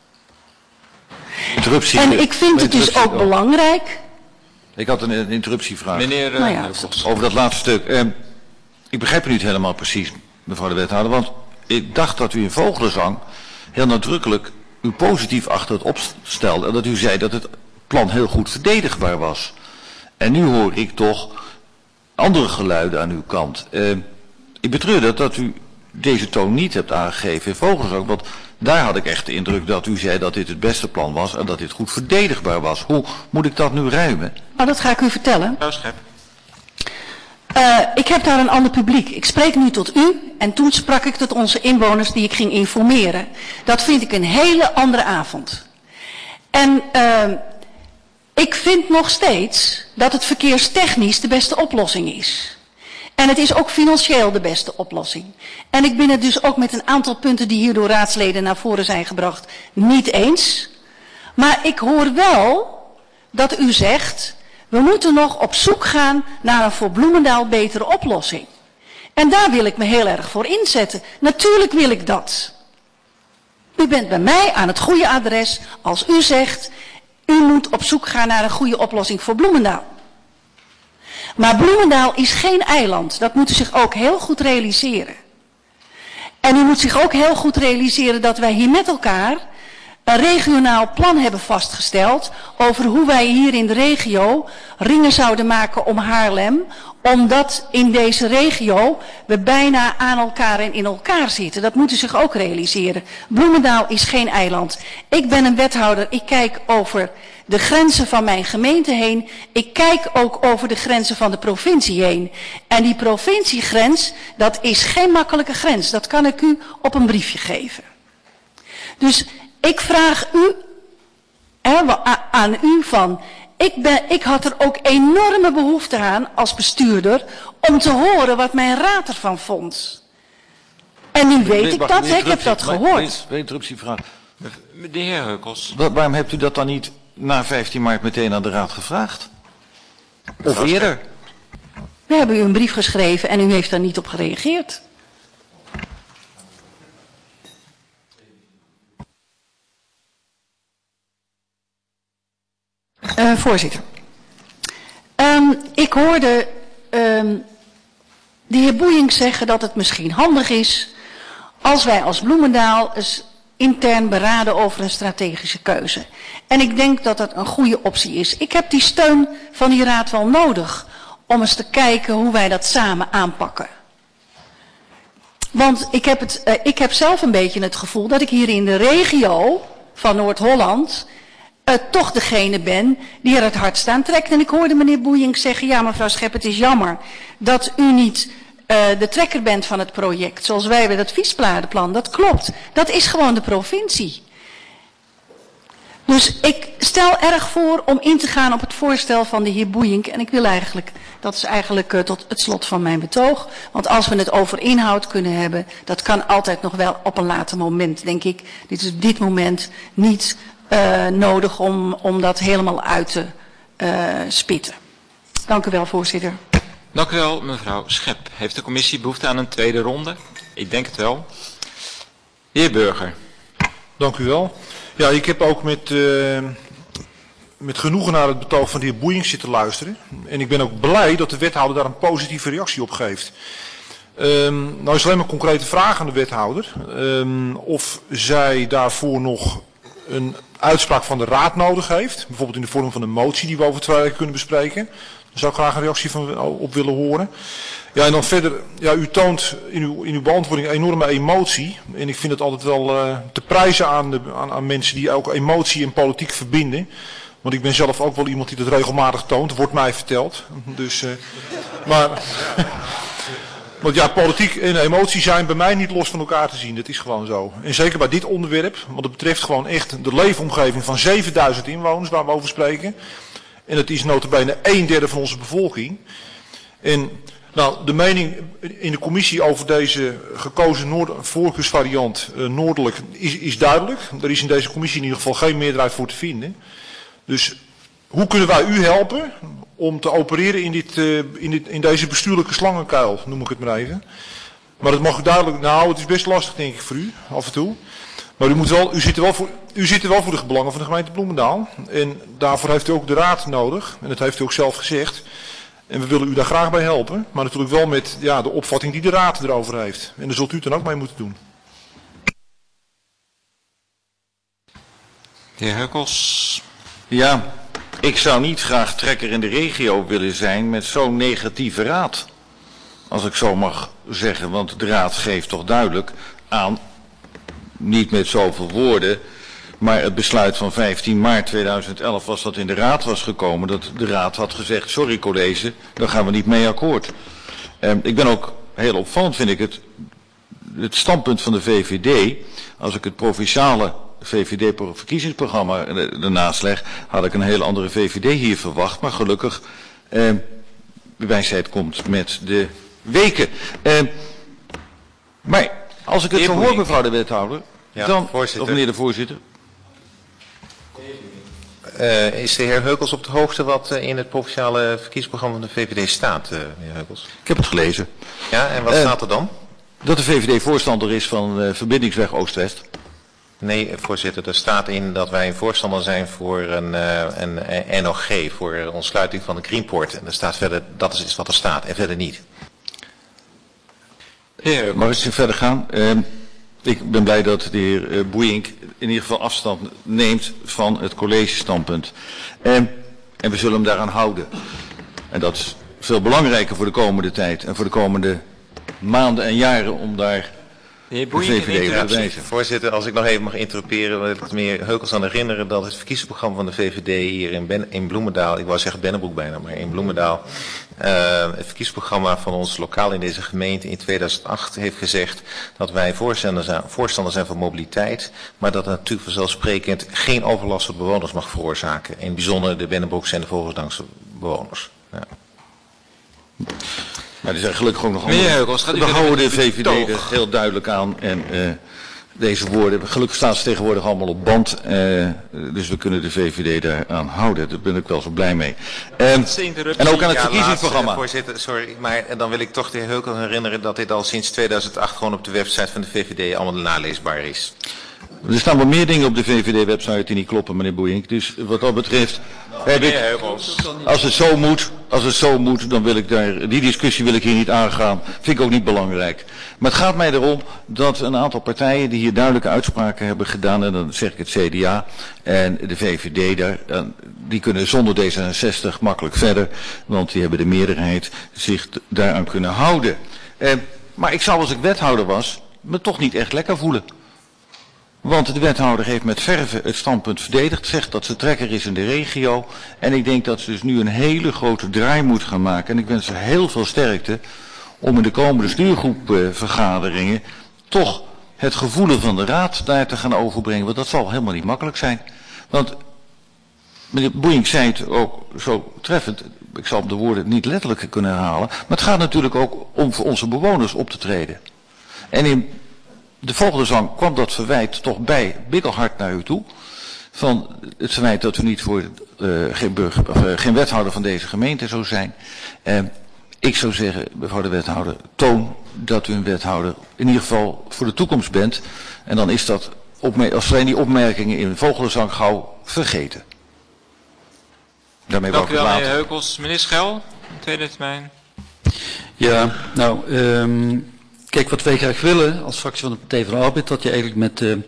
Interruptie. En ik vind het dus ook belangrijk. Ik had een, een interruptievraag. Meneer uh, nou ja. Over dat laatste stuk. Eh, ik begrijp het niet helemaal precies, mevrouw de wethouder. Want ik dacht dat u in Vogelenzang heel nadrukkelijk u positief achter het opstelde. En dat u zei dat het plan heel goed verdedigbaar was. En nu hoor ik toch andere geluiden aan uw kant. Eh, ik betreur dat, dat u deze toon niet hebt aangegeven in Vogelenzang. Want daar had ik echt de indruk dat u zei dat dit het beste plan was en dat dit goed verdedigbaar was. Hoe moet ik dat nu ruimen? Nou, dat ga ik u vertellen. Mevrouw Schep. Uh, ik heb daar een ander publiek. Ik spreek nu tot u en toen sprak ik tot onze inwoners die ik ging informeren. Dat vind ik een hele andere avond. En uh, ik vind nog steeds dat het verkeerstechnisch de beste oplossing is. En het is ook financieel de beste oplossing. En ik ben het dus ook met een aantal punten die hier door raadsleden naar voren zijn gebracht niet eens. Maar ik hoor wel dat u zegt, we moeten nog op zoek gaan naar een voor Bloemendaal betere oplossing. En daar wil ik me heel erg voor inzetten. Natuurlijk wil ik dat. U bent bij mij aan het goede adres als u zegt, u moet op zoek gaan naar een goede oplossing voor Bloemendaal. Maar Bloemendaal is geen eiland. Dat moet u zich ook heel goed realiseren. En u moet zich ook heel goed realiseren dat wij hier met elkaar een regionaal plan hebben vastgesteld over hoe wij hier in de regio ringen zouden maken om Haarlem, omdat in deze regio we bijna aan elkaar en in elkaar zitten. Dat moet u zich ook realiseren. Bloemendaal is geen eiland. Ik ben een wethouder, ik kijk over de grenzen van mijn gemeente heen. Ik kijk ook over de grenzen van de provincie heen. En die provinciegrens, dat is geen makkelijke grens. Dat kan ik u op een briefje geven. Dus ik vraag u, hè, aan u van, ik, ben, ik had er ook enorme behoefte aan als bestuurder om te horen wat mijn raad ervan vond. En nu weet ik dat, ik heb dat gehoord. Een interruptievraag. De heer Heukels. Waarom hebt u dat dan niet na vijftien maart meteen aan de raad gevraagd? Of eerder? We hebben u een brief geschreven en u heeft daar niet op gereageerd. Uh, voorzitter. Um, ik hoorde um, de heer Boeiing zeggen dat het misschien handig is als wij als Bloemendaal eens intern beraden over een strategische keuze. En ik denk dat dat een goede optie is. Ik heb die steun van die raad wel nodig om eens te kijken hoe wij dat samen aanpakken. Want ik heb, het, uh, ik heb zelf een beetje het gevoel dat ik hier in de regio van Noord-Holland Uh, toch degene ben die er het hardst aan trekt. En ik hoorde meneer Boeiing zeggen, ja mevrouw Schep, het is jammer dat u niet uh, de trekker bent van het project. Zoals wij bij dat fietspadenplan. Dat klopt. Dat is gewoon de provincie. Dus ik stel erg voor om in te gaan op het voorstel van de heer Boeiing. En ik wil eigenlijk, dat is eigenlijk uh, tot het slot van mijn betoog. Want als we het over inhoud kunnen hebben, dat kan altijd nog wel op een later moment, denk ik. Dit is op dit moment niet Uh, nodig om, om dat helemaal uit te uh, spitten. Dank u wel, voorzitter. Dank u wel, mevrouw Schep. Heeft de commissie behoefte aan een tweede ronde? Ik denk het wel. De heer Burger. Dank u wel. Ja, ik heb ook met, uh, met genoegen naar het betoog van de heer Boeiing zitten luisteren. En ik ben ook blij dat de wethouder daar een positieve reactie op geeft. Um, nou is alleen maar een concrete vraag aan de wethouder. Um, of zij daarvoor nog een uitspraak van de raad nodig heeft. Bijvoorbeeld in de vorm van een motie die we over twee weken kunnen bespreken. Daar zou ik graag een reactie van op willen horen. Ja, en dan verder, ja, u toont in uw, in uw beantwoording een enorme emotie. En ik vind het altijd wel uh, te prijzen aan, de, aan, aan mensen die ook emotie en politiek verbinden. Want ik ben zelf ook wel iemand die dat regelmatig toont, wordt mij verteld. Dus, uh, maar, want ja, politiek en emotie zijn bij mij niet los van elkaar te zien. Dat is gewoon zo. En zeker bij dit onderwerp, want het betreft gewoon echt de leefomgeving van zevenduizend inwoners waar we over spreken. En dat is nota bene een derde van onze bevolking. En nou, de mening in de commissie over deze gekozen noord voorkeursvariant uh, noordelijk is, is duidelijk. Er is in deze commissie in ieder geval geen meerderheid voor te vinden. Dus hoe kunnen wij u helpen om te opereren in, dit, uh, in, dit, in deze bestuurlijke slangenkuil, noem ik het maar even. Maar dat mag u duidelijk, nou het is best lastig denk ik voor u, af en toe. Maar u, moet wel, u, zit er wel voor, u zit er wel voor de belangen van de gemeente Bloemendaal. En daarvoor heeft u ook de raad nodig. En dat heeft u ook zelf gezegd. En we willen u daar graag bij helpen. Maar natuurlijk wel met ja, de opvatting die de raad erover heeft. En daar zult u het dan ook mee moeten doen. De heer Heukels. Ja, ik zou niet graag trekker in de regio willen zijn met zo'n negatieve raad. Als ik zo mag zeggen. Want de raad geeft toch duidelijk aan, niet met zoveel woorden, maar het besluit van vijftien maart tweeduizend elf was dat in de raad was gekomen. Dat de raad had gezegd, sorry college, daar gaan we niet mee akkoord. Eh, ik ben ook heel opvallend, vind ik het, het standpunt van de V V D. Als ik het provinciale V V D-verkiezingsprogramma ernaast leg, had ik een hele andere V V D hier verwacht. Maar gelukkig, eh, de wijsheid komt met de weken. Eh, maar als ik het zo hoor, mevrouw de wethouder, ja, dan, voorzitter. Of meneer de voorzitter. Uh, is de heer Heukels op de hoogte wat uh, in het provinciale verkiezingsprogramma van de V V D staat, uh, meneer Heukels? Ik heb het gelezen. Ja, en wat uh, staat er dan? Dat de V V D voorstander is van uh, verbindingsweg Oost-West. Nee, voorzitter, er staat in dat wij een voorstander zijn voor een, uh, een, een N O G, voor een ontsluiting van de Greenport. En er staat verder, dat is wat er staat, en verder niet. Heer, mag ik verder gaan? Uh, ik ben blij dat de heer uh, Boeink in ieder geval afstand neemt van het collegestandpunt. Uh, en we zullen hem daaraan houden. En dat is veel belangrijker voor de komende tijd en voor de komende maanden en jaren om daar de heer Boeink, de V V D op te wijzen. Voorzitter, als ik nog even mag interruperen, wil ik het meneer Heukels aan herinneren dat het verkiezingsprogramma van de V V D hier in, ben, in Bloemendaal, ik wou zeggen Bennebroek bijna, maar in Bloemendaal, uh, het verkiezingsprogramma van ons lokaal in deze gemeente in tweeduizend acht heeft gezegd dat wij voorstander zijn, voorstander zijn van mobiliteit, maar dat het natuurlijk vanzelfsprekend geen overlast voor de bewoners mag veroorzaken. In het bijzonder de Bennebroekse en de Vogeldankse bewoners. Ja. Maar er zijn gelukkig ook nog andere. We houden de V V D er heel duidelijk aan. En uh, deze woorden, gelukkig staan ze tegenwoordig allemaal op band. Uh, dus we kunnen de V V D daaraan houden. Daar ben ik wel zo blij mee. Uh, en ook aan het ja, verkiezingsprogramma. Laatste, voorzitter, sorry. Maar dan wil ik toch de heer Heukels herinneren dat dit al sinds tweeduizend acht gewoon op de website van de V V D allemaal naleesbaar is. Er staan wel meer dingen op de V V D-website die niet kloppen, meneer Boeink. Dus wat dat betreft heb ik, als het zo moet, als het zo moet, dan wil ik daar, die discussie wil ik hier niet aangaan. Vind ik ook niet belangrijk. Maar het gaat mij erom dat een aantal partijen die hier duidelijke uitspraken hebben gedaan, en dan zeg ik het C D A en de V V D daar, die kunnen zonder D zesenzestig makkelijk verder, want die hebben de meerderheid zich daaraan kunnen houden. Eh, maar ik zou als ik wethouder was, me toch niet echt lekker voelen. Want de wethouder heeft met verve het standpunt verdedigd, zegt dat ze trekker is in de regio. En ik denk dat ze dus nu een hele grote draai moet gaan maken. En ik wens ze heel veel sterkte om in de komende stuurgroepvergaderingen toch het gevoel van de raad daar te gaan overbrengen. Want dat zal helemaal niet makkelijk zijn. Want meneer Boeink zei het ook zo treffend, ik zal de woorden niet letterlijk kunnen herhalen. Maar het gaat natuurlijk ook om voor onze bewoners op te treden. En in de volgende zang kwam dat verwijt toch bij bikkelhard naar u toe. Van het verwijt dat u niet voor uh, geen, burger, of, uh, geen wethouder van deze gemeente zou zijn. Uh, ik zou zeggen, mevrouw de wethouder, toon dat u een wethouder in ieder geval voor de toekomst bent. En dan is dat, als alleen die opmerkingen in de volgende zang gauw vergeten. Daarmee Dank u wel, meneer meneer Heukels. Meneer Schel, tweede termijn. Ja, nou, um, kijk, wat wij graag willen als fractie van de Partij van de Arbeid, dat je eigenlijk met, uh,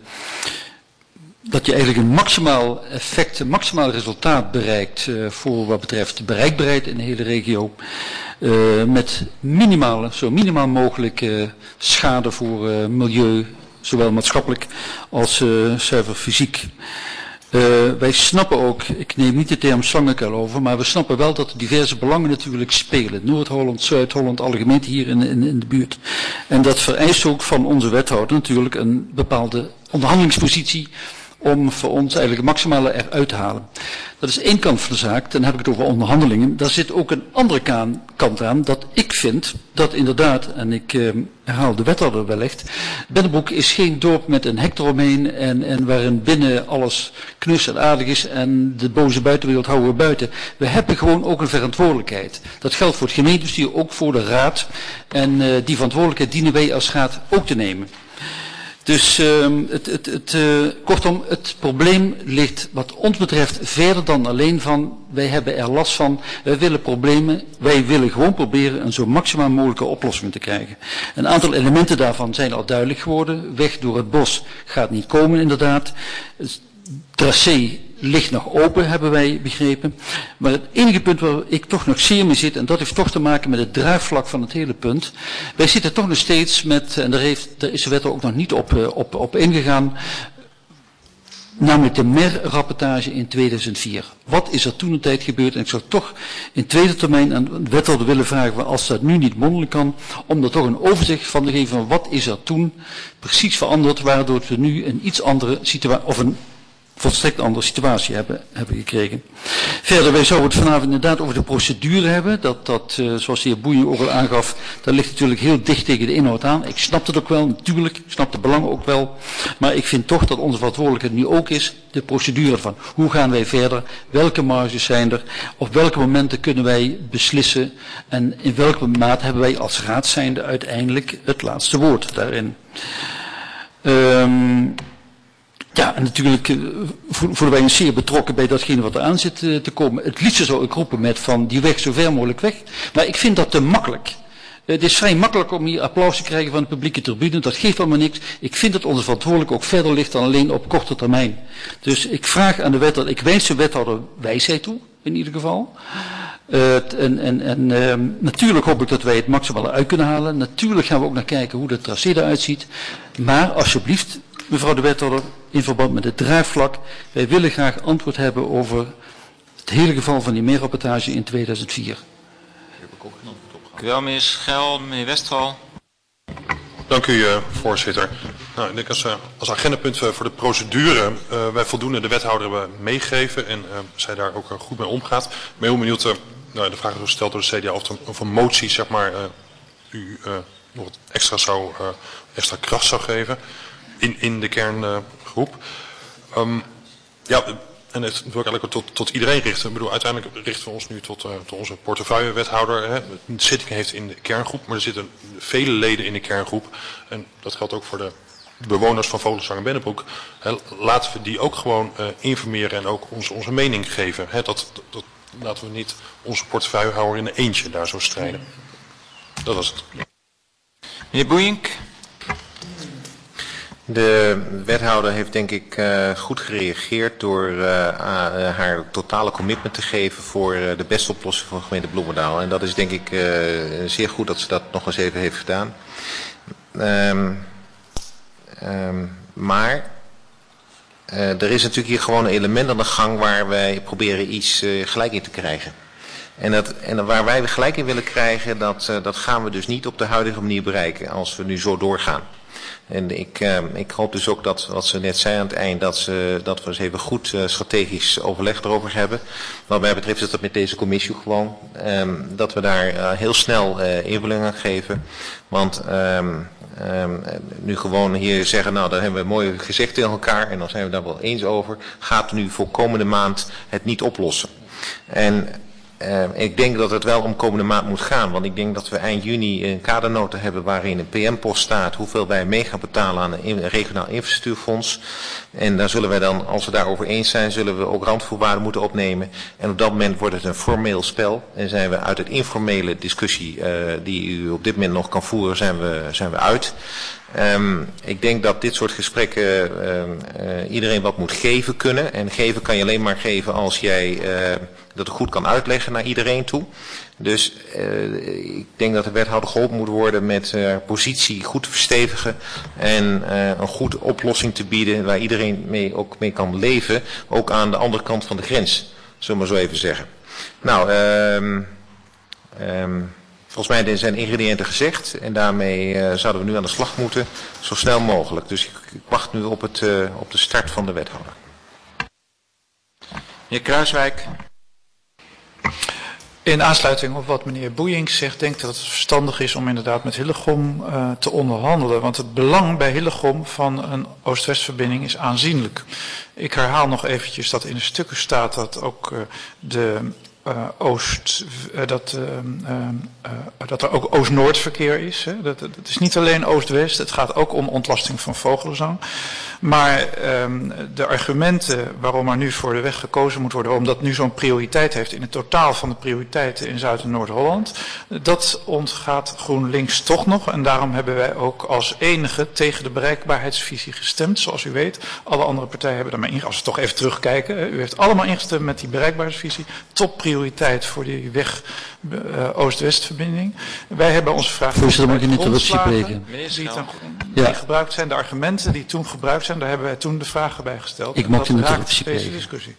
dat je eigenlijk een maximaal effect, een maximaal resultaat bereikt uh, voor wat betreft de bereikbaarheid in de hele regio, uh, met minimale, zo minimaal mogelijk uh, schade voor uh, milieu, zowel maatschappelijk als uh, zuiver fysiek. Uh, wij snappen ook, ik neem niet de term slangenkuil over, maar we snappen wel dat er diverse belangen natuurlijk spelen. Noord-Holland, Zuid-Holland, alle gemeenten hier in, in, in de buurt. En dat vereist ook van onze wethouder natuurlijk een bepaalde onderhandelingspositie om voor ons eigenlijk het maximale eruit te halen. Dat is één kant van de zaak, dan heb ik het over onderhandelingen. Daar zit ook een andere kant aan, dat ik vind dat inderdaad, en ik eh, herhaal de wethouder wellicht, Bennebroek is geen dorp met een hek eromheen en, en waarin binnen alles knus en aardig is en de boze buitenwereld houden we buiten. We hebben gewoon ook een verantwoordelijkheid. Dat geldt voor het gemeentebestuur, ook voor de raad. En uh, die verantwoordelijkheid dienen wij als raad ook te nemen. Dus uh, het, het, het, uh, kortom, het probleem ligt wat ons betreft verder dan alleen van, wij hebben er last van, wij willen problemen, wij willen gewoon proberen een zo maximaal mogelijke oplossing te krijgen. Een aantal elementen daarvan zijn al duidelijk geworden. Weg door het bos gaat niet komen inderdaad. Het tracé ligt nog open, hebben wij begrepen. Maar het enige punt waar ik toch nog zeer mee zit, en dat heeft toch te maken met het draagvlak van het hele punt. Wij zitten toch nog steeds met, en daar, heeft, daar is de wet ook nog niet op, op, op ingegaan, namelijk de M E R-rapportage in tweeduizend vier. Wat is er toen een tijd gebeurd? En ik zou toch in tweede termijn aan de wethouder willen vragen, als dat nu niet mondeling kan, om er toch een overzicht van te geven van wat is er toen precies veranderd, waardoor we nu een iets andere situatie, of een volstrekt andere situatie hebben, hebben gekregen. Verder, wij zouden het vanavond inderdaad over de procedure hebben. Dat, dat uh, zoals de heer Boeien ook al aangaf, dat ligt natuurlijk heel dicht tegen de inhoud aan. Ik snap het ook wel, natuurlijk. Ik snap de belangen ook wel. Maar ik vind toch dat onze verantwoordelijkheid nu ook is de procedure van hoe gaan wij verder, welke marges zijn er, op welke momenten kunnen wij beslissen en in welke mate hebben wij als raad zijnde uiteindelijk het laatste woord daarin. Um, Ja, en natuurlijk uh, voelen wij ons zeer betrokken bij datgene wat er aan zit uh, te komen. Het liefst zou ik roepen met van die weg zo ver mogelijk weg. Maar ik vind dat te makkelijk. Uh, het is vrij makkelijk om hier applaus te krijgen van de publieke tribune. Dat geeft allemaal niks. Ik vind dat onze verantwoordelijkheid ook verder ligt dan alleen op korte termijn. Dus ik vraag aan de wethouder, ik wens de wethouder wijsheid toe, in ieder geval. Uh, en en, en uh, natuurlijk hoop ik dat wij het maximale uit kunnen halen. Natuurlijk gaan we ook naar kijken hoe de tracé eruit ziet. Maar alsjeblieft, mevrouw de wethouder, in verband met het draagvlak, wij willen graag antwoord hebben over het hele geval van die M E R-rapportage in tweeduizend vier. Dank u wel, meneer Schel, meneer Westphal. Dank u, uh, voorzitter. Nou, ik denk als, uh, als agendapunt uh, voor de procedure, uh, wij voldoende de wethouder hebben meegegeven en uh, zij daar ook uh, goed mee omgaat. Ik ben heel benieuwd, uh, nou, de vraag is gesteld door de C D A of, of een motie, zeg maar, uh, u uh, nog wat extra, zou, uh, extra kracht zou geven in, in de kerngroep. Uh, um, ja, en het wil ik eigenlijk tot, tot iedereen richten. Ik bedoel, uiteindelijk richten we ons nu tot, uh, tot onze portefeuillewethouder. Hè. Een zitting heeft in de kerngroep, maar er zitten vele leden in de kerngroep. En dat geldt ook voor de bewoners van Vogelzang en Bennebroek. Hè. Laten we die ook gewoon uh, informeren en ook onze, onze mening geven. Hè. Dat, dat, dat laten we niet onze portefeuillehouder in een eentje daar zo strijden. Dat was het. Meneer Boeink. De wethouder heeft denk ik uh, goed gereageerd door uh, uh, haar totale commitment te geven voor uh, de beste oplossing voor de gemeente Bloemendaal. En dat is denk ik uh, zeer goed dat ze dat nog eens even heeft gedaan. Um, um, maar uh, er is natuurlijk hier gewoon een element aan de gang waar wij proberen iets uh, gelijk in te krijgen. En, dat, en waar wij gelijk in willen krijgen, dat, uh, dat gaan we dus niet op de huidige manier bereiken als we nu zo doorgaan. En ik, uh, ik hoop dus ook dat, wat ze net zei aan het eind, dat, ze, dat we eens even goed uh, strategisch overleg erover hebben. Wat mij betreft is dat met deze commissie gewoon, um, dat we daar uh, heel snel uh, invulling aan geven. Want um, um, nu gewoon hier zeggen, nou dan hebben we mooi gezegd tegen elkaar en dan zijn we daar wel eens over, gaat nu voor komende maand het niet oplossen. En Uh, ik denk dat het wel om komende maand moet gaan, want ik denk dat we eind juni een kadernota hebben waarin een P M-post staat hoeveel wij mee gaan betalen aan een regionaal infrastructuurfonds. En daar zullen wij dan, als we daarover eens zijn, zullen we ook randvoorwaarden moeten opnemen. En op dat moment wordt het een formeel spel en zijn we uit het informele discussie uh, die u op dit moment nog kan voeren, zijn we, zijn we uit. Um, ik denk dat dit soort gesprekken uh, uh, iedereen wat moet geven kunnen. En geven kan je alleen maar geven als jij uh, dat goed kan uitleggen naar iedereen toe. Dus uh, ik denk dat de wethouder geholpen moet worden met uh, positie goed te verstevigen. En uh, een goede oplossing te bieden waar iedereen mee, ook mee kan leven. Ook aan de andere kant van de grens, zullen we maar zo even zeggen. Nou, um, um, volgens mij zijn de ingrediënten gezegd en daarmee uh, zouden we nu aan de slag moeten, zo snel mogelijk. Dus ik, ik wacht nu op, het, uh, op de start van de wethouder. Meneer Kruiswijk. In aansluiting op wat meneer Boeiings zegt, denk ik dat het verstandig is om inderdaad met Hillegom uh, te onderhandelen. Want het belang bij Hillegom van een Oost-West-verbinding is aanzienlijk. Ik herhaal nog eventjes dat in de stukken staat dat ook uh, de... Uh, Oost, uh, dat, uh, uh, uh, dat er ook Oost-Noord verkeer is. Hè. Dat, dat is niet alleen Oost-West, het gaat ook om ontlasting van Vogelzang. Maar um, de argumenten waarom er nu voor de weg gekozen moet worden, omdat nu zo'n prioriteit heeft in het totaal van de prioriteiten in Zuid- en Noord-Holland, dat ontgaat GroenLinks toch nog. En daarom hebben wij ook als enige tegen de bereikbaarheidsvisie gestemd, zoals u weet. Alle andere partijen hebben daarmee ingestemd. Als we toch even terugkijken, u heeft allemaal ingestemd met die bereikbaarheidsvisie. Topprioriteit voor die weg uh, Oost-West-verbinding. Wij hebben onze vraag... Voorzitter, mag ik een interruptie plegen? Die, ten, die ja. gebruikt zijn, de argumenten die toen gebruikt zijn, daar hebben wij toen de vragen bij gesteld. Ik mag een interruptie deze plegen. discussie.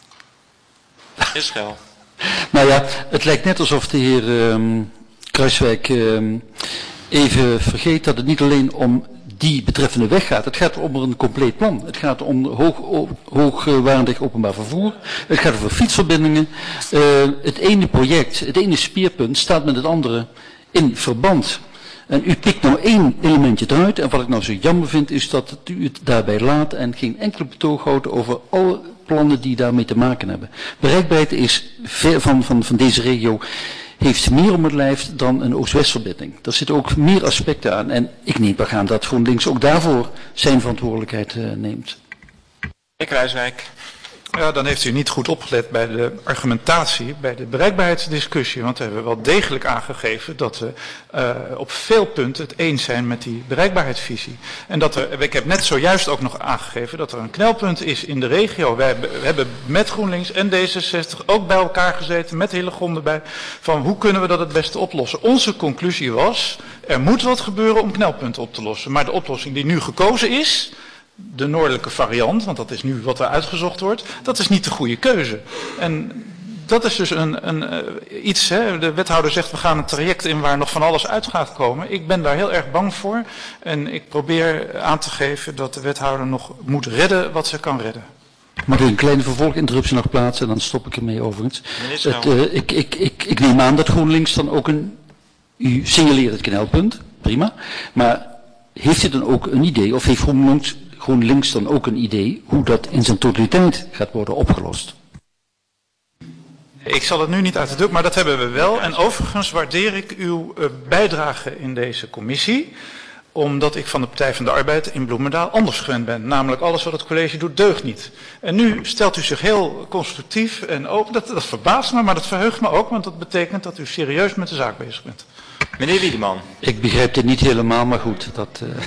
Israël. Nou ja, het lijkt net alsof de heer um, Kruiswijk um, even vergeet dat het niet alleen om die betreffende weg gaat. Het gaat om een compleet plan. Het gaat om hoog, hoogwaardig openbaar vervoer. Het gaat over fietsverbindingen. Uh, het ene project, het ene speerpunt staat met het andere in verband. En u pikt nou één elementje eruit. En wat ik nou zo jammer vind is dat u het daarbij laat en geen enkele betoog houdt over alle plannen die daarmee te maken hebben. Bereikbaarheid is ver van, van, van deze regio heeft meer om het lijf dan een Oost-West-verbinding. Daar zitten ook meer aspecten aan. En ik neem aan dat GroenLinks ook daarvoor zijn verantwoordelijkheid uh, neemt. Meneer Kruiswijk. Ja, dan heeft u niet goed opgelet bij de argumentatie, bij de bereikbaarheidsdiscussie. Want we hebben wel degelijk aangegeven dat we uh, op veel punten het eens zijn met die bereikbaarheidsvisie. En dat er, ik heb net zojuist ook nog aangegeven dat er een knelpunt is in de regio. Wij hebben, we hebben met GroenLinks en D zesenzestig ook bij elkaar gezeten, met Hillegom erbij, van hoe kunnen we dat het beste oplossen. Onze conclusie was, er moet wat gebeuren om knelpunten op te lossen. Maar de oplossing die nu gekozen is, de noordelijke variant, want dat is nu wat er uitgezocht wordt, dat is niet de goede keuze. En dat is dus een, een, uh, iets, hè, de wethouder zegt we gaan een traject in waar nog van alles uit gaat komen. Ik ben daar heel erg bang voor en ik probeer aan te geven dat de wethouder nog moet redden wat ze kan redden. Mag ik een kleine vervolginterruptie nog plaatsen en dan stop ik ermee overigens. Het, uh, ik, ik, ik, ik neem aan dat GroenLinks dan ook een, u signaleert het knelpunt, prima, maar heeft u dan ook een idee of heeft GroenLinks GroenLinks dan ook een idee hoe dat in zijn totaliteit gaat worden opgelost? Ik zal het nu niet uit de druk, maar dat hebben we wel. En overigens waardeer ik uw uh, bijdrage in deze commissie, omdat ik van de Partij van de Arbeid in Bloemendaal anders gewend ben. Namelijk alles wat het college doet deugt niet. En nu stelt u zich heel constructief en open. Dat, dat verbaast me, maar dat verheugt me ook, want dat betekent dat u serieus met de zaak bezig bent. Meneer Wiedeman. Ik begrijp dit niet helemaal, maar goed. Dat, uh...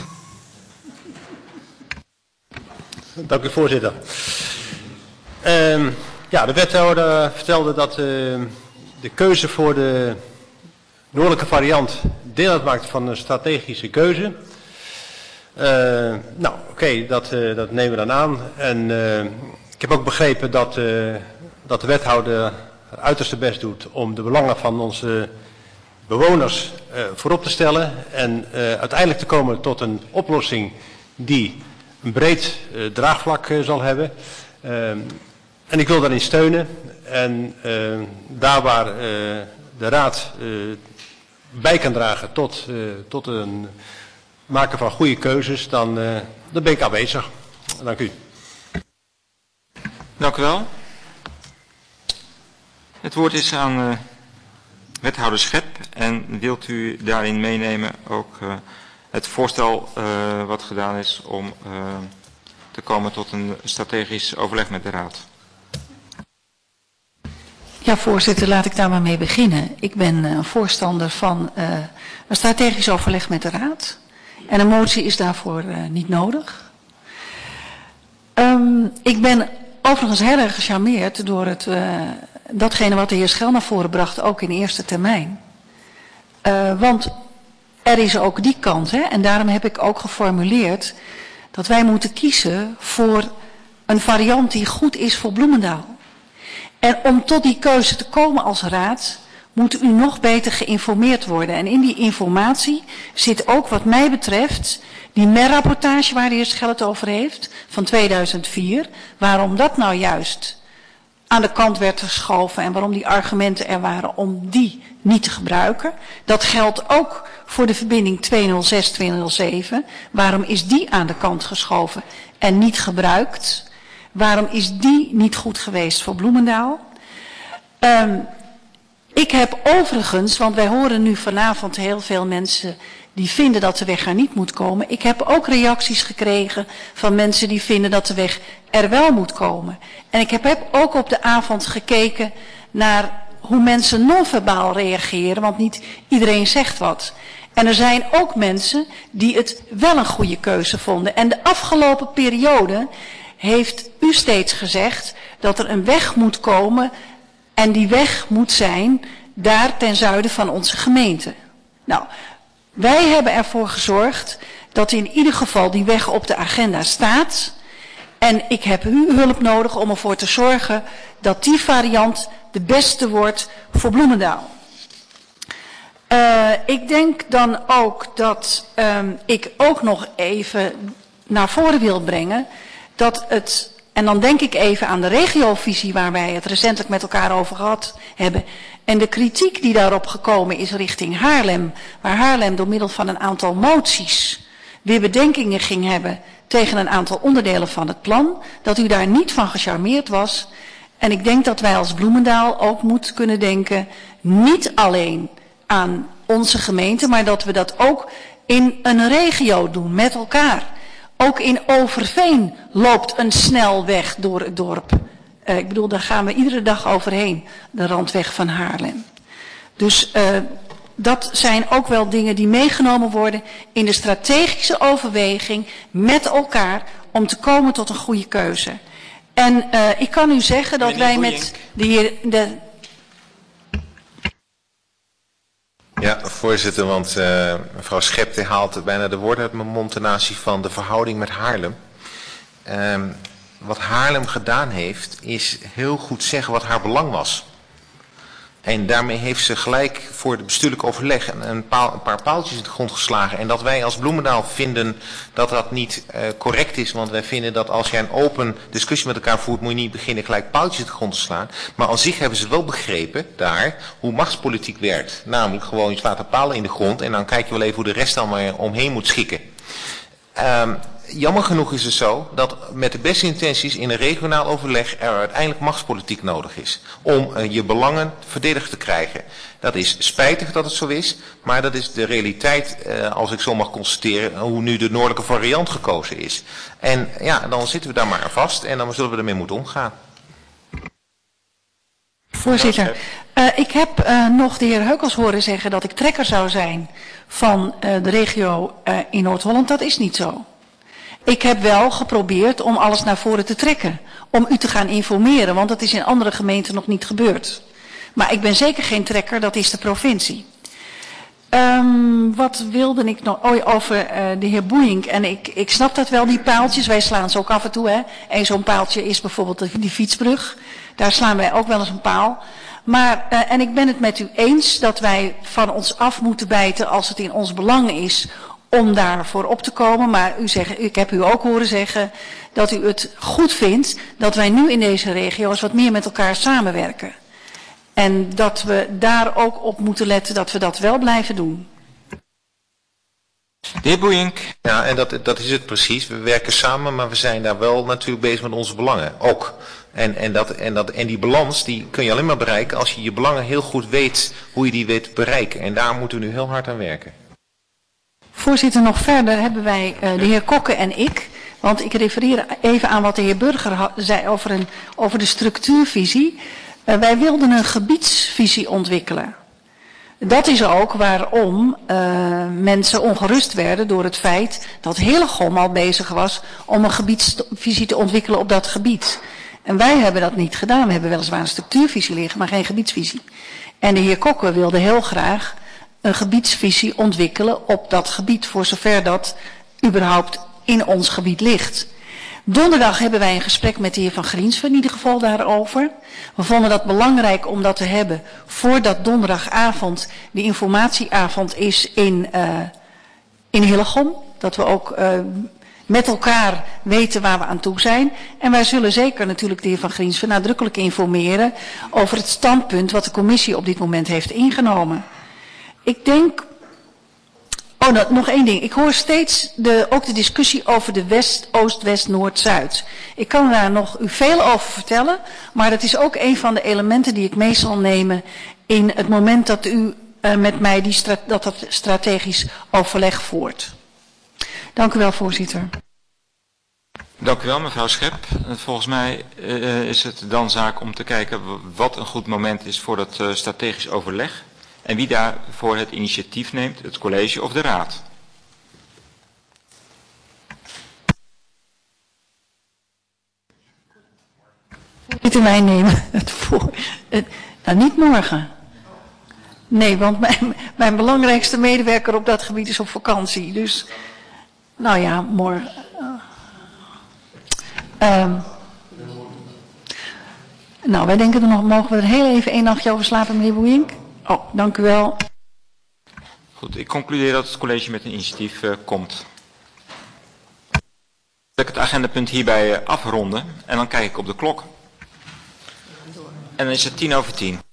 Dank u, voorzitter. Uh, ja, de wethouder vertelde dat uh, de keuze voor de noordelijke variant deel uitmaakt van een strategische keuze. Uh, nou, oké, okay, dat, uh, dat nemen we dan aan. En uh, ik heb ook begrepen dat, uh, dat de wethouder het uiterste best doet om de belangen van onze bewoners uh, voorop te stellen. En uh, uiteindelijk te komen tot een oplossing die een breed uh, draagvlak uh, zal hebben. Uh, en ik wil daarin steunen. En uh, daar waar uh, de raad uh, bij kan dragen tot, uh, tot een maken van goede keuzes, dan, uh, dan ben ik aanwezig. Dank u. Dank u wel. Het woord is aan uh, wethouder Schep en wilt u daarin meenemen ook uh, het voorstel uh, wat gedaan is om uh, te komen tot een strategisch overleg met de Raad. Ja, voorzitter, laat ik daar maar mee beginnen. Ik ben uh, voorstander van uh, een strategisch overleg met de Raad. En een motie is daarvoor uh, niet nodig. Um, ik ben overigens heel erg gecharmeerd door het, uh, datgene wat de heer Schel naar voren bracht, ook in eerste termijn. Uh, want er is ook die kant, hè, en daarom heb ik ook geformuleerd dat wij moeten kiezen voor een variant die goed is voor Bloemendaal. En om tot die keuze te komen als raad, moet u nog beter geïnformeerd worden. En in die informatie zit ook wat mij betreft die M E R-rapportage waar de heer Schel het over heeft, van tweeduizend vier. Waarom dat nou juist aan de kant werd geschoven en waarom die argumenten er waren om die niet te gebruiken. Dat geldt ook voor de verbinding tweehonderdzes tweehonderdzeven. Waarom is die aan de kant geschoven en niet gebruikt? Waarom is die niet goed geweest voor Bloemendaal? Um, ik heb overigens, want wij horen nu vanavond heel veel mensen die vinden dat de weg er niet moet komen. Ik heb ook reacties gekregen van mensen die vinden dat de weg er wel moet komen. En ik heb ook op de avond gekeken naar hoe mensen non-verbaal reageren, want niet iedereen zegt wat. En er zijn ook mensen die het wel een goede keuze vonden. En de afgelopen periode heeft u steeds gezegd dat er een weg moet komen en die weg moet zijn daar ten zuiden van onze gemeente. Nou, wij hebben ervoor gezorgd dat in ieder geval die weg op de agenda staat. En ik heb uw hulp nodig om ervoor te zorgen dat die variant de beste wordt voor Bloemendaal. Uh, ik denk dan ook dat um, ik ook nog even naar voren wil brengen dat het, en dan denk ik even aan de regiovisie waar wij het recentelijk met elkaar over gehad hebben. En de kritiek die daarop gekomen is richting Haarlem, waar Haarlem door middel van een aantal moties weer bedenkingen ging hebben tegen een aantal onderdelen van het plan, dat u daar niet van gecharmeerd was. En ik denk dat wij als Bloemendaal ook moeten kunnen denken, niet alleen aan onze gemeente, maar dat we dat ook in een regio doen, met elkaar. Ook in Overveen loopt een snelweg door het dorp. Uh, ik bedoel, daar gaan we iedere dag overheen, de randweg van Haarlem. Dus uh, dat zijn ook wel dingen die meegenomen worden in de strategische overweging met elkaar om te komen tot een goede keuze. En uh, ik kan u zeggen dat wij met de heer... De... Ja, voorzitter, want uh, mevrouw Schep haalt bijna de woorden uit mijn mond ten aanzien van de verhouding met Haarlem. Um, wat Haarlem gedaan heeft, is heel goed zeggen wat haar belang was. En daarmee heeft ze gelijk voor het bestuurlijk overleg een, een, paal, een paar paaltjes in de grond geslagen. En dat wij als Bloemendaal vinden dat dat niet uh, correct is. Want wij vinden dat als jij een open discussie met elkaar voert, moet je niet beginnen gelijk paaltjes in de grond te slaan. Maar aan zich hebben ze wel begrepen daar hoe machtspolitiek werkt. Namelijk gewoon, je slaat een palen in de grond en dan kijk je wel even hoe de rest allemaal omheen moet schikken. Um, Jammer genoeg is het zo dat met de beste intenties in een regionaal overleg er uiteindelijk machtspolitiek nodig is. Om uh, je belangen verdedigd te krijgen. Dat is spijtig dat het zo is, maar dat is de realiteit, uh, als ik zo mag constateren, hoe nu de noordelijke variant gekozen is. En ja, dan zitten we daar maar vast en dan zullen we ermee moeten omgaan. Voorzitter, uh, ik heb uh, nog de heer Heukels horen zeggen dat ik trekker zou zijn van uh, de regio uh, in Noord-Holland. Dat is niet zo. Ik heb wel geprobeerd om alles naar voren te trekken. Om u te gaan informeren, want dat is in andere gemeenten nog niet gebeurd. Maar ik ben zeker geen trekker, dat is de provincie. Um, wat wilde ik nog oh, over uh, de heer Boeink. En ik, ik snap dat wel, die paaltjes. Wij slaan ze ook af en toe. Hè. En zo'n paaltje is bijvoorbeeld die, die fietsbrug. Daar slaan wij ook wel eens een paal. Maar, uh, en ik ben het met u eens dat wij van ons af moeten bijten als het in ons belang is om daarvoor op te komen. Maar u zegt, ik heb u ook horen zeggen dat u het goed vindt dat wij nu in deze regio's wat meer met elkaar samenwerken. En dat we daar ook op moeten letten dat we dat wel blijven doen. De heer Boeink. Ja, en dat, dat is het precies. We werken samen, maar we zijn daar wel natuurlijk bezig met onze belangen. Ook. En, en, dat, en, dat, en die balans die kun je alleen maar bereiken als je je belangen heel goed weet hoe je die weet te bereiken. En daar moeten we nu heel hard aan werken. Voorzitter, nog verder hebben wij, uh, de heer Kokke en ik, want ik refereer even aan wat de heer Burger zei over, een, over de structuurvisie. Uh, wij wilden een gebiedsvisie ontwikkelen. Dat is ook waarom uh, mensen ongerust werden door het feit dat Hillegom al bezig was om een gebiedsvisie te ontwikkelen op dat gebied. En wij hebben dat niet gedaan. We hebben weliswaar een structuurvisie liggen, maar geen gebiedsvisie. En de heer Kokke wilde heel graag een gebiedsvisie ontwikkelen op dat gebied, voor zover dat überhaupt in ons gebied ligt. Donderdag hebben wij een gesprek met de heer Van Griensven in ieder geval daarover. We vonden dat belangrijk om dat te hebben voordat donderdagavond de informatieavond is in, uh, in Hillegom. Dat we ook uh, met elkaar weten waar we aan toe zijn. En wij zullen zeker natuurlijk de heer Van Griensven nadrukkelijk informeren over het standpunt wat de commissie op dit moment heeft ingenomen. Ik denk... Oh, nou, nog één ding. Ik hoor steeds de, ook de discussie over de West, Oost, West, Noord, Zuid. Ik kan daar nog u veel over vertellen, maar dat is ook een van de elementen die ik mee zal nemen in het moment dat u uh, met mij die stra dat, dat strategisch overleg voert. Dank u wel, voorzitter. Dank u wel, mevrouw Schep. Volgens mij uh, is het dan zaak om te kijken wat een goed moment is voor dat uh, strategisch overleg. En wie daarvoor het initiatief neemt, het college of de raad. Voorzitter, wij nemen het voor. Het, nou, niet morgen. Nee, want mijn, mijn belangrijkste medewerker op dat gebied is op vakantie. Dus, nou ja, morgen. Uh, um, nou, wij denken er nog, mogen we er heel even één nachtje over slapen, meneer Boeink? Oh, dank u wel. Goed, ik concludeer dat het college met een initiatief uh, komt. Ik het agendapunt hierbij uh, afronden en dan kijk ik op de klok. En dan is het tien over tien.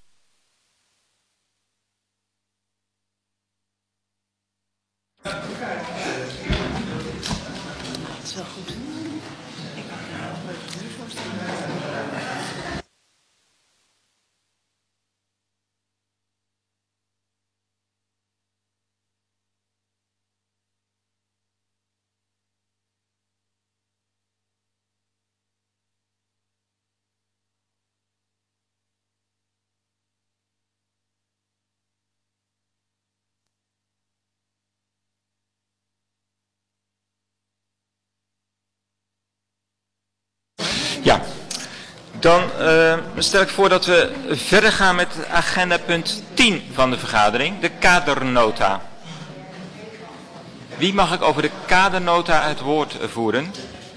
Dat is wel goed. Ja, dan uh, stel ik voor dat we verder gaan met agenda punt tien van de vergadering, de kadernota. Wie mag ik over de kadernota het woord voeren?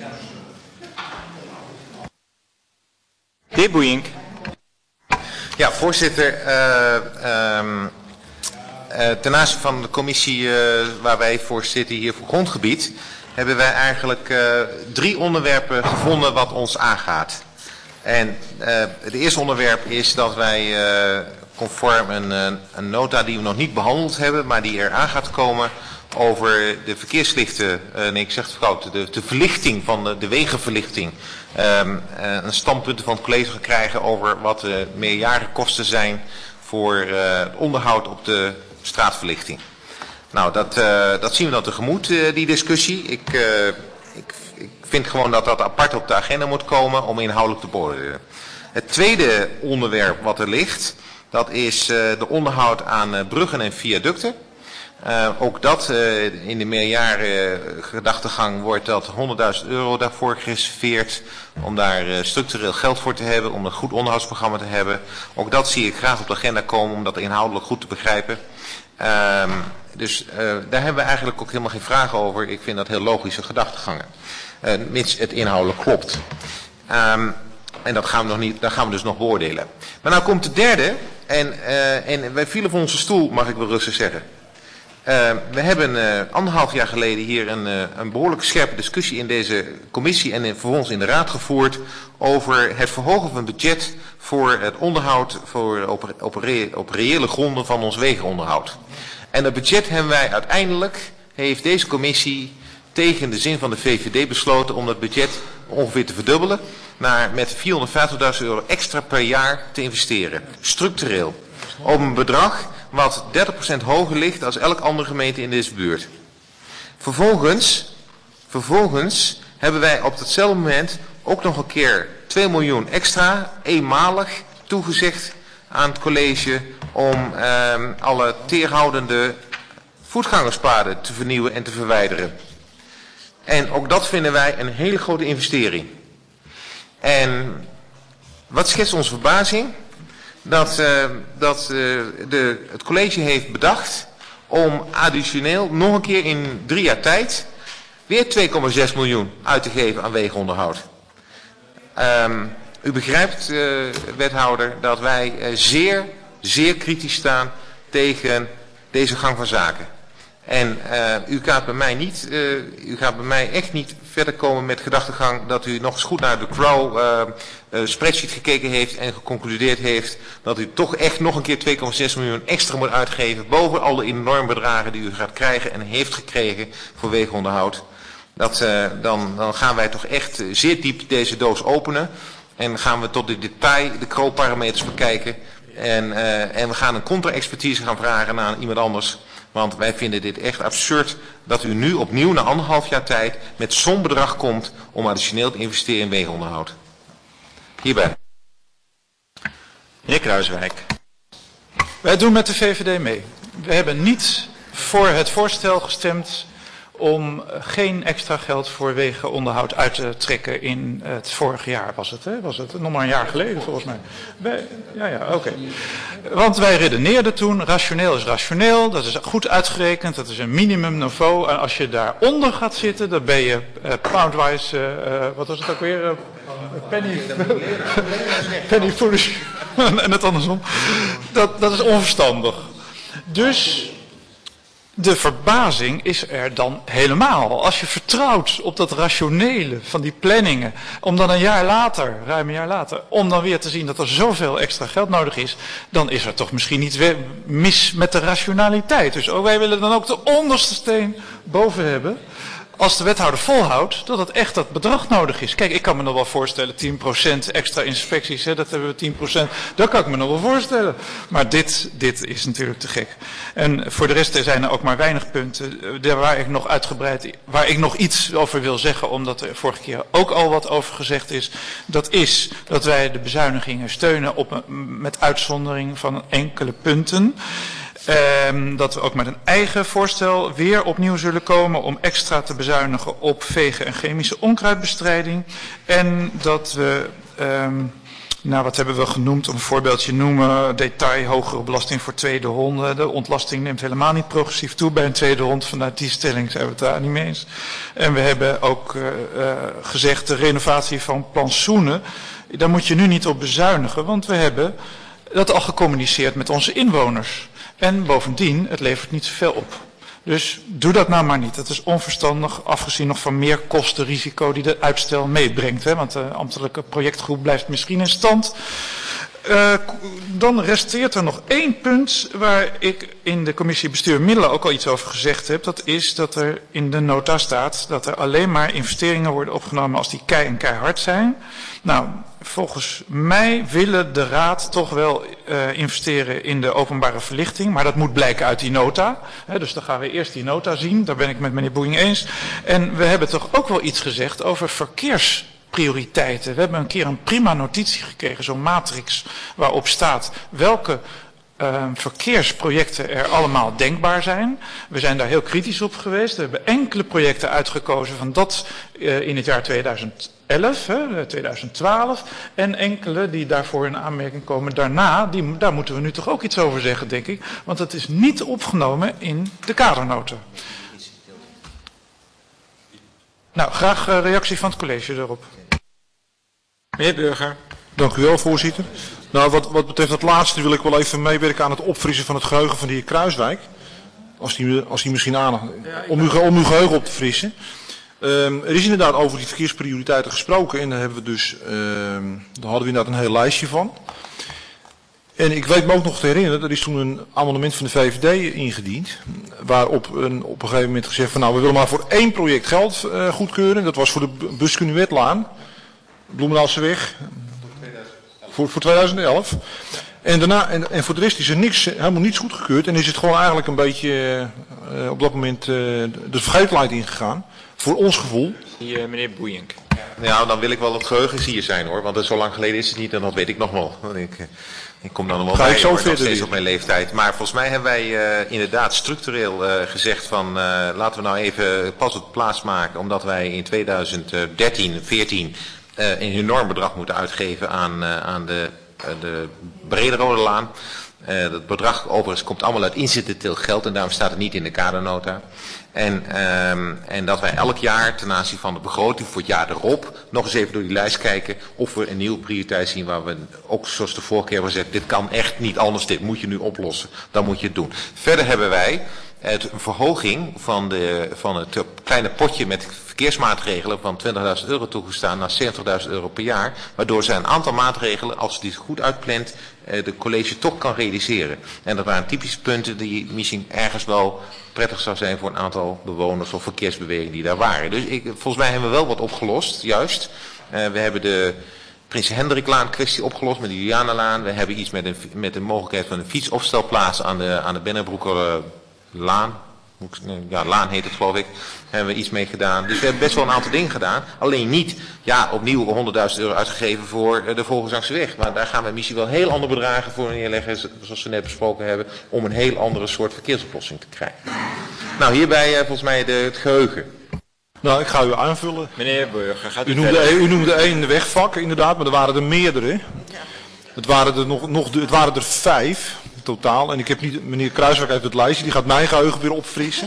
De heer Boeink. Ja, voorzitter. Uh, um, uh, ten aanzien van de commissie uh, waar wij voor zitten hier voor grondgebied, hebben wij eigenlijk uh, drie onderwerpen gevonden wat ons aangaat. En uh, het eerste onderwerp is dat wij uh, conform een, een nota die we nog niet behandeld hebben, maar die er aan gaat komen over de verkeerslichten, uh, nee ik zeg het fout, de, de verlichting van de, de wegenverlichting. Um, uh, een standpunt van het college krijgen over wat de meerjarige kosten zijn voor uh, het onderhoud op de straatverlichting. Nou, dat, uh, dat zien we dan tegemoet, uh, die discussie. Ik, uh, ik, ik vind gewoon dat dat apart op de agenda moet komen om inhoudelijk te beoordelen. Het tweede onderwerp wat er ligt, dat is uh, de onderhoud aan uh, bruggen en viaducten. Uh, ook dat uh, in de meerjaren uh, gedachtegang wordt dat honderdduizend euro daarvoor gereserveerd om daar uh, structureel geld voor te hebben, om een goed onderhoudsprogramma te hebben. Ook dat zie ik graag op de agenda komen om dat inhoudelijk goed te begrijpen. Uh, dus uh, daar hebben we eigenlijk ook helemaal geen vragen over. Ik vind dat heel logische gedachtegangen, uh, mits het inhoudelijk klopt. Um, en dat gaan we nog niet, dat gaan we dus nog beoordelen. Maar nou komt de derde, en, uh, en wij vielen van onze stoel, mag ik wel rustig zeggen. Uh, we hebben uh, anderhalf jaar geleden hier een, uh, een behoorlijk scherpe discussie in deze commissie en in, vervolgens in de raad gevoerd over het verhogen van het budget voor het onderhoud voor, op, op, re, op reële gronden van ons wegenonderhoud. En dat budget hebben wij uiteindelijk heeft deze commissie tegen de zin van de V V D besloten om dat budget ongeveer te verdubbelen, naar met vierhonderdvijftigduizend euro extra per jaar te investeren. Structureel. Op een bedrag wat dertig procent hoger ligt dan elke andere gemeente in deze buurt. Vervolgens, vervolgens hebben wij op datzelfde moment ook nog een keer twee miljoen extra, eenmalig, toegezegd aan het college om eh, alle teerhoudende voetgangerspaden te vernieuwen en te verwijderen. En ook dat vinden wij een hele grote investering. En wat schetst onze verbazing? Dat, uh, dat uh, de, het college heeft bedacht om additioneel nog een keer in drie jaar tijd weer twee komma zes miljoen uit te geven aan wegenonderhoud. Um, u begrijpt, uh, wethouder, dat wij uh, zeer, zeer kritisch staan tegen deze gang van zaken. En uh, u gaat bij mij niet, uh, u gaat bij mij echt niet verder komen met gedachtegang dat u nog eens goed naar de Crow uh, uh, spreadsheet gekeken heeft en geconcludeerd heeft dat u toch echt nog een keer twee komma zes miljoen extra moet uitgeven boven al de enorme bedragen die u gaat krijgen en heeft gekregen voor wegenonderhoud. Dat, uh, dan, dan gaan wij toch echt uh, zeer diep deze doos openen en gaan we tot in detail de Crow parameters bekijken en, uh, en we gaan een contra-expertise gaan vragen aan iemand anders. Want wij vinden dit echt absurd dat u nu opnieuw na anderhalf jaar tijd met zo'n bedrag komt om additioneel te investeren in wegenonderhoud. Hierbij. Meneer Kruiswijk. Wij doen met de V V D mee. We hebben niet voor het voorstel gestemd om geen extra geld voor wegenonderhoud uit te trekken in het vorige jaar. Was het, hè? Was het nog maar een jaar geleden volgens mij. Wij, ja, ja, oké. Okay. Want wij redeneerden toen, rationeel is rationeel, dat is goed uitgerekend, dat is een minimumniveau. En als je daaronder gaat zitten, dan ben je uh, poundwise, uh, uh, wat was het ook weer? Uh, penny, penny foolish. En het andersom. Dat, dat is onverstandig. Dus de verbazing is er dan helemaal. Als je vertrouwt op dat rationele van die planningen, om dan een jaar later, ruim een jaar later, om dan weer te zien dat er zoveel extra geld nodig is, dan is er toch misschien iets mis met de rationaliteit. Dus ook wij willen dan ook de onderste steen boven hebben. Als de wethouder volhoudt dat het echt dat bedrag nodig is. Kijk, ik kan me nog wel voorstellen, tien procent extra inspecties, hè, dat hebben we tien procent. Dat kan ik me nog wel voorstellen. Maar dit, dit is natuurlijk te gek. En voor de rest zijn er ook maar weinig punten daar waar ik nog uitgebreid, waar ik nog iets over wil zeggen, omdat er vorige keer ook al wat over gezegd is. Dat is dat wij de bezuinigingen steunen op, met uitzondering van enkele punten. Um, dat we ook met een eigen voorstel weer opnieuw zullen komen om extra te bezuinigen op vegen en chemische onkruidbestrijding. En dat we, um, nou wat hebben we genoemd, om een voorbeeldje noemen, detail, hogere belasting voor tweede honden. De ontlasting neemt helemaal niet progressief toe bij een tweede hond, vanuit die stelling zijn we het daar niet mee eens. En we hebben ook uh, uh, gezegd de renovatie van plantsoenen, daar moet je nu niet op bezuinigen, want we hebben dat al gecommuniceerd met onze inwoners. En bovendien, het levert niet zoveel op. Dus doe dat nou maar niet. Dat is onverstandig, afgezien nog van meer kostenrisico die de uitstel meebrengt. Hè? Want de ambtelijke projectgroep blijft misschien in stand. Uh, dan resteert er nog één punt waar ik in de commissie bestuur middelen ook al iets over gezegd heb. Dat is dat er in de nota staat dat er alleen maar investeringen worden opgenomen als die kei en keihard zijn. Nou, volgens mij willen de raad toch wel uh, investeren in de openbare verlichting. Maar dat moet blijken uit die nota. He, dus dan gaan we eerst die nota zien. Daar ben ik met meneer Boeing eens. En we hebben toch ook wel iets gezegd over verkeers. Prioriteiten. We hebben een keer een prima notitie gekregen, zo'n matrix waarop staat welke uh, verkeersprojecten er allemaal denkbaar zijn. We zijn daar heel kritisch op geweest. We hebben enkele projecten uitgekozen van dat uh, in het jaar tweeduizend elf, hè, tweeduizend twaalf en enkele die daarvoor in aanmerking komen daarna, die, daar moeten we nu toch ook iets over zeggen, denk ik, want het is niet opgenomen in de kadernota. Nou, graag uh, reactie van het college erop. Meneer Burger. Dank u wel, voorzitter. Nou, wat, wat betreft het laatste wil ik wel even meewerken aan het opfrissen van het geheugen van de heer Kruiswijk. Als die, als die misschien aan, om uw, om uw geheugen op te frissen. Um, er is inderdaad over die verkeersprioriteiten gesproken en daar hebben we dus, um, daar hadden we inderdaad een heel lijstje van. En ik weet me ook nog te herinneren, er is toen een amendement van de V V D ingediend, waarop een, op een gegeven moment gezegd van nou, we willen maar voor één project geld uh, goedkeuren. Dat was voor de Buskunuwetlaan, Bloemendaalseweg, voor, voor tweeduizend elf. En, daarna, en, en voor de rest is er niks, helemaal niets goedgekeurd en is het gewoon eigenlijk een beetje uh, op dat moment uh, de vergetelheid ingegaan, voor ons gevoel. Hier, meneer Boeijenk. Nou, dan wil ik wel het geheugen hier zijn hoor, want zo lang geleden is het niet en dat weet ik nog wel. Ik, ik kom dan nog wel Ga bij, ik zo hoor, nog verder steeds weer. op mijn leeftijd. Maar volgens mij hebben wij uh, inderdaad structureel uh, gezegd van uh, laten we nou even pas op plaats maken, omdat wij in tweeduizend dertien, veertien uh, een enorm bedrag moeten uitgeven aan, uh, aan de, uh, de Brederode Laan. Uh, dat bedrag overigens komt allemaal uit incidenteel geld en daarom staat het niet in de kadernota. En, um, en dat wij elk jaar ten aanzien van de begroting voor het jaar erop nog eens even door die lijst kijken of we een nieuwe prioriteit zien waar we ook zoals de vorige keer hebben gezegd, dit kan echt niet anders, dit moet je nu oplossen, dan moet je het doen. Verder hebben wij het een verhoging van, de, van het kleine potje met verkeersmaatregelen van twintigduizend euro toegestaan naar zeventigduizend euro per jaar, waardoor zij een aantal maatregelen, als die goed uitplant, de college toch kan realiseren. En dat waren typische punten die misschien ergens wel prettig zou zijn voor een aantal bewoners of verkeersbewegingen die daar waren. Dus ik, volgens mij hebben we wel wat opgelost, juist. Uh, we hebben de Prins Hendriklaan kwestie opgelost met de Julianalaan. We hebben iets met, een, met de mogelijkheid van een fietsopstelplaats aan de, aan de Bennebroekerlaan. Ja, Laan heet het geloof ik. Daar hebben we iets mee gedaan. Dus we hebben best wel een aantal dingen gedaan. Alleen niet, ja, opnieuw honderdduizend euro uitgegeven voor de Vogelzangseweg. Maar daar gaan we misschien wel heel andere bedragen voor neerleggen, zoals we net besproken hebben, om een heel andere soort verkeersoplossing te krijgen. Nou, hierbij uh, volgens mij de, het geheugen. Nou, ik ga u aanvullen. Meneer Burger, gaat u, u noemde, verder? u noemde één wegvak, inderdaad, maar er waren er meerdere. Ja. Het, waren er nog, nog, het waren er vijf totaal. En ik heb niet, meneer Kruiswijk heeft het lijstje, die gaat mijn geheugen weer opfrissen.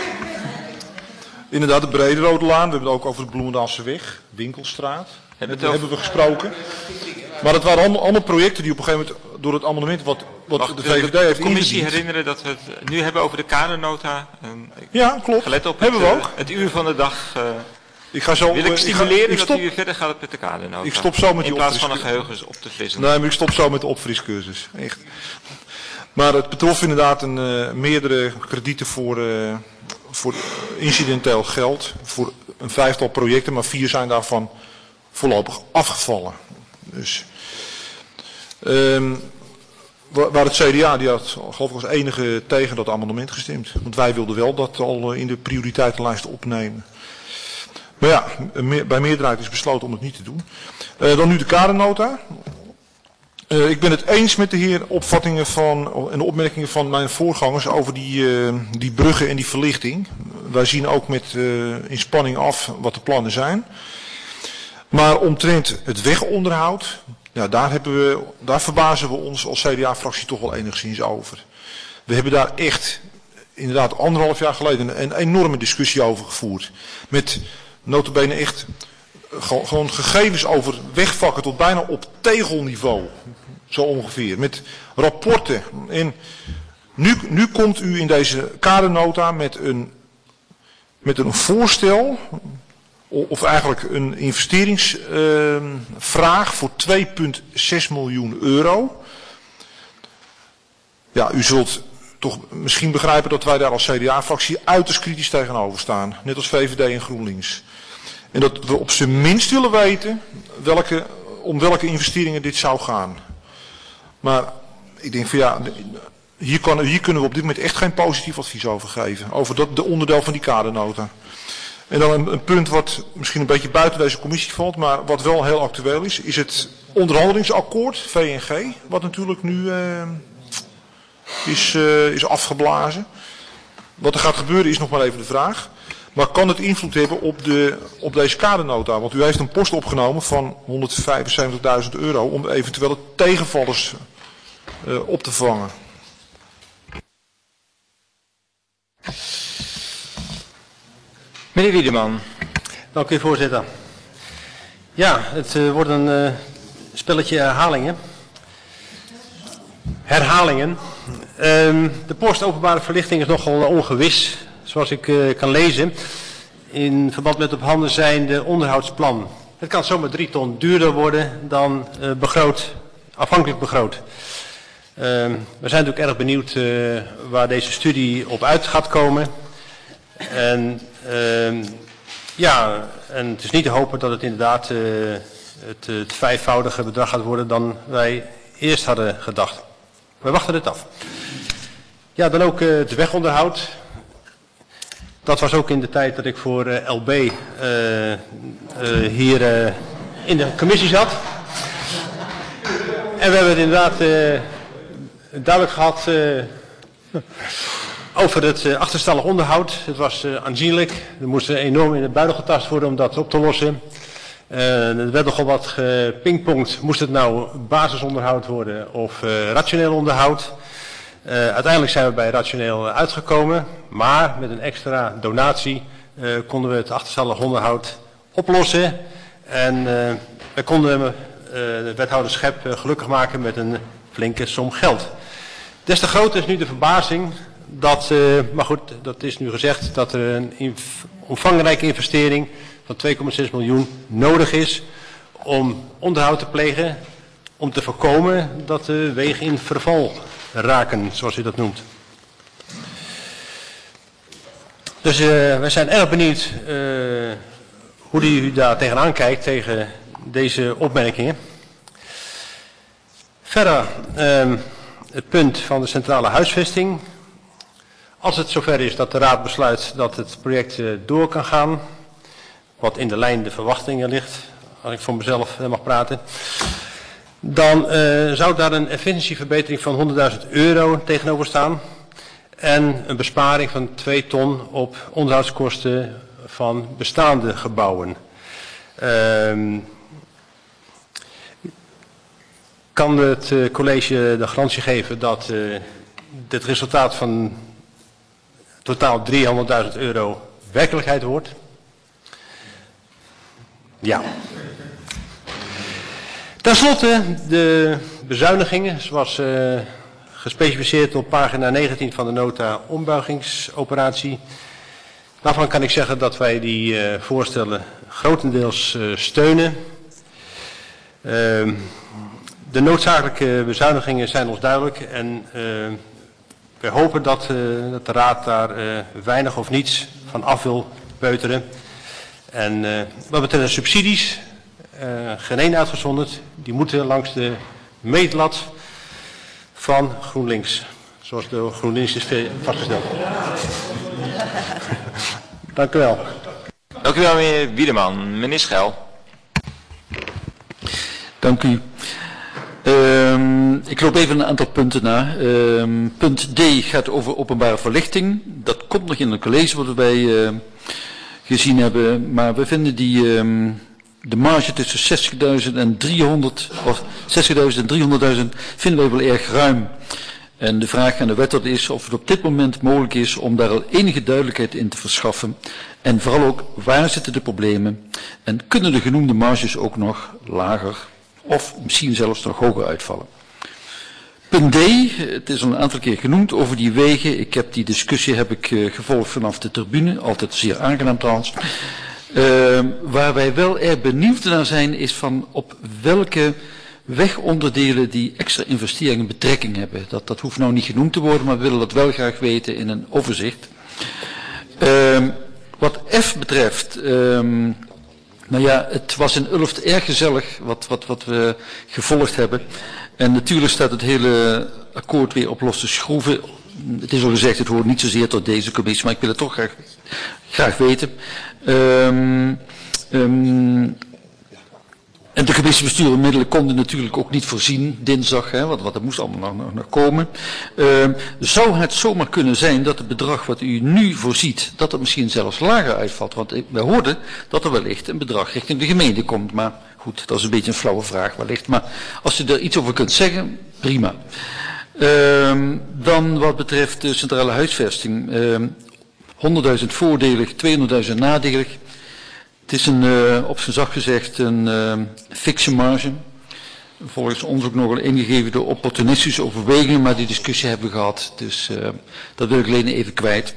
Inderdaad, de Brederode Laan. We hebben het ook over de Bloemendaalseweg, Winkelstraat. Hebben, Daar hebben we gesproken. Maar het waren allemaal, allemaal projecten die op een gegeven moment door het amendement wat, wat Mag de de, V V D de, heeft de commissie ingediend. herinneren dat we het nu hebben over de kadernota. En ik Ja, klopt. gelet op hebben het, we uh, ook. het uur van de dag. Uh, Ik ga zo, wil ik ik stimuleren ga, ik stop, dat u weer verder gaat met de kadernota. Ik stop zo met die in plaats van een opfriscursus. geheugen op te frissen. Nee, maar ik stop zo met de opfriscursus. Echt. Maar het betrof inderdaad een, uh, meerdere kredieten voor, uh, voor incidenteel geld. Voor een vijftal projecten, maar vier zijn daarvan voorlopig afgevallen. Dus, um, waar het C D A, die had geloof ik als enige tegen dat amendement gestemd. Want wij wilden wel dat al in de prioriteitenlijst opnemen. Maar ja, bij meerderheid is besloten om het niet te doen. Uh, dan nu de kadernota. Uh, ik ben het eens met de heer opvattingen van en de opmerkingen van mijn voorgangers over die, uh, die bruggen en die verlichting. Wij zien ook met uh, inspanning af wat de plannen zijn. Maar omtrent het wegonderhoud, ja, daar, hebben we, daar verbazen we ons als C D A-fractie toch wel enigszins over. We hebben daar echt, inderdaad anderhalf jaar geleden, een, een enorme discussie over gevoerd. Met nota bene echt gewoon gegevens over wegvakken tot bijna op tegelniveau. Zo ongeveer. Met rapporten. En nu, nu komt u in deze kadernota met een, met een voorstel, of eigenlijk een investeringsvraag uh, voor twee komma zes miljoen euro. Ja, u zult toch misschien begrijpen dat wij daar als C D A-fractie uiterst kritisch tegenover staan. Net als V V D en GroenLinks. En dat we op zijn minst willen weten welke, om welke investeringen dit zou gaan. Maar ik denk van ja, hier, kan, hier kunnen we op dit moment echt geen positief advies over geven. Over dat, de onderdeel van die kadernota. En dan een, een punt wat misschien een beetje buiten deze commissie valt, maar wat wel heel actueel is, is het onderhandelingsakkoord, V N G, wat natuurlijk nu uh, is, uh, is afgeblazen. Wat er gaat gebeuren is nog maar even de vraag. Maar kan het invloed hebben op, de, op deze kadernota? Want u heeft een post opgenomen van honderdvijfenzeventigduizend euro om eventuele tegenvallers uh, op te vangen. Meneer Wiedeman. Dank u, voorzitter. Ja, het uh, wordt een uh, spelletje herhalingen. Herhalingen. Um, de post openbare verlichting is nogal ongewis, zoals ik uh, kan lezen, in verband met op handen zijnde onderhoudsplan. Het kan zomaar drie ton duurder worden dan uh, begroot, afhankelijk begroot. we zijn natuurlijk erg benieuwd uh, waar deze studie op uit gaat komen. En uh, ja, en het is niet te hopen dat het inderdaad uh, het, het vijfvoudige bedrag gaat worden dan wij eerst hadden gedacht. We wachten het af. Ja, dan ook uh, het wegonderhoud. Dat was ook in de tijd dat ik voor uh, L B uh, uh, hier uh, in de commissie zat. En we hebben het inderdaad uh, duidelijk gehad uh, over het uh, achterstallig onderhoud. Het was uh, aanzienlijk. Er moest enorm in het buidel getast worden om dat op te lossen. Uh, er werd nogal wat gepingpongd. Moest het nou basisonderhoud worden of uh, rationeel onderhoud? Uh, uiteindelijk zijn we bij rationeel uitgekomen. Maar met een extra donatie uh, konden we het achterstallig onderhoud oplossen. En uh, we konden uh, de wethouder Schep uh, gelukkig maken met een flinke som geld. Des te groter is nu de verbazing dat, uh, maar goed, dat is nu gezegd, dat er een inv- omvangrijke investering van twee komma zes miljoen nodig is om onderhoud te plegen, om te voorkomen dat de wegen in verval raken, zoals u dat noemt. Dus uh, wij zijn erg benieuwd uh, hoe u daar tegenaan kijkt, tegen deze opmerkingen. Verder, uh, het punt van de centrale huisvesting. Als het zover is dat de raad besluit dat het project uh, door kan gaan, wat in de lijn de verwachtingen ligt, als ik voor mezelf uh, mag praten, dan uh, zou daar een efficiëntieverbetering van honderdduizend euro tegenover staan en een besparing van twee ton op onderhoudskosten van bestaande gebouwen. Uh, kan het uh, college de garantie geven dat uh, het resultaat van totaal driehonderdduizend euro werkelijkheid wordt? Ja. Ten slotte de bezuinigingen, zoals uh, gespecificeerd op pagina negentien van de nota ombuigingsoperatie. Daarvan kan ik zeggen dat wij die uh, voorstellen grotendeels uh, steunen. Uh, de noodzakelijke bezuinigingen zijn ons duidelijk en uh, wij hopen dat, uh, dat de raad daar uh, weinig of niets van af wil peuteren. En uh, wat betreft de subsidies, uh, geen één uitgezonderd, die moeten langs de meetlat van GroenLinks, zoals door GroenLinks is vastgesteld. Dank u wel. Dank u wel, meneer Wiedeman. Meneer Schel. Dank u. Um, ik loop even een aantal punten na. Um, punt D gaat over openbare verlichting. Dat komt nog in het college wat wij uh, gezien hebben. Maar we vinden die, um, de marge tussen zestigduizend en driehonderd of zestigduizend en driehonderdduizend vinden wij wel erg ruim. En de vraag aan de wethouder is of het op dit moment mogelijk is om daar al enige duidelijkheid in te verschaffen. En vooral ook, waar zitten de problemen? En kunnen de genoemde marges ook nog lager of misschien zelfs nog hoger uitvallen? Punt D, het is al een aantal keer genoemd over die wegen. Ik heb die discussie heb ik uh, gevolgd vanaf de tribune, altijd zeer aangenaam trouwens. Uh, waar wij wel erg benieuwd naar zijn is van op welke wegonderdelen die extra investeringen betrekking hebben. Dat, dat hoeft nou niet genoemd te worden, maar we willen dat wel graag weten in een overzicht. Uh, wat F betreft, um, nou ja, het was in Ulft erg gezellig wat, wat, wat we gevolgd hebben. En natuurlijk staat het hele akkoord weer op losse schroeven. Het is al gezegd, het hoort niet zozeer tot deze commissie, maar ik wil het toch graag, graag weten. Um, um, En de commissiebestuur onmiddellijk konden natuurlijk ook niet voorzien, dinsdag, hè, want, want dat moest allemaal nog, nog, nog komen. Uh, zou het zomaar kunnen zijn dat het bedrag wat u nu voorziet, dat het misschien zelfs lager uitvalt? Want wij hoorden dat er wellicht een bedrag richting de gemeente komt. Maar goed, dat is een beetje een flauwe vraag wellicht. Maar als u er iets over kunt zeggen, prima. Uh, dan wat betreft de centrale huisvesting. Uh, honderdduizend voordelig, tweehonderdduizend nadelig. Het is een, uh, op zijn zacht gezegd een uh, fikse marge. Volgens ons ook nogal ingegeven door opportunistische overwegingen, maar die discussie hebben we gehad. Dus uh, dat wil ik alleen even kwijt.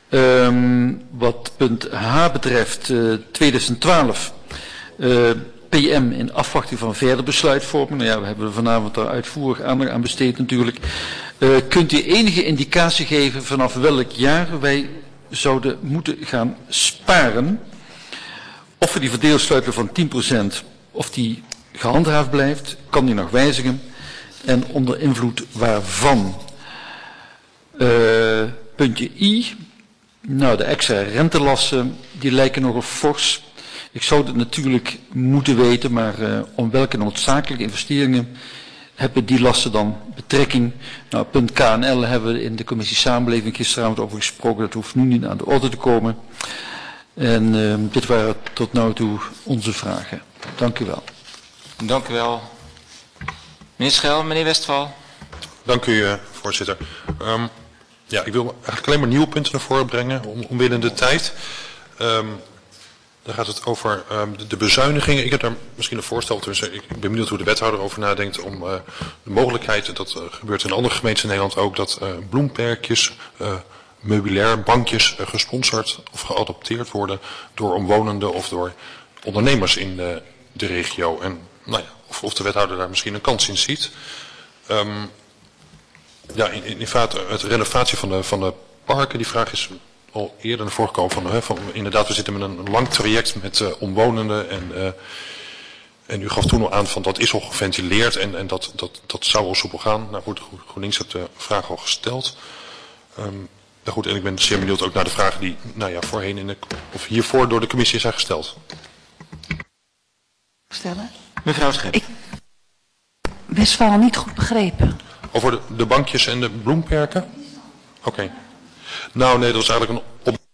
Um, wat punt H betreft, uh, tweeduizend twaalf, uh, P M in afwachting van verder besluitvorming. Nou ja, we hebben er vanavond daar uitvoerig aandacht aan besteed natuurlijk. Uh, kunt u enige indicatie geven vanaf welk jaar wij zouden moeten gaan sparen? Of we die verdeelsleutel van tien procent, of die gehandhaafd blijft, kan die nog wijzigen en onder invloed waarvan? Uh, puntje I. Nou, de extra rentelasten, die lijken nogal fors. Ik zou het natuurlijk moeten weten, maar uh, om welke noodzakelijke investeringen hebben die lasten dan betrekking? Nou, punt K N L hebben we in de commissie Samenleving gisteravond over gesproken. Dat hoeft nu niet aan de orde te komen. En uh, dit waren tot nu toe onze vragen. Dank u wel. Dank u wel. Meneer Schel, meneer Westphal. Dank u, uh, voorzitter. Um, ja, ik wil eigenlijk alleen maar nieuwe punten naar voren brengen, om, omwille de tijd. Um, dan gaat het over um, de, de bezuinigingen. Ik heb daar misschien een voorstel, tussen. Ik ben benieuwd hoe de wethouder over nadenkt om uh, de mogelijkheid, dat uh, gebeurt in andere gemeenten in Nederland ook, dat uh, bloemperkjes, uh, meubilair, bankjes uh, gesponsord of geadopteerd worden door omwonenden of door ondernemers in de, de regio. En nou ja, of, of de wethouder daar misschien een kans in ziet. Um, ja, in, in, in feite het renovatie van de, van de parken, die vraag is al eerder naar voren gekomen. Van, hè, van, inderdaad, we zitten met een, een lang traject met uh, omwonenden en, uh, en u gaf toen al aan van dat is al geventileerd en, en dat, dat, dat zou al soepel gaan. Nou goed, GroenLinks heeft de vraag al gesteld. Um, ja, goed, en ik ben zeer benieuwd ook naar de vragen die nou ja, voorheen in de, of hiervoor door de commissie zijn gesteld. Stellen? Mevrouw Schep. Ik Westphal niet goed begrepen. Over de, de bankjes en de bloemperken? Oké. Okay. Nou nee, dat was eigenlijk een op...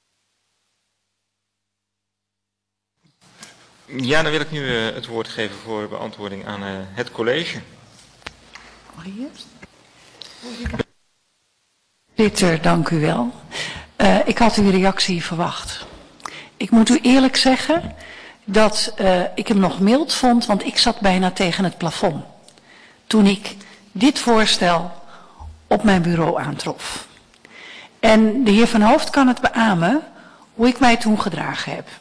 Ja, dan wil ik nu uh, het woord geven voor beantwoording aan uh, het college. Mag je eerst? Voorzitter, dank u wel. Uh, ik had uw reactie verwacht. Ik moet u eerlijk zeggen dat uh, ik hem nog mild vond, want ik zat bijna tegen het plafond toen ik dit voorstel op mijn bureau aantrof. En de heer Van Hoofd kan het beamen hoe ik mij toen gedragen heb.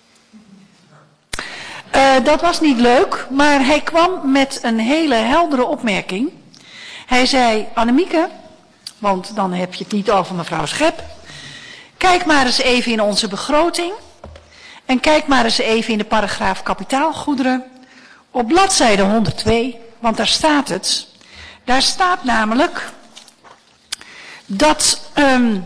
Uh, dat was niet leuk, maar hij kwam met een hele heldere opmerking. Hij zei, Annemieke, want dan heb je het niet over mevrouw Schep, kijk maar eens even in onze begroting en kijk maar eens even in de paragraaf kapitaalgoederen op bladzijde honderdtwee, want daar staat het. Daar staat namelijk dat um,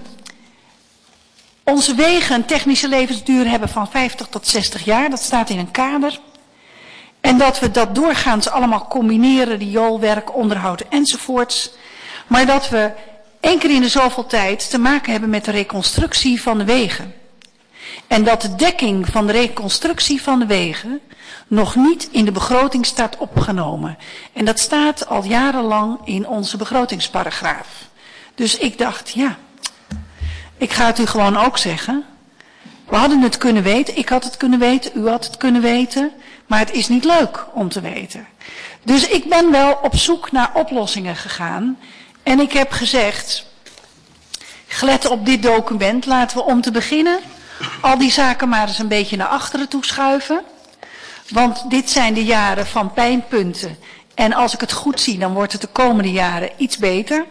onze wegen een technische levensduur hebben van vijftig tot zestig jaar. Dat staat in een kader. En dat we dat doorgaans allemaal combineren, rioolwerk, onderhoud enzovoorts. Maar dat we één keer in de zoveel tijd te maken hebben met de reconstructie van de wegen. En dat de dekking van de reconstructie van de wegen nog niet in de begroting staat opgenomen. En dat staat al jarenlang in onze begrotingsparagraaf. Dus ik dacht, ja, ik ga het u gewoon ook zeggen. We hadden het kunnen weten, ik had het kunnen weten, u had het kunnen weten. Maar het is niet leuk om te weten. Dus ik ben wel op zoek naar oplossingen gegaan. En ik heb gezegd, gelet op dit document, laten we om te beginnen al die zaken maar eens een beetje naar achteren toe schuiven. Want dit zijn de jaren van pijnpunten. En als ik het goed zie, dan wordt het de komende jaren iets beter.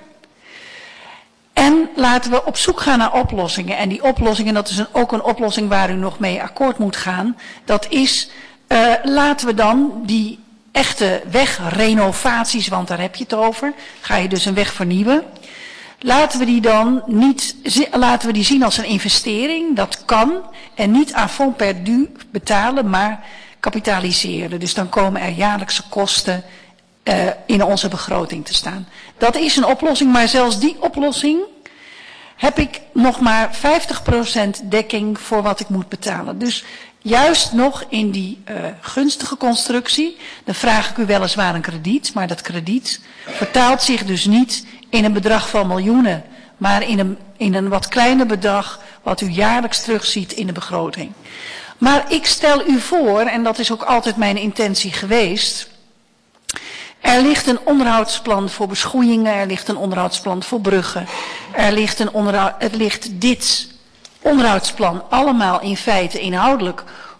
En laten we op zoek gaan naar oplossingen. En die oplossingen, dat is een, ook een oplossing waar u nog mee akkoord moet gaan. Dat is, uh, laten we dan die echte wegrenovaties, want daar heb je het over. Ga je dus een weg vernieuwen. Laten we die dan niet, laten we die zien als een investering. Dat kan. En niet à fond perdu betalen, maar kapitaliseren. Dus dan komen er jaarlijkse kosten uh, in onze begroting te staan. Dat is een oplossing, maar zelfs die oplossing heb ik nog maar vijftig procent dekking voor wat ik moet betalen. Dus juist nog in die uh, gunstige constructie, dan vraag ik u weliswaar een krediet, maar dat krediet vertaalt zich dus niet in een bedrag van miljoenen, maar in een, in een wat kleiner bedrag wat u jaarlijks terugziet in de begroting. Maar ik stel u voor, en dat is ook altijd mijn intentie geweest, er ligt een onderhoudsplan voor beschoeiingen, er ligt een onderhoudsplan voor bruggen, er ligt, een onderhoud, er ligt dit onderhoudsplan allemaal in feite inhoudelijk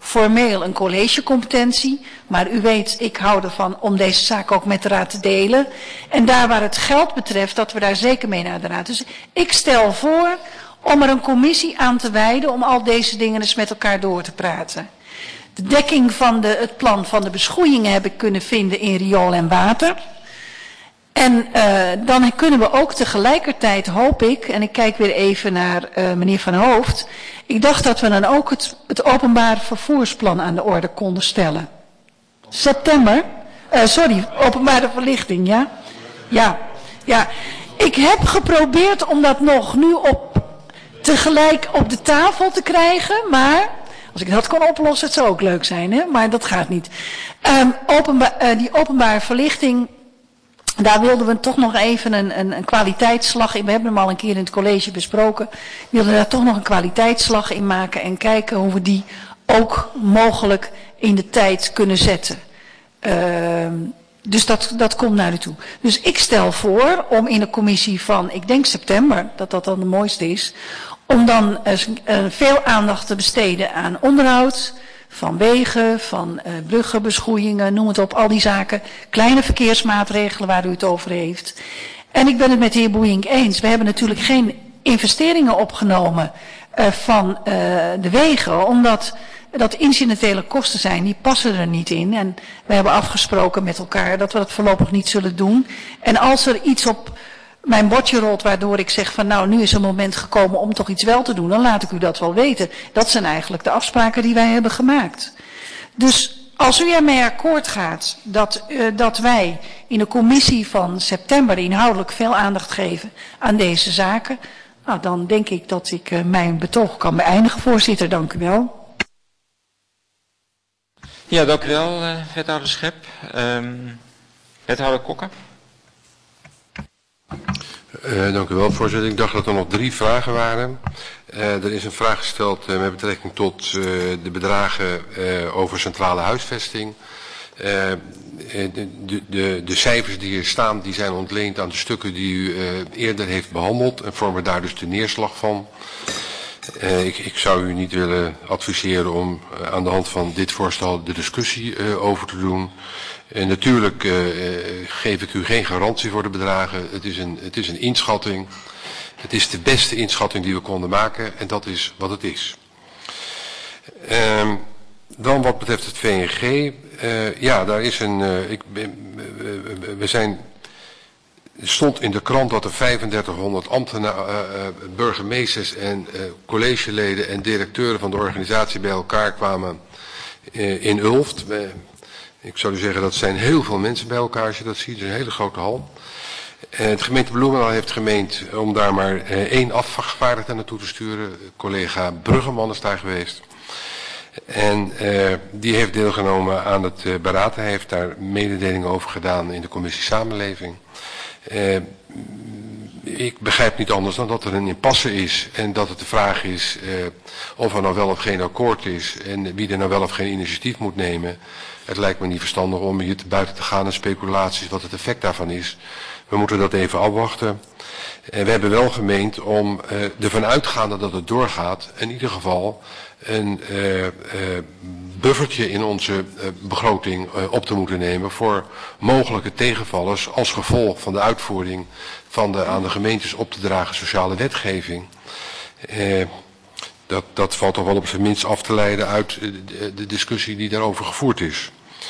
formeel een collegecompetentie. Maar u weet, ik hou ervan om deze zaak ook met de raad te delen. En daar waar het geld betreft, dat we daar zeker mee naar de raad. Dus ik stel voor om er een commissie aan te wijden om al deze dingen eens met elkaar door te praten. De dekking van de, het plan van de beschoeiingen heb ik kunnen vinden in riool en water. En uh, dan kunnen we ook tegelijkertijd, hoop ik, en ik kijk weer even naar uh, meneer Van Hoofd. Ik dacht dat we dan ook het, het openbaar vervoersplan aan de orde konden stellen. September, uh, sorry, openbare verlichting, ja? Ja, ja. Ik heb geprobeerd om dat nog nu op, tegelijk op de tafel te krijgen, maar als ik dat kon oplossen, het zou ook leuk zijn, hè? Maar dat gaat niet. Um, openba uh, die openbare verlichting, daar wilden we toch nog even een, een, een kwaliteitsslag in. We hebben hem al een keer in het college besproken. We wilden daar toch nog een kwaliteitsslag in maken en kijken hoe we die ook mogelijk in de tijd kunnen zetten. Uh, dus dat, dat komt naar u toe. Dus ik stel voor om in de commissie van, ik denk september, dat dat dan de mooiste is, om dan uh, uh, veel aandacht te besteden aan onderhoud van wegen, van uh, bruggen, beschoeiingen, noem het op, al die zaken. Kleine verkeersmaatregelen waar u het over heeft. En ik ben het met de heer Boeink eens. We hebben natuurlijk geen investeringen opgenomen uh, van uh, de wegen, omdat dat incidentele kosten zijn, die passen er niet in. En we hebben afgesproken met elkaar dat we dat voorlopig niet zullen doen. En als er iets op mijn bordje rolt waardoor ik zeg van nou, nu is een moment gekomen om toch iets wel te doen, dan laat ik u dat wel weten. Dat zijn eigenlijk de afspraken die wij hebben gemaakt. Dus als u ermee akkoord gaat dat, uh, dat wij in de commissie van september inhoudelijk veel aandacht geven aan deze zaken, nou, dan denk ik dat ik uh, mijn betoog kan beëindigen. Voorzitter, dank u wel. Ja, dank u wel, uh, wethouder Schep. Um, wethouder Kokker. Uh, dank u wel, voorzitter. Ik dacht dat er nog drie vragen waren. Uh, er is een vraag gesteld uh, met betrekking tot uh, de bedragen uh, over centrale huisvesting. Uh, de, de, de, de cijfers die hier staan, die zijn ontleend aan de stukken die u uh, eerder heeft behandeld en vormen daar dus de neerslag van. Uh, ik, ik zou u niet willen adviseren om uh, aan de hand van dit voorstel de discussie uh, over te doen. En natuurlijk uh, geef ik u geen garantie voor de bedragen. Het is, een, het is een inschatting. Het is de beste inschatting die we konden maken en dat is wat het is. Uh, dan wat betreft het V N G. Uh, ja, daar is een... Uh, ik, uh, we zijn... Er stond in de krant dat er vijfendertighonderd ambtenaren, uh, uh, burgemeesters en uh, collegeleden en directeuren van de organisatie bij elkaar kwamen uh, in Ulft. Uh, Ik zou u zeggen, dat zijn heel veel mensen bij elkaar, als je dat ziet. Het is een hele grote hal. Uh, het gemeente Bloemendaal heeft gemeend om daar maar uh, één afgevaardigde naartoe te sturen. Collega Bruggeman is daar geweest. En uh, die heeft deelgenomen aan het uh, beraad. Hij heeft daar mededelingen over gedaan in de commissie Samenleving. Uh, ik begrijp niet anders dan dat er een impasse is. En dat het de vraag is uh, of er nou wel of geen akkoord is. En wie er nou wel of geen initiatief moet nemen. Het lijkt me niet verstandig om hier te buiten te gaan en speculaties wat het effect daarvan is. We moeten dat even afwachten. En we hebben wel gemeend om uh, ervan uitgaande dat het doorgaat, in ieder geval een uh, uh, buffertje in onze uh, begroting uh, op te moeten nemen voor mogelijke tegenvallers als gevolg van de uitvoering van de aan de gemeentes op te dragen sociale wetgeving. Uh, Dat, dat valt toch wel op zijn minst af te leiden uit de, de discussie die daarover gevoerd is.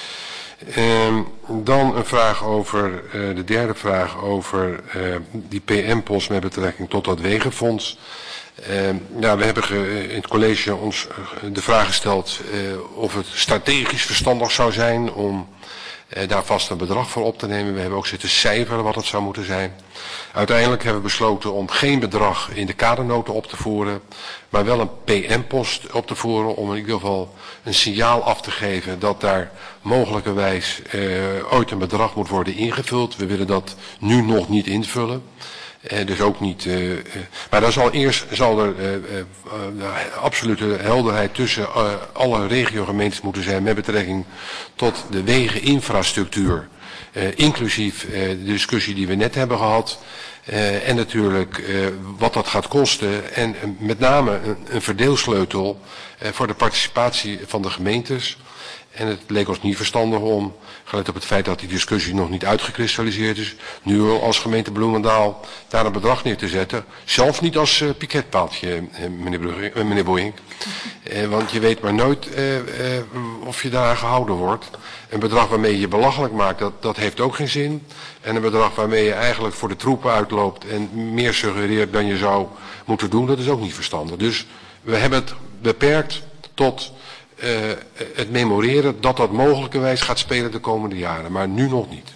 Uh, dan een vraag over, uh, de derde vraag over uh, die P M-post met betrekking tot dat wegenfonds. Uh, ja, we hebben ge, in het college ons uh, de vraag gesteld uh, of het strategisch verstandig zou zijn om uh, daar vast een bedrag voor op te nemen. We hebben ook zitten cijferen wat het zou moeten zijn. Uiteindelijk hebben we besloten om geen bedrag in de kadernoten op te voeren, maar wel een P M-post op te voeren om in ieder geval een signaal af te geven dat daar mogelijkerwijs uh, ooit een bedrag moet worden ingevuld. We willen dat nu nog niet invullen. Uh, dus ook niet, uh, uh, maar dan zal eerst zal er uh, uh, uh, absolute helderheid tussen uh, alle regiogemeentes moeten zijn met betrekking tot de wegeninfrastructuur. Uh, inclusief uh, de discussie die we net hebben gehad. Uh, en natuurlijk uh, wat dat gaat kosten. En uh, met name een, een verdeelsleutel uh, voor de participatie van de gemeentes. En het leek ons niet verstandig om, gelet op het feit dat die discussie nog niet uitgekristalliseerd is, nu al als gemeente Bloemendaal daar een bedrag neer te zetten. Zelfs niet als uh, piketpaaltje, uh, meneer, Brugge, uh, meneer Boeing. Uh, want je weet maar nooit uh, uh, of je daaraan gehouden wordt. Een bedrag waarmee je belachelijk maakt, dat, dat heeft ook geen zin. En een bedrag waarmee je eigenlijk voor de troepen uitloopt en meer suggereert dan je zou moeten doen, dat is ook niet verstandig. Dus we hebben het beperkt tot uh, het memoreren dat dat mogelijkerwijs gaat spelen de komende jaren, maar nu nog niet.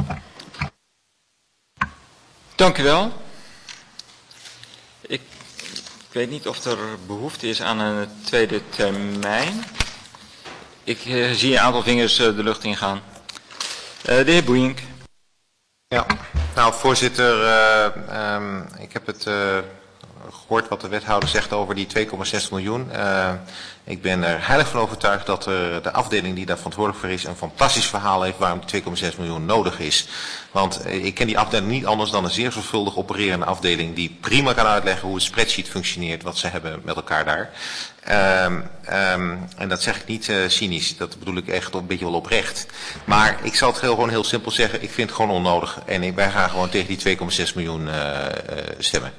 Dank u wel. Ik, ik weet niet of er behoefte is aan een tweede termijn. Ik uh, zie een aantal vingers uh, de lucht ingaan. Uh, de heer Boeink. Ja, nou voorzitter, uh, um, ik heb het uh, gehoord wat de wethouder zegt over die twee komma zes miljoen. Uh, ik ben er heilig van overtuigd dat uh, de afdeling die daar verantwoordelijk voor is een fantastisch verhaal heeft waarom die twee komma zes miljoen nodig is. Want uh, ik ken die afdeling niet anders dan een zeer zorgvuldig opererende afdeling die prima kan uitleggen hoe het spreadsheet functioneert, wat ze hebben met elkaar daar. Um, um, en dat zeg ik niet uh, cynisch, dat bedoel ik echt een beetje wel oprecht. Maar ik zal het heel, gewoon heel simpel zeggen, ik vind het gewoon onnodig. En ik, wij gaan gewoon tegen die twee komma zes miljoen uh, uh, stemmen.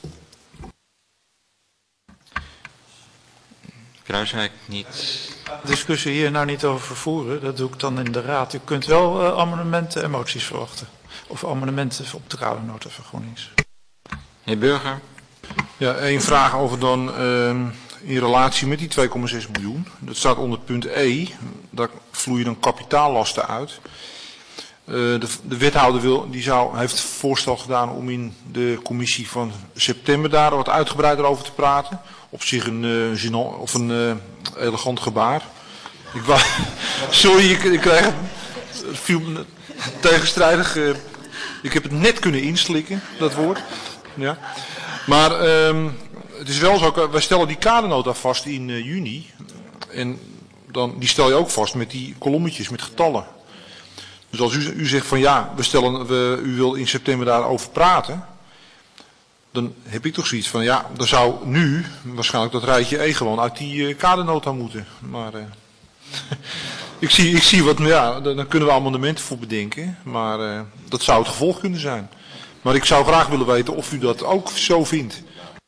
Kruiswijk niet. Discussie hier nou niet over voeren, dat doe ik dan in de raad. U kunt wel uh, amendementen en moties verwachten. Of amendementen op de kadernota van GroenLinks. Heer Burger. Ja, één vraag over dan uh, in relatie met die twee komma zes miljoen. Dat staat onder punt E, daar vloeien dan kapitaallasten uit. Uh, de, de wethouder wil, die zou, heeft voorstel gedaan om in de commissie van september daar wat uitgebreider over te praten. Op zich een, uh, genant, of een uh, elegant gebaar. Ik wou, sorry, ik, ik krijg het viel me tegenstrijdig. Uh, ik heb het net kunnen inslikken, dat woord. Ja. Maar um, het is wel zo, wij stellen die kadernota vast in uh, juni. En dan, die stel je ook vast met die kolommetjes, met getallen. Dus als u, u zegt van ja, we stellen, we, u wil in september daarover praten. Dan heb ik toch zoiets van ja, dan zou nu waarschijnlijk dat rijtje E gewoon uit die uh, kadernota moeten. Maar uh, ik, zie, ik zie wat, ja, dan kunnen we amendementen voor bedenken. Maar uh, dat zou het gevolg kunnen zijn. Maar ik zou graag willen weten of u dat ook zo vindt.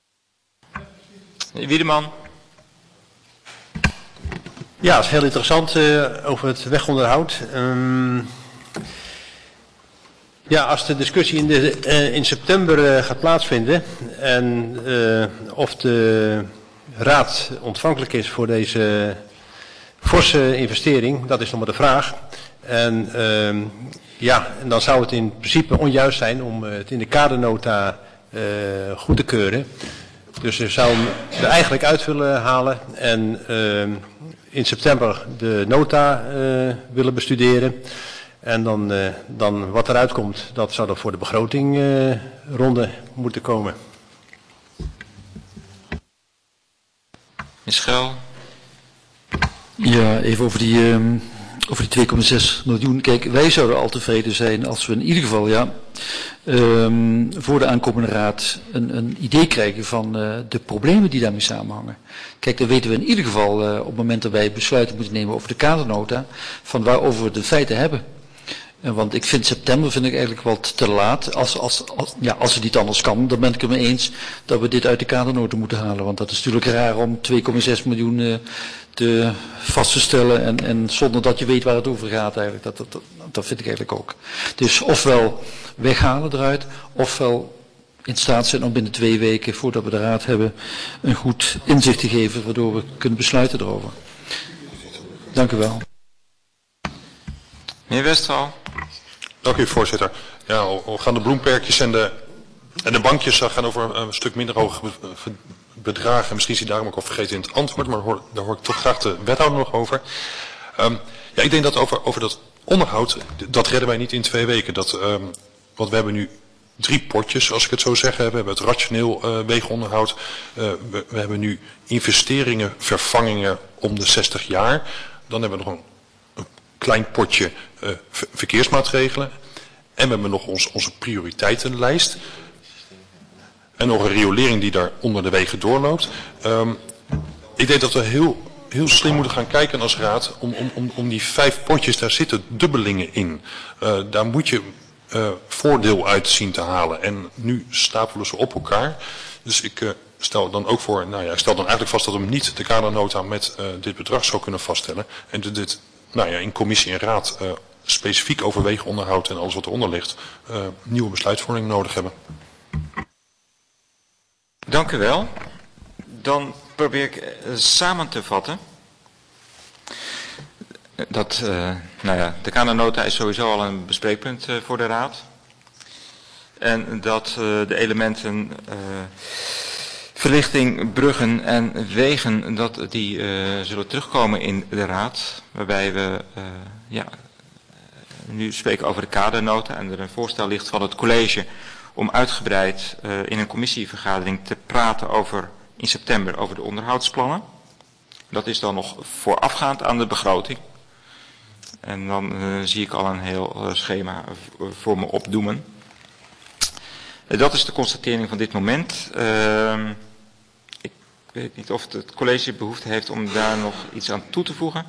Wiedeman. Ja, dat is heel interessant uh, over het wegonderhoud. Um, ja, als de discussie in, de, uh, in september uh, gaat plaatsvinden en uh, of de raad ontvankelijk is voor deze forse investering, dat is nog maar de vraag. En uh, ja, en dan zou het in principe onjuist zijn om uh, het in de kadernota uh, goed te keuren. Dus je zou hem er eigenlijk uit willen halen en uh, in september de nota uh, willen bestuderen. En dan, uh, dan wat eruit komt, dat zou dan voor de begrotingronde uh, moeten komen. Michel. Ja, even over die, um, over die twee komma zes miljoen. Kijk, wij zouden al tevreden zijn als we in ieder geval ja, um, voor de aankomende raad een, een idee krijgen van uh, de problemen die daarmee samenhangen. Kijk, dan weten we in ieder geval uh, op het moment dat wij besluiten moeten nemen over de kadernota, van waarover we de feiten hebben. En want ik vind september vind ik eigenlijk wat te laat. Als, als, als, ja, als het niet anders kan, dan ben ik het mee eens dat we dit uit de kadernota moeten halen. Want dat is natuurlijk raar om twee komma zes miljoen uh, te vast te stellen en, en zonder dat je weet waar het over gaat eigenlijk. Dat, dat, dat, dat vind ik eigenlijk ook. Dus ofwel weghalen eruit, ofwel in staat zijn om binnen twee weken, voordat we de raad hebben, een goed inzicht te geven, waardoor we kunnen besluiten erover. Dank u wel. Meneer Westphal. Dank u, voorzitter. Ja, al gaan de bloemperkjes en de, en de bankjes gaan over een stuk minder hoge bedragen. En misschien is hij daarom ook al vergeten in het antwoord, maar hoor, daar hoor ik toch graag de wethouder nog over. Um, ja, ik denk dat over, over dat onderhoud, dat redden wij niet in twee weken. Dat, um, want we hebben nu drie potjes, als ik het zo zeg. We hebben het rationeel uh, wegenonderhoud. Uh, we, we hebben nu investeringen, vervangingen om de zestig jaar. Dan hebben we nog een klein potje uh, ver verkeersmaatregelen. En we hebben nog ons, onze prioriteitenlijst. En nog een riolering die daar onder de wegen doorloopt. Um, ik denk dat we heel, heel slim moeten gaan kijken als raad. Om, om, om, om die vijf potjes, daar zitten dubbelingen in. Uh, daar moet je uh, voordeel uit zien te halen. En nu stapelen ze op elkaar. Dus ik uh, stel dan ook voor, nou ja, ik stel dan eigenlijk vast dat we niet de kadernota met uh, dit bedrag zou kunnen vaststellen. En dat dit, nou ja, in commissie en raad uh, specifiek over wegenonderhoud en alles wat eronder ligt, uh, nieuwe besluitvorming nodig hebben. Dank u wel. Dan probeer ik uh, samen te vatten. Dat, uh, nou ja, de kadernota is sowieso al een bespreekpunt uh, voor de raad. En dat uh, de elementen uh, verlichting, bruggen en wegen, dat die uh, zullen terugkomen in de raad. Waarbij we uh, ja, nu spreken over de kadernota en er een voorstel ligt van het college om uitgebreid uh, in een commissievergadering te praten over in september over de onderhoudsplannen. Dat is dan nog voorafgaand aan de begroting. En dan uh, zie ik al een heel uh, schema voor me opdoemen. Uh, dat is de constatering van dit moment. Uh, ik weet niet of het college behoefte heeft om daar nog iets aan toe te voegen.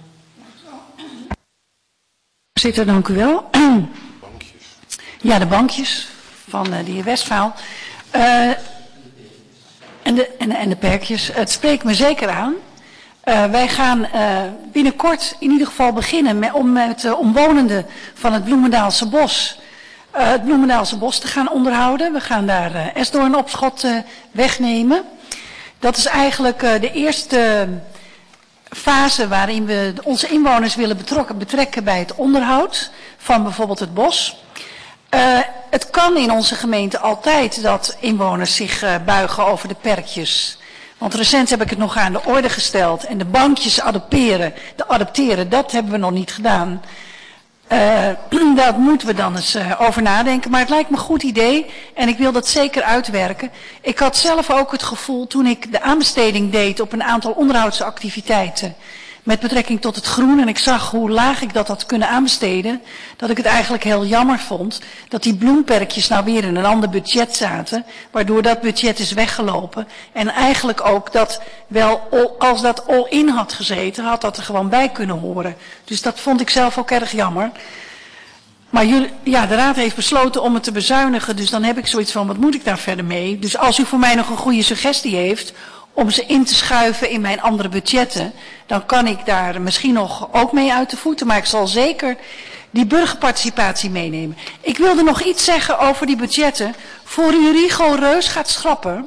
Voorzitter, dank u wel. Bankjes. Ja, de bankjes van uh, de heer Westphal. Uh, en, de, en, en de perkjes. Het spreekt me zeker aan. Uh, wij gaan uh, binnenkort in ieder geval beginnen met, om met de omwonenden van het Bloemendaalse bos uh, het Bloemendaalse bos te gaan onderhouden. We gaan daar uh, esdoornopschot uh, wegnemen. Dat is eigenlijk uh, de eerste fase waarin we onze inwoners willen betrokken, betrekken bij het onderhoud van bijvoorbeeld het bos. Uh, het kan in onze gemeente altijd dat inwoners zich uh, buigen over de perkjes. Want recent heb ik het nog aan de orde gesteld. En de bankjes adopteren, de adopteren, dat hebben we nog niet gedaan. Uh, daar moeten we dan eens uh, over nadenken. Maar het lijkt me een goed idee. En ik wil dat zeker uitwerken. Ik had zelf ook het gevoel toen ik de aanbesteding deed op een aantal onderhoudsactiviteiten. Met betrekking tot het groen. En ik zag hoe laag ik dat had kunnen aanbesteden. Dat ik het eigenlijk heel jammer vond. Dat die bloemperkjes nou weer in een ander budget zaten. Waardoor dat budget is weggelopen. En eigenlijk ook dat wel, als dat all-in had gezeten, had dat er gewoon bij kunnen horen. Dus dat vond ik zelf ook erg jammer. Maar jullie, ja, de raad heeft besloten om het te bezuinigen. Dus dan heb ik zoiets van, wat moet ik daar verder mee? Dus als u voor mij nog een goede suggestie heeft om ze in te schuiven in mijn andere budgetten, dan kan ik daar misschien nog ook mee uit de voeten. Maar ik zal zeker die burgerparticipatie meenemen. Ik wilde nog iets zeggen over die budgetten. Voor u Rigo Reus gaat schrappen.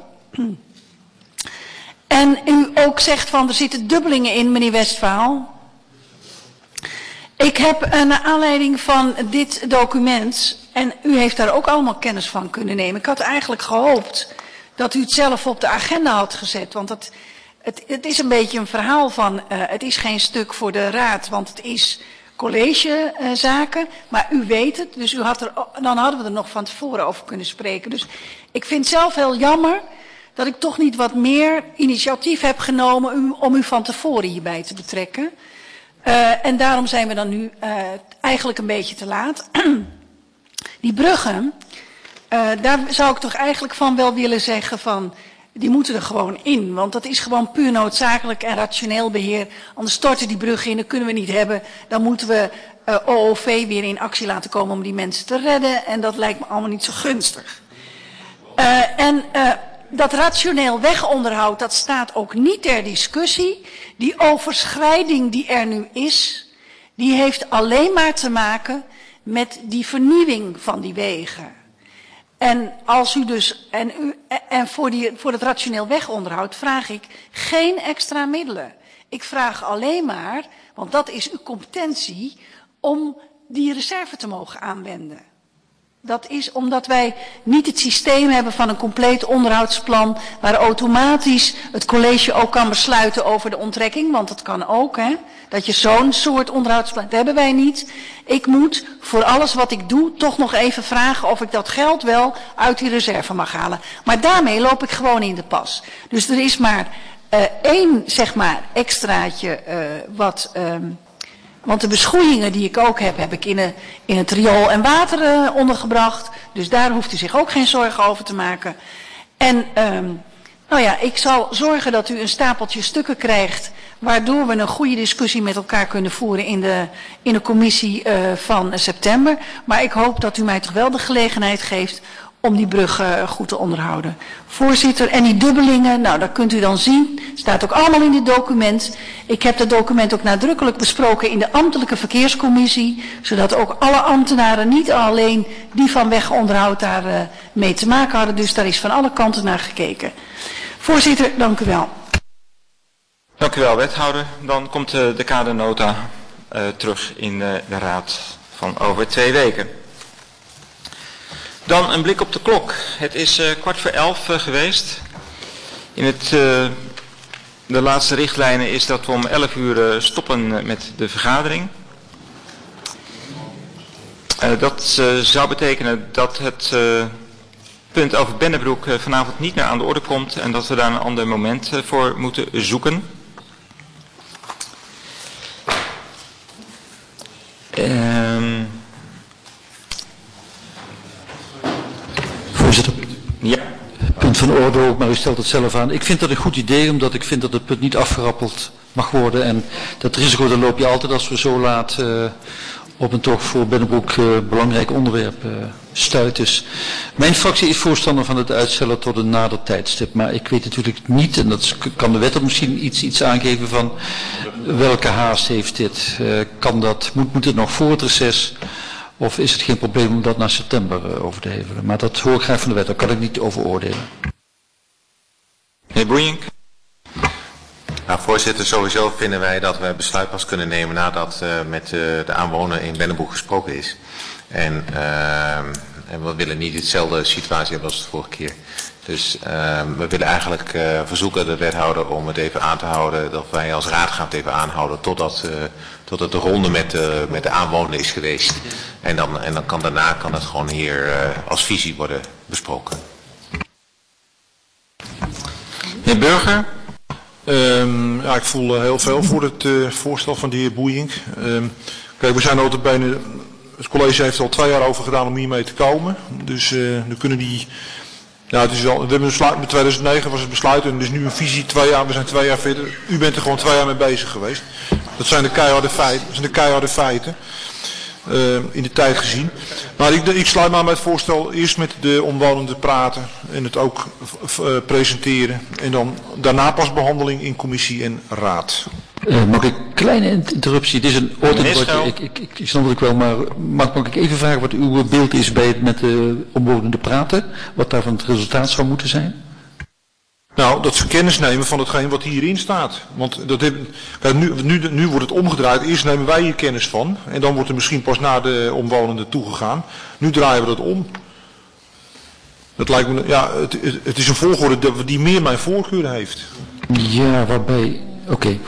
En u ook zegt van er zitten dubbelingen in, meneer Westphal. Ik heb een aanleiding van dit document, en u heeft daar ook allemaal kennis van kunnen nemen. Ik had eigenlijk gehoopt dat u het zelf op de agenda had gezet. Want het, het, het is een beetje een verhaal van, uh, het is geen stuk voor de raad, want het is collegezaken. Uh, maar u weet het, dus u had er, dan hadden we er nog van tevoren over kunnen spreken. Dus ik vind het zelf heel jammer dat ik toch niet wat meer initiatief heb genomen u, om u van tevoren hierbij te betrekken. Uh, en daarom zijn we dan nu uh, eigenlijk een beetje te laat. Die bruggen, uh, daar zou ik toch eigenlijk van wel willen zeggen van, die moeten er gewoon in. Want dat is gewoon puur noodzakelijk en rationeel beheer. Anders storten die bruggen in, dat kunnen we niet hebben. Dan moeten we uh, O O V weer in actie laten komen om die mensen te redden. En dat lijkt me allemaal niet zo gunstig. Uh, en uh, dat rationeel wegonderhoud, dat staat ook niet ter discussie. Die overschrijding die er nu is, die heeft alleen maar te maken met die vernieuwing van die wegen. En als u dus, en, u, en voor, die, voor het rationeel wegonderhoud vraag ik geen extra middelen. Ik vraag alleen maar, want dat is uw competentie, om die reserve te mogen aanwenden. Dat is omdat wij niet het systeem hebben van een compleet onderhoudsplan waar automatisch het college ook kan besluiten over de onttrekking. Want dat kan ook, hè. Dat je zo'n soort onderhoudsplan, dat hebben wij niet. Ik moet voor alles wat ik doe toch nog even vragen of ik dat geld wel uit die reserve mag halen. Maar daarmee loop ik gewoon in de pas. Dus er is maar uh, één, zeg maar, extraatje uh, wat, um, Want de beschoeiingen die ik ook heb, heb ik in, een, in het riool en water uh, ondergebracht. Dus daar hoeft u zich ook geen zorgen over te maken. En um, nou ja, ik zal zorgen dat u een stapeltje stukken krijgt, waardoor we een goede discussie met elkaar kunnen voeren in de, in de commissie uh, van september. Maar ik hoop dat u mij toch wel de gelegenheid geeft om die brug uh, goed te onderhouden. Voorzitter, en die dubbelingen, nou dat kunt u dan zien, staat ook allemaal in dit document. Ik heb dat document ook nadrukkelijk besproken in de ambtelijke verkeerscommissie, zodat ook alle ambtenaren, niet alleen die van wegonderhoud, daar uh, mee te maken hadden. Dus daar is van alle kanten naar gekeken. Voorzitter, dank u wel. Dank u wel, wethouder. Dan komt uh, de kadernota uh, terug in uh, de raad van over twee weken. Dan een blik op de klok. Het is uh, kwart voor elf uh, geweest. In het, uh, de laatste richtlijnen is dat we om elf uur uh, stoppen met de vergadering. Uh, dat uh, zou betekenen dat het uh, punt over Bennebroek uh, vanavond niet meer aan de orde komt en dat we daar een ander moment uh, voor moeten zoeken. Um, Voorzitter. Ja. Punt van orde ook, maar u stelt het zelf aan. Ik vind dat een goed idee, omdat ik vind dat het punt niet afgerappeld mag worden. En dat risico dat loop je altijd als we zo laat uh, op een toch voor Bennebroek uh, belangrijk onderwerp uh, stuit. Dus mijn fractie is voorstander van het uitstellen tot een nader tijdstip. Maar ik weet natuurlijk niet, en dat kan de wet misschien iets, iets aangeven van welke haast heeft dit. Uh, kan dat, moet, moet het nog voor het reces? Of is het geen probleem om dat naar september uh, over te hevelen? Maar dat hoor ik graag van de wet, daar kan ik niet over oordelen. Meneer Boeink. Nou, voorzitter, sowieso vinden wij dat we besluit pas kunnen nemen nadat uh, met uh, de aanwoner in Bennebroek gesproken is. En, uh, en we willen niet hetzelfde situatie hebben als de vorige keer. Dus uh, we willen eigenlijk uh, verzoeken de wethouder om het even aan te houden, dat wij als raad gaan het even aanhouden totdat, uh, totdat de ronde met, uh, met de aanwoner is geweest. En dan, en dan kan daarna kan het gewoon hier uh, als visie worden besproken. Meneer Burger. Um, ja, ik voel uh, heel veel voor het uh, voorstel van de heer Boeink. Um, kijk, we zijn altijd bijna, het college heeft er al twee jaar over gedaan om hiermee te komen. Dus uh, nu kunnen die, ja, het is wel, we hebben een besluit, in tweeduizend negen was het besluit en dus nu een visie twee jaar, we zijn twee jaar verder. U bent er gewoon twee jaar mee bezig geweest. Dat zijn de keiharde feiten. Dat zijn de keiharde feiten. Uh, in de tijd gezien. Maar ik, ik sluit maar met het voorstel eerst met de omwonenden praten en het ook uh, presenteren. En dan daarna pas behandeling in commissie en raad. Uh, mag ik een kleine interruptie? Het is een oordeeldebatje. Ik, ik, ik, ik snap het ook wel, maar mag, mag ik even vragen wat uw beeld is bij het met de omwonenden praten? Wat daarvan het resultaat zou moeten zijn? Nou, dat ze kennis nemen van hetgeen wat hierin staat. Want dat heb, kijk, nu, nu, nu wordt het omgedraaid. Eerst nemen wij hier kennis van. En dan wordt er misschien pas naar de omwonenden toegegaan. Nu draaien we dat om. Dat lijkt me, ja, het, het is een volgorde die meer mijn voorkeur heeft. Ja, waarbij, oké. Okay.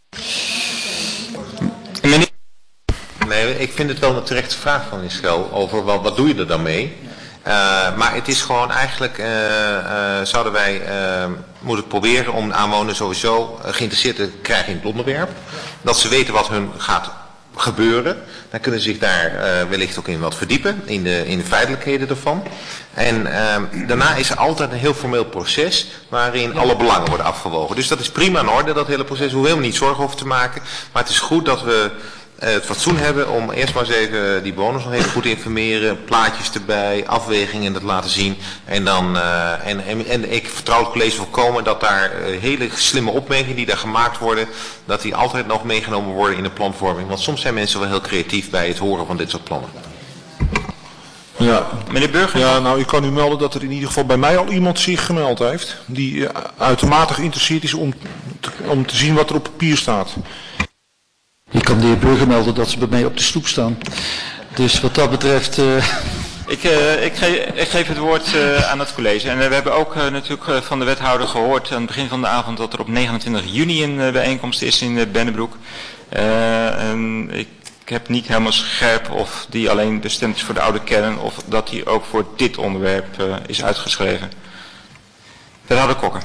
Nee, ik vind het wel een terechte vraag van meneer Schel over wat, wat doe je er dan mee? Uh, maar het is gewoon eigenlijk, uh, uh, zouden wij uh, moeten proberen om de aanwoners sowieso uh, geïnteresseerd te krijgen in het onderwerp. Dat ze weten wat hun gaat gebeuren. Dan kunnen ze zich daar uh, wellicht ook in wat verdiepen, in de, in de feitelijkheden ervan. En uh, daarna is er altijd een heel formeel proces waarin alle belangen worden afgewogen. Dus dat is prima in orde, dat hele proces. We hoeven helemaal niet zorgen over te maken. Maar het is goed dat we Uh, het fatsoen hebben om eerst maar eens even die bewoners nog even goed te informeren, plaatjes erbij, afwegingen dat laten zien. En, dan, uh, en, en, en ik vertrouw het college volkomen dat daar uh, hele slimme opmerkingen die daar gemaakt worden, dat die altijd nog meegenomen worden in de planvorming. Want soms zijn mensen wel heel creatief bij het horen van dit soort plannen. Ja. Meneer Burger? Ja, nou, ik kan u melden dat er in ieder geval bij mij al iemand zich gemeld heeft, die uh, uitermate geïnteresseerd is om te, om te zien wat er op papier staat. Ik kan de heer Burger melden dat ze bij mij op de stoep staan. Dus wat dat betreft... Uh... Ik, uh, ik, ge ik geef het woord uh, aan het college. En uh, we hebben ook uh, natuurlijk uh, van de wethouder gehoord aan het begin van de avond dat er op negenentwintig juni een uh, bijeenkomst is in uh, Bennebroek. Uh, en ik heb niet helemaal scherp of die alleen bestemd is voor de oude kern of dat die ook voor dit onderwerp uh, is uitgeschreven. Wethouder Kokker.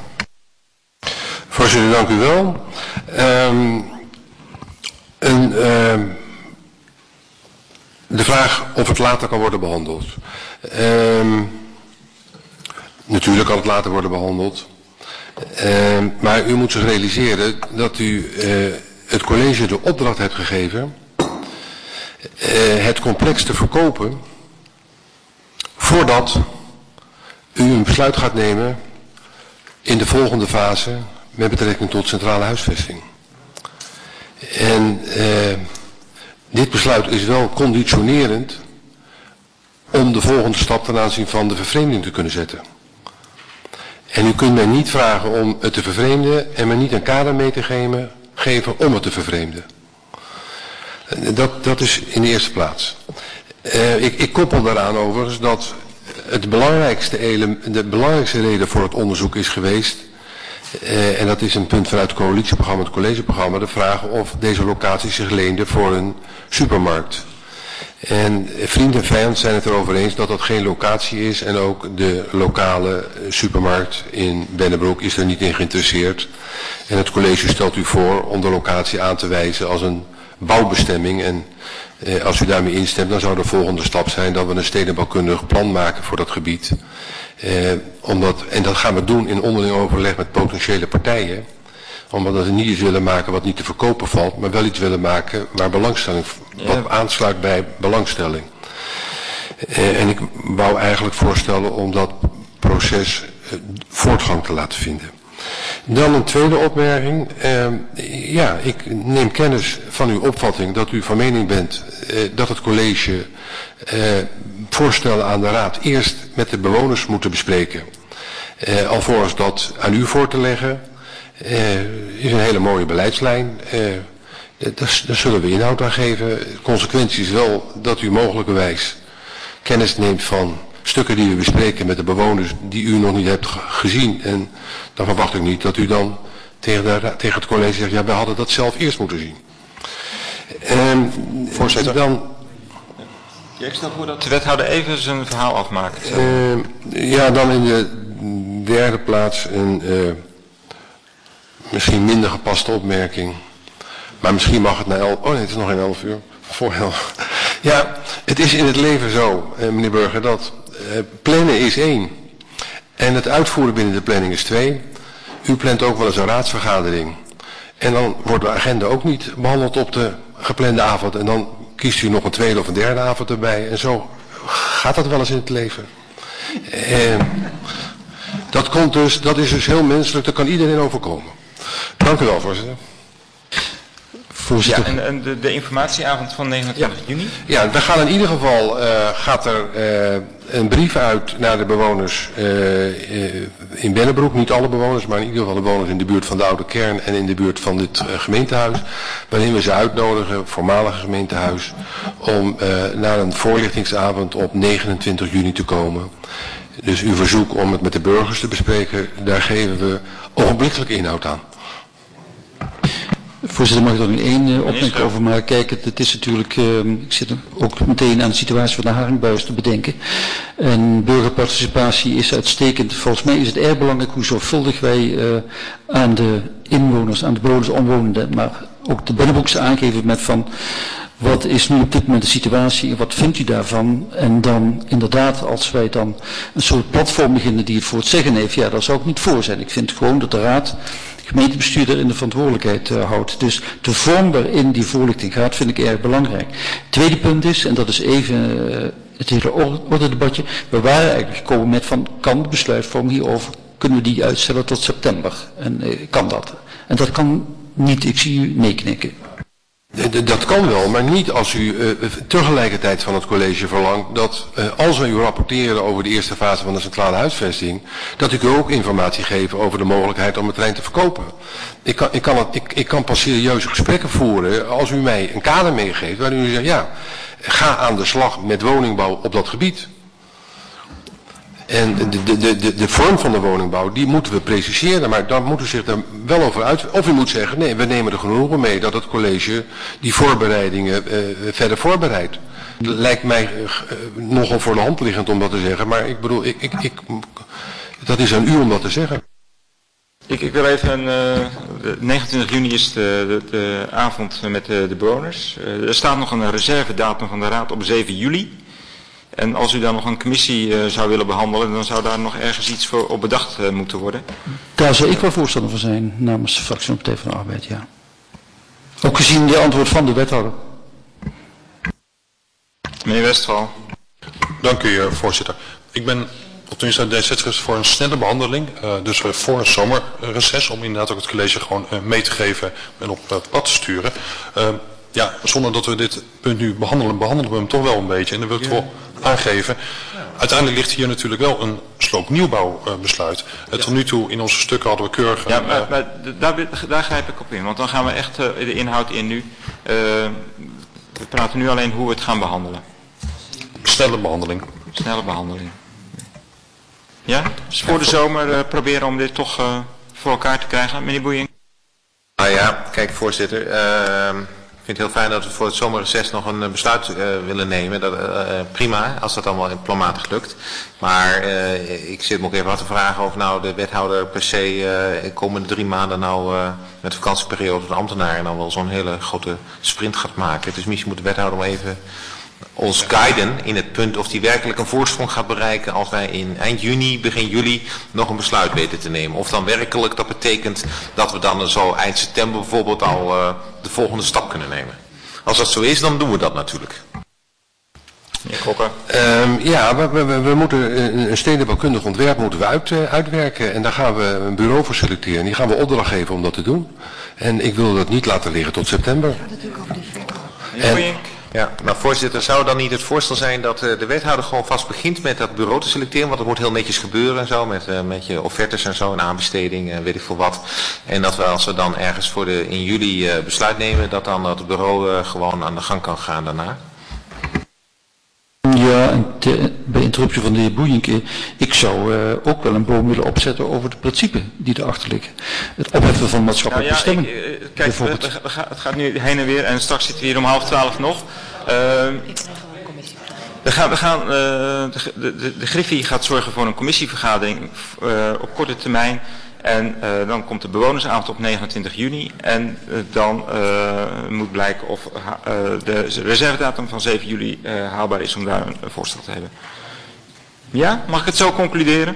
Voorzitter, dank u wel. Um... Een uh, de vraag of het later kan worden behandeld. Um, natuurlijk kan het later worden behandeld. Um, maar u moet zich realiseren dat u uh, het college de opdracht hebt gegeven uh, het complex te verkopen voordat u een besluit gaat nemen in de volgende fase met betrekking tot centrale huisvesting. En uh, dit besluit is wel conditionerend om de volgende stap ten aanzien van de vervreemding te kunnen zetten. En u kunt mij niet vragen om het te vervreemden en me niet een kader mee te geven, geven om het te vervreemden. Dat, dat is in de eerste plaats. Uh, ik, ik koppel daaraan overigens dat het belangrijkste ele, de belangrijkste reden voor het onderzoek is geweest, uh, en dat is een punt vanuit het coalitieprogramma, het collegeprogramma, de vraag of deze locatie zich leende voor een supermarkt. En vriend en vijand zijn het erover eens dat dat geen locatie is en ook de lokale supermarkt in Bennebroek is er niet in geïnteresseerd. En het college stelt u voor om de locatie aan te wijzen als een bouwbestemming en eh, als u daarmee instemt dan zou de volgende stap zijn dat we een stedenbouwkundig plan maken voor dat gebied. Eh, omdat, en dat gaan we doen in onderling overleg met potentiële partijen. Omdat we niet iets willen maken wat niet te verkopen valt, maar wel iets willen maken waar belangstelling, wat aansluit bij belangstelling. Uh, en ik wou eigenlijk voorstellen om dat proces uh, voortgang te laten vinden. Dan een tweede opmerking. Uh, ja, ik neem kennis van uw opvatting dat u van mening bent uh, dat het college uh, voorstellen aan de raad eerst met de bewoners moeten bespreken. Uh, alvorens dat aan u voor te leggen. Uh, is een hele mooie beleidslijn. Uh, daar, daar zullen we inhoud aan geven. De consequentie is wel dat u mogelijkerwijs kennis neemt van stukken die we bespreken met de bewoners die u nog niet hebt gezien. En dan verwacht ik niet dat u dan tegen, de, tegen het college zegt, ja, wij hadden dat zelf eerst moeten zien. Uh, Voorzitter. Dan, ja, ik stel voor dat de wethouder even zijn verhaal afmaakt. Uh, ja, dan in de derde plaats een uh, misschien minder gepaste opmerking. Maar misschien mag het na elf... Oh nee, het is nog geen elf uur. Voor elf. Ja, het is in het leven zo, eh, meneer Burger, dat eh, plannen is één. En het uitvoeren binnen de planning is twee. U plant ook wel eens een raadsvergadering. En dan wordt de agenda ook niet behandeld op de geplande avond. En dan kiest u nog een tweede of een derde avond erbij. En zo gaat dat wel eens in het leven. Eh, dat, komt dus, dat is dus heel menselijk, dat kan iedereen overkomen. Dank u wel, voorzitter. Voorzitter. Ja, en, en de, de informatieavond van negenentwintig juni? Ja, we gaan in ieder geval, uh, gaat er uh, een brief uit naar de bewoners uh, uh, in Bennebroek. Niet alle bewoners, maar in ieder geval de bewoners in de buurt van de Oude Kern en in de buurt van dit uh, gemeentehuis. Waarin we ze uitnodigen, voormalige gemeentehuis, om uh, naar een voorlichtingsavond op negenentwintig juni te komen. Dus uw verzoek om het met de burgers te bespreken, daar geven we ogenblikkelijk inhoud aan. Voorzitter, mag ik er nu één uh, opmerking over maken? Kijk, het, het is natuurlijk, uh, ik zit ook meteen aan de situatie van de Haringbuis te bedenken. En burgerparticipatie is uitstekend. Volgens mij is het erg belangrijk hoe zorgvuldig wij uh, aan de inwoners, aan de bewoners, omwonenden, maar ook de Bennebroekse aangeven met van wat is nu op dit moment de situatie en wat vindt u daarvan? En dan inderdaad, als wij dan een soort platform beginnen die het voor het zeggen heeft, ja, daar zou ik niet voor zijn. Ik vind gewoon dat de raad gemeentebestuurder in de verantwoordelijkheid uh, houdt. Dus de vorm waarin die voorlichting gaat vind ik erg belangrijk. Het tweede punt is, en dat is even uh, het hele ordedebatje, we waren eigenlijk gekomen met van, kan de besluitvorm hierover, kunnen we die uitstellen tot september? En uh, kan dat? En dat kan niet, ik zie u nee knikken. Dat kan wel, maar niet als u uh, tegelijkertijd van het college verlangt dat uh, als we u rapporteren over de eerste fase van de centrale huisvesting, dat ik u ook informatie geef over de mogelijkheid om het terrein te verkopen. Ik kan, ik kan, het, ik, ik kan pas serieuze gesprekken voeren als u mij een kader meegeeft waarin u zegt, ja, ga aan de slag met woningbouw op dat gebied. En de, de, de, de, de vorm van de woningbouw, die moeten we preciseren, maar dan moet u zich er wel over uit. Of u moet zeggen, nee, we nemen er genoegen mee dat het college die voorbereidingen uh, verder voorbereidt. Dat lijkt mij uh, nogal voor de hand liggend om dat te zeggen, maar ik bedoel, ik, ik, ik, dat is aan u om dat te zeggen. Ik, ik wil even, uh, de negenentwintig juni is de, de, de avond met de, de bewoners. Uh, er staat nog een reservedatum van de Raad op zeven juli. En als u daar nog een commissie uh, zou willen behandelen, dan zou daar nog ergens iets voor op bedacht uh, moeten worden. Daar zou ik wel voorstander van zijn, namens de fractie van de Partij van de Arbeid, ja. Ook gezien de antwoord van de wethouder. Meneer Westphal. Dank u, voorzitter. Ik ben op tenminste D zestig voor een snelle behandeling, uh, dus uh, voor een zomerreces, om inderdaad ook het college gewoon uh, mee te geven en op uh, pad te sturen. Uh, ja, zonder dat we dit punt nu behandelen, behandelen we hem toch wel een beetje. En dan wil ik ja. toch wel aangeven. Uiteindelijk ligt hier natuurlijk wel een sloopnieuwbouwbesluit. Uh, Tot nu toe in onze stukken hadden we keurig... Ja, maar, maar daar, daar grijp ik op in, want dan gaan we echt uh, de inhoud in nu. Uh, we praten nu alleen hoe we het gaan behandelen. Snelle behandeling. Snelle behandeling. Ja, dus voor de zomer uh, proberen om dit toch uh, voor elkaar te krijgen. Meneer Boeijen. Nou ja, kijk voorzitter, uh, ik vind het heel fijn dat we voor het zomerreces nog een besluit uh, willen nemen. Dat, uh, prima, als dat allemaal planmatig lukt. Maar uh, ik zit me ook even af te vragen of nou de wethouder per se uh, de komende drie maanden nou uh, met de vakantieperiode van de ambtenaren dan wel zo'n hele grote sprint gaat maken. Dus misschien moet de wethouder maar even ons guiden in het punt of die werkelijk een voorsprong gaat bereiken als wij in eind juni, begin juli nog een besluit weten te nemen. Of dan werkelijk dat betekent dat we dan zo eind september bijvoorbeeld al uh, de volgende stap kunnen nemen. Als dat zo is, dan doen we dat natuurlijk. Um, ja, we, we, we moeten een stedenbouwkundig ontwerp moeten we uit, uh, uitwerken en daar gaan we een bureau voor selecteren. Die gaan we opdracht geven om dat te doen. En ik wil dat niet laten liggen tot september. En, ja, maar voorzitter, zou dan niet het voorstel zijn dat uh, de wethouder gewoon vast begint met dat bureau te selecteren, want dat moet heel netjes gebeuren en zo, met, uh, met je offertes en zo, en aanbesteding en weet ik veel wat. En dat we als we dan ergens voor de in juli uh, besluit nemen, dat dan dat het bureau uh, gewoon aan de gang kan gaan daarna. Ja, en te, bij interruptie van de heer Boeijenk, ik zou uh, ook wel een boom willen opzetten over de principes die erachter liggen. Het opheffen van maatschappelijke nou ja, bestemming. Ik, uh, kijk, we, we, we gaan, het gaat nu heen en weer en straks zitten we hier om half twaalf nog. Uh, we gaan, we gaan, uh, de, de, de Griffie gaat zorgen voor een commissievergadering uh, op korte termijn. En uh, dan komt de bewonersavond op negenentwintig juni. En uh, dan uh, moet blijken of uh, de reservedatum van zeven juli uh, haalbaar is om daar een, een voorstel te hebben. Ja, mag ik het zo concluderen?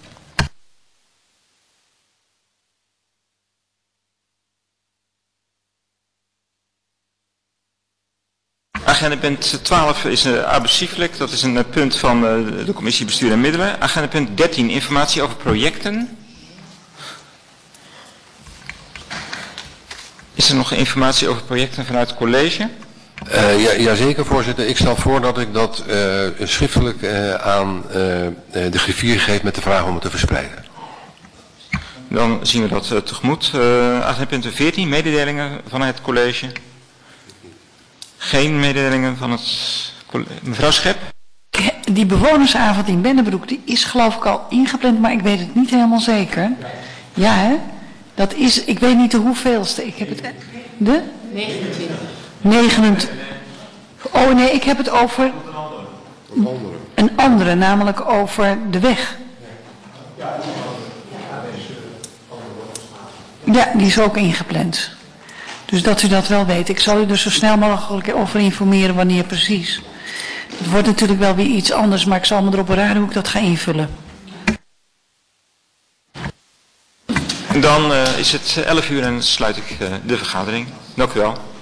Agenda punt twaalf is uh, abusieflijk. Dat is een uh, punt van uh, de commissie Bestuur en Middelen. Agenda punt dertien, informatie over projecten. Is er nog informatie over projecten vanuit het college? Uh, ja, jazeker, voorzitter. Ik stel voor dat ik dat uh, schriftelijk uh, aan uh, de griffier geef met de vraag om het te verspreiden. Dan zien we dat uh, tegemoet. Uh, agenda punt veertien, mededelingen van het college. Geen mededelingen van het college. Mevrouw Schep? Die bewonersavond in Bennebroek, die is geloof ik al ingepland, maar ik weet het niet helemaal zeker. Ja, hè? Dat is, ik weet niet de hoeveelste. Ik heb het, de? negenentwintig. negenentwintig. Oh nee, ik heb het over een andere, namelijk over de weg. Ja, die is ook ingepland. Dus dat u dat wel weet. Ik zal u er zo snel mogelijk over informeren wanneer precies. Het wordt natuurlijk wel weer iets anders, maar ik zal me erop beraden hoe ik dat ga invullen. Dan uh, is het elf uur en sluit ik uh, de vergadering. Dank u wel.